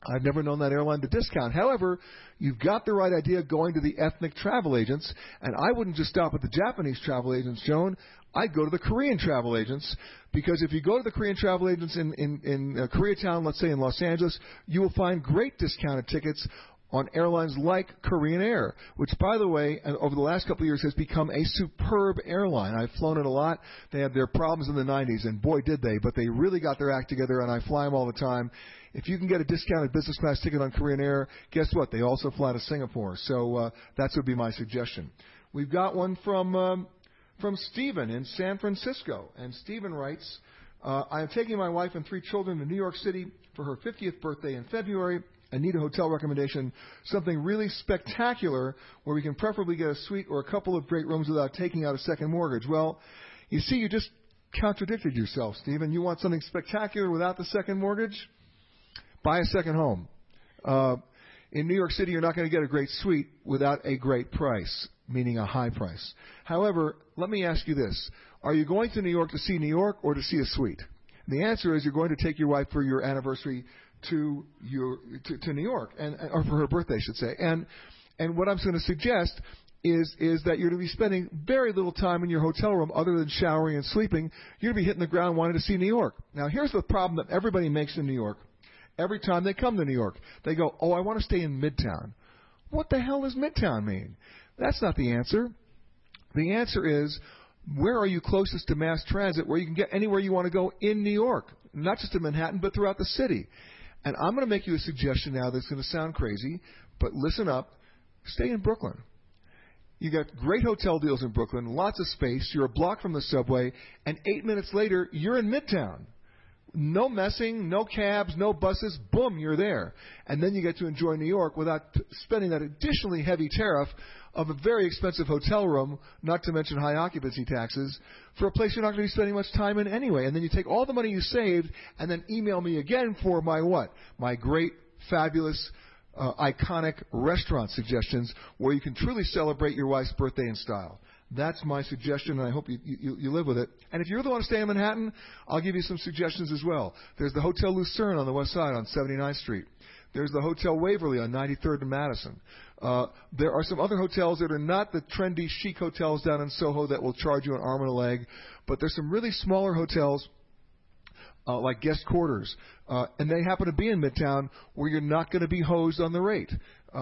I've never known that airline to discount. However, you've got the right idea going to the ethnic travel agents, and I wouldn't just stop at the Japanese travel agents, Joan. I'd go to the Korean travel agents, because if you go to the Korean travel agents in Koreatown, let's say in Los Angeles, you will find great discounted tickets on airlines like Korean Air, which, by the way, over the last couple of years has become a superb airline. I've flown it a lot. They had their problems in the 90s, and boy, did they. But they really got their act together, and I fly them all the time. If you can get a discounted business class ticket on Korean Air, guess what? They also fly to Singapore. So that would be my suggestion. We've got one from Stephen in San Francisco. And Stephen writes, I am taking my wife and 3 children to New York City for her 50th birthday in February. I need a hotel recommendation, something really spectacular where we can preferably get a suite or a couple of great rooms without taking out a second mortgage. Well, you see, you just contradicted yourself, Stephen. You want something spectacular without the second mortgage? Buy a second home. In New York City, you're not going to get a great suite without a great price, meaning a high price. However, let me ask you this. Are you going to New York to see New York or to see a suite? And the answer is you're going to take your wife for your anniversary to New York, or for her birthday, I should say. And what I'm going to suggest is that you're going to be spending very little time in your hotel room other than showering and sleeping. You're going to be hitting the ground wanting to see New York. Now, here's the problem that everybody makes in New York. Every time they come to New York, they go, oh, I want to stay in Midtown. What the hell does Midtown mean? That's not the answer. The answer is, where are you closest to mass transit where you can get anywhere you want to go in New York? Not just in Manhattan, but throughout the city. And I'm going to make you a suggestion now that's going to sound crazy, but listen up. Stay in Brooklyn. You got great hotel deals in Brooklyn, lots of space. You're a block from the subway, and 8 minutes later, you're in Midtown. No messing, no cabs, no buses. Boom, you're there. And then you get to enjoy New York without spending that additionally heavy tariff of a very expensive hotel room, not to mention high occupancy taxes, for a place you're not going to be spending much time in anyway. And then you take all the money you saved and then email me again for my what? My great, fabulous, iconic restaurant suggestions where you can truly celebrate your wife's birthday in style. That's my suggestion, and I hope you live with it. And if you really want to stay in Manhattan, I'll give you some suggestions as well. There's the Hotel Lucerne on the west side on 79th Street. There's the Hotel Waverly on 93rd and Madison. There are some other hotels that are not the trendy, chic hotels down in Soho that will charge you an arm and a leg, but there's some really smaller hotels like guest quarters, and they happen to be in Midtown where you're not going to be hosed on the rate.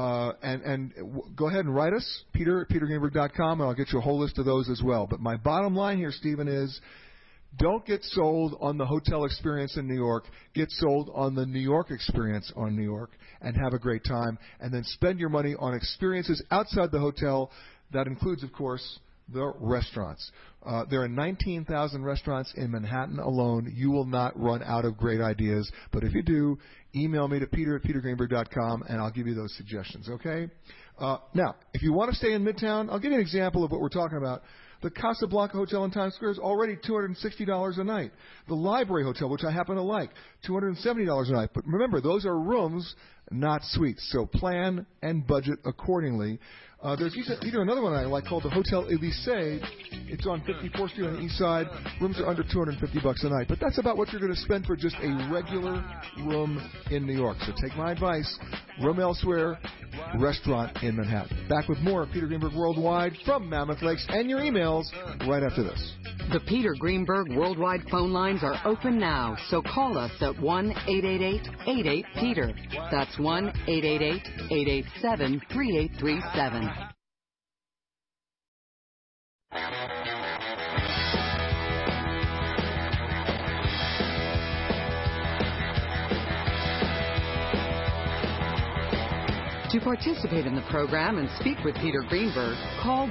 And go ahead and write us, Peter at petergreenberg.com, and I'll get you a whole list of those as well. But my bottom line here, Stephen, is don't get sold on the hotel experience in New York. Get sold on the New York experience on New York and have a great time. And then spend your money on experiences outside the hotel. That includes, of course, the restaurants. There are 19,000 restaurants in Manhattan alone. You will not run out of great ideas. But if you do, email me to Peter at petergreenberg.com, and I'll give you those suggestions, okay? Now, if you want to stay in Midtown, I'll give you an example of what we're talking about. The Casablanca Hotel in Times Square is already $260 a night. The Library Hotel, which I happen to like, $270 a night. But remember, those are rooms, not suites. So plan and budget accordingly. There's either another one I like called the Hotel Elysee. It's on 54th Street on the east side. Rooms are under $250 a night. But that's about what you're going to spend for just a regular room in New York. So take my advice. Room elsewhere, restaurant in Manhattan. Back with more of Peter Greenberg Worldwide from Mammoth Lakes and your emails right after this. The Peter Greenberg Worldwide phone lines are open now, so call us at 1-888-88-PETER. That's 1-888-887-3837. To participate in the program and speak with Peter Greenberg, call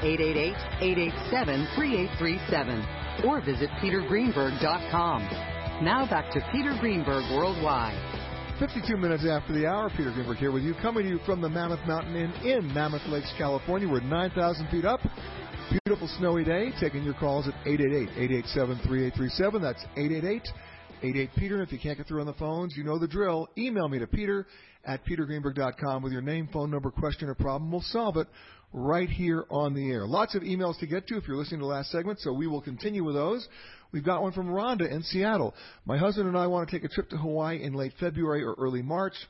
1-888-887-3837 or visit petergreenberg.com. Now back to Peter Greenberg Worldwide. 52 minutes after the hour, Peter Greenberg here with you, coming to you from the Mammoth Mountain Inn in Mammoth Lakes, California. We're 9,000 feet up. Beautiful snowy day. Taking your calls at 888-887-3837. That's 888-88-PETER. If you can't get through on the phones, you know the drill. Email me to Peter at petergreenberg.com with your name, phone number, question, or problem. We'll solve it right here on the air. Lots of emails to get to if you're listening to the last segment, so we will continue with those. We've got one from Rhonda in Seattle. My husband and I want to take a trip to Hawaii in late February or early March.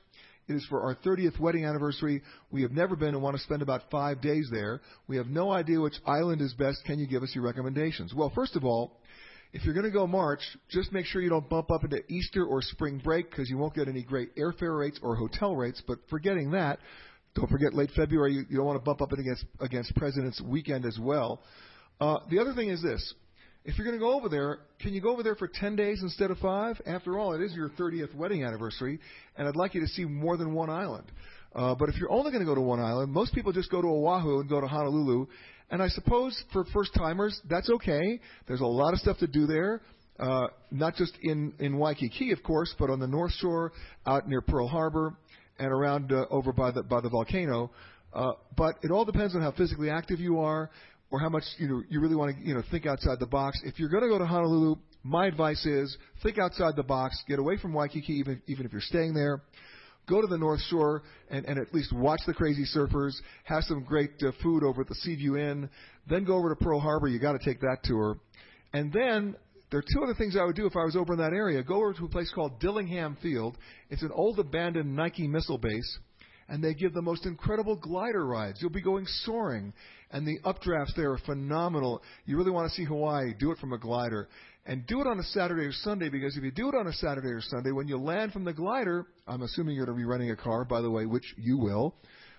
It is for our 30th wedding anniversary. We have never been and want to spend about 5 days there. We have no idea which island is best. Can you give us your recommendations? Well, first of all, if you're going to go March, just make sure you don't bump up into Easter or spring break because you won't get any great airfare rates or hotel rates. But forgetting that, don't forget late February, you don't want to bump up against President's Weekend as well. The other thing is this. If you're going to go over there, can you go over there for 10 days instead of 5? After all, it is your 30th wedding anniversary, and I'd like you to see more than one island. But if you're only going to go to one island, most people just go to Oahu and go to Honolulu. And I suppose for first-timers, that's okay. There's a lot of stuff to do there, not just in Waikiki, of course, but on the North Shore, out near Pearl Harbor, and around over by the volcano. But it all depends on how physically active you are or how much you really want to think outside the box. If you're going to go to Honolulu, my advice is think outside the box. Get away from Waikiki, even if you're staying there. Go to the North Shore and at least watch the crazy surfers, have some great food over at the Seaview Inn, then go over to Pearl Harbor. You got to take that tour. And then there are two other things I would do if I was over in that area. Go over to a place called Dillingham Field. It's an old abandoned Nike missile base, and they give the most incredible glider rides. You'll be going soaring, and the updrafts there are phenomenal. You really want to see Hawaii, do it from a glider. And do it on a Saturday or Sunday, because if you do it on a Saturday or Sunday, when you land from the glider, I'm assuming you're going to be renting a car, by the way, which you will,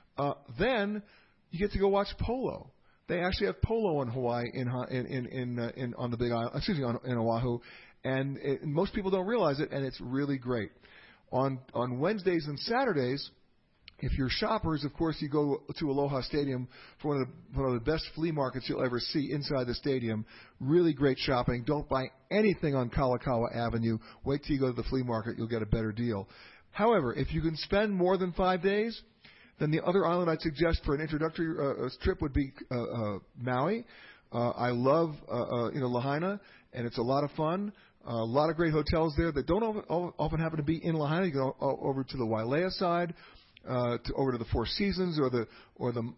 then you get to go watch polo. They actually have polo in Hawaii on the Big Island, in Oahu, and most people don't realize it, and it's really great. On Wednesdays and Saturdays, if you're shoppers, of course, you go to Aloha Stadium for one of the best flea markets you'll ever see inside the stadium. Really great shopping. Don't buy anything on Kalakaua Avenue. Wait till you go to the flea market. You'll get a better deal. However, if you can spend more than 5 days, then the other island I'd suggest for an introductory trip would be Maui. I love Lahaina, and it's a lot of fun. A lot of great hotels there that don't often happen to be in Lahaina. You go over to the Wailea side. Over to the Four Seasons there are 2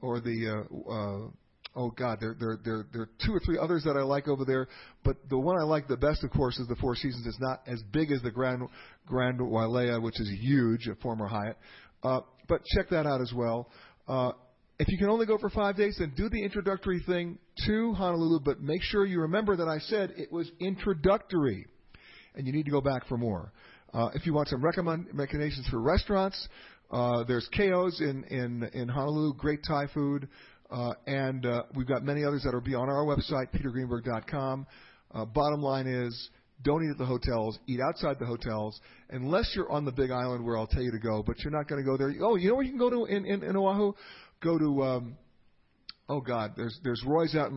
or 3 others that I like over there, but the one I like the best, of course, is the Four Seasons. It's not as big as the Grand Wailea, which is huge, a former Hyatt, but check that out as well. If you can only go for 5 days, then do the introductory thing to Honolulu, but make sure you remember that I said it was introductory, and you need to go back for more. If you want some recommendations for restaurants, there's Keo's in Honolulu, great Thai food, and we've got many others that will be on our website, petergreenberg.com. Bottom line is, don't eat at the hotels, eat outside the hotels, unless you're on the Big Island where I'll tell you to go, but you're not going to go there. Oh, you know where you can go to in Oahu? Go to, there's Roy's out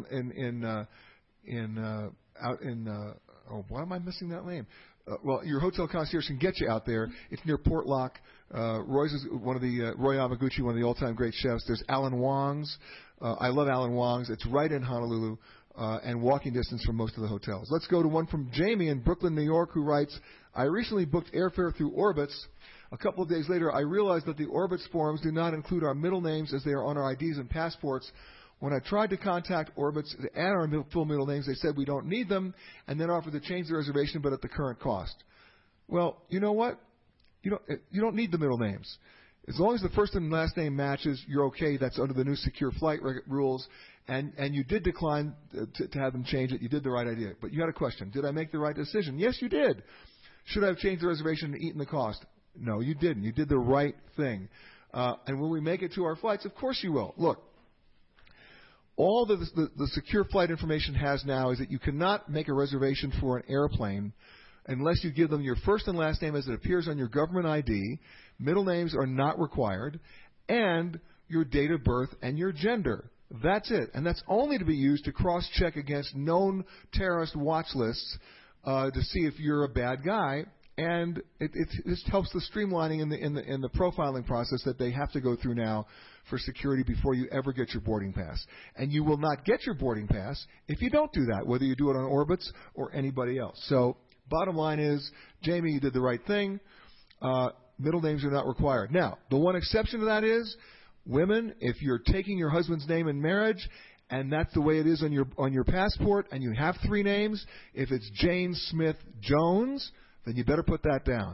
why am I missing that name? Well, your hotel concierge can get you out there. It's near Port Lock. Roy's is one of the Roy Yamaguchi, one of the all-time great chefs. There's Alan Wong's. I love Alan Wong's. It's right in Honolulu and walking distance from most of the hotels. Let's go to one from Jamie in Brooklyn, New York, who writes, I recently booked airfare through Orbitz. A couple of days later, I realized that the Orbitz forms do not include our middle names as they are on our IDs and passports. When I tried to contact Orbitz to add our full middle names, they said we don't need them, and then offered to change the reservation, but at the current cost. Well, you know what? You don't need the middle names. As long as the first and last name matches, you're okay. That's under the new secure flight rules, and you did decline to have them change it. You did the right idea. But you had a question. Did I make the right decision? Yes, you did. Should I have changed the reservation and eaten the cost? No, you didn't. You did the right thing. And when we make it to our flights, of course you will. Look. All the secure flight information has now is that you cannot make a reservation for an airplane unless you give them your first and last name as it appears on your government ID. Middle names are not required, and your date of birth and your gender. That's it. And that's only to be used to cross-check against known terrorist watch lists to see if you're a bad guy. And it just helps the streamlining in the profiling process that they have to go through now for security before you ever get your boarding pass. And you will not get your boarding pass if you don't do that, whether you do it on Orbitz or anybody else. So bottom line is, Jamie, you did the right thing. Middle names are not required. Now, the one exception to that is, women, if you're taking your husband's name in marriage, and that's the way it is on your passport, and you have 3 names, if it's Jane Smith Jones, then you better put that down.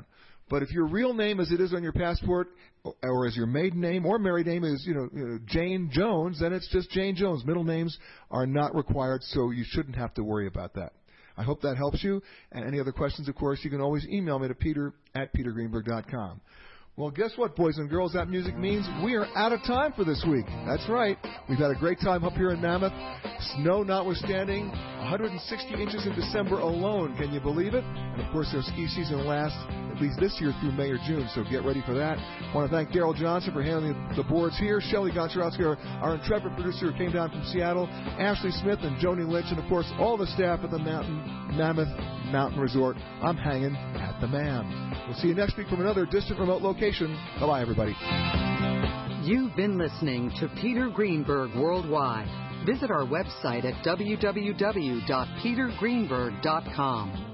But if your real name, as it is on your passport, or as your maiden name or married name is, Jane Jones, then it's just Jane Jones. Middle names are not required, so you shouldn't have to worry about that. I hope that helps you. And any other questions, of course, you can always email me to peter@petergreenberg.com. Well, guess what, boys and girls? That music means we are out of time for this week. That's right. We've had a great time up here in Mammoth. Snow notwithstanding, 160 inches in December alone. Can you believe it? And, of course, their ski season lasts at least this year through May or June, so get ready for that. I want to thank Daryl Johnson for handling the boards here. Shelley Gonczarowski, our intrepid producer who came down from Seattle. Ashley Smith and Joni Lynch, and, of course, all the staff at the Mammoth Mountain Resort. I'm hanging at the MAM. We'll see you next week from another distant remote location. Bye-bye, everybody. You've been listening to Peter Greenberg Worldwide. Visit our website at www.petergreenberg.com.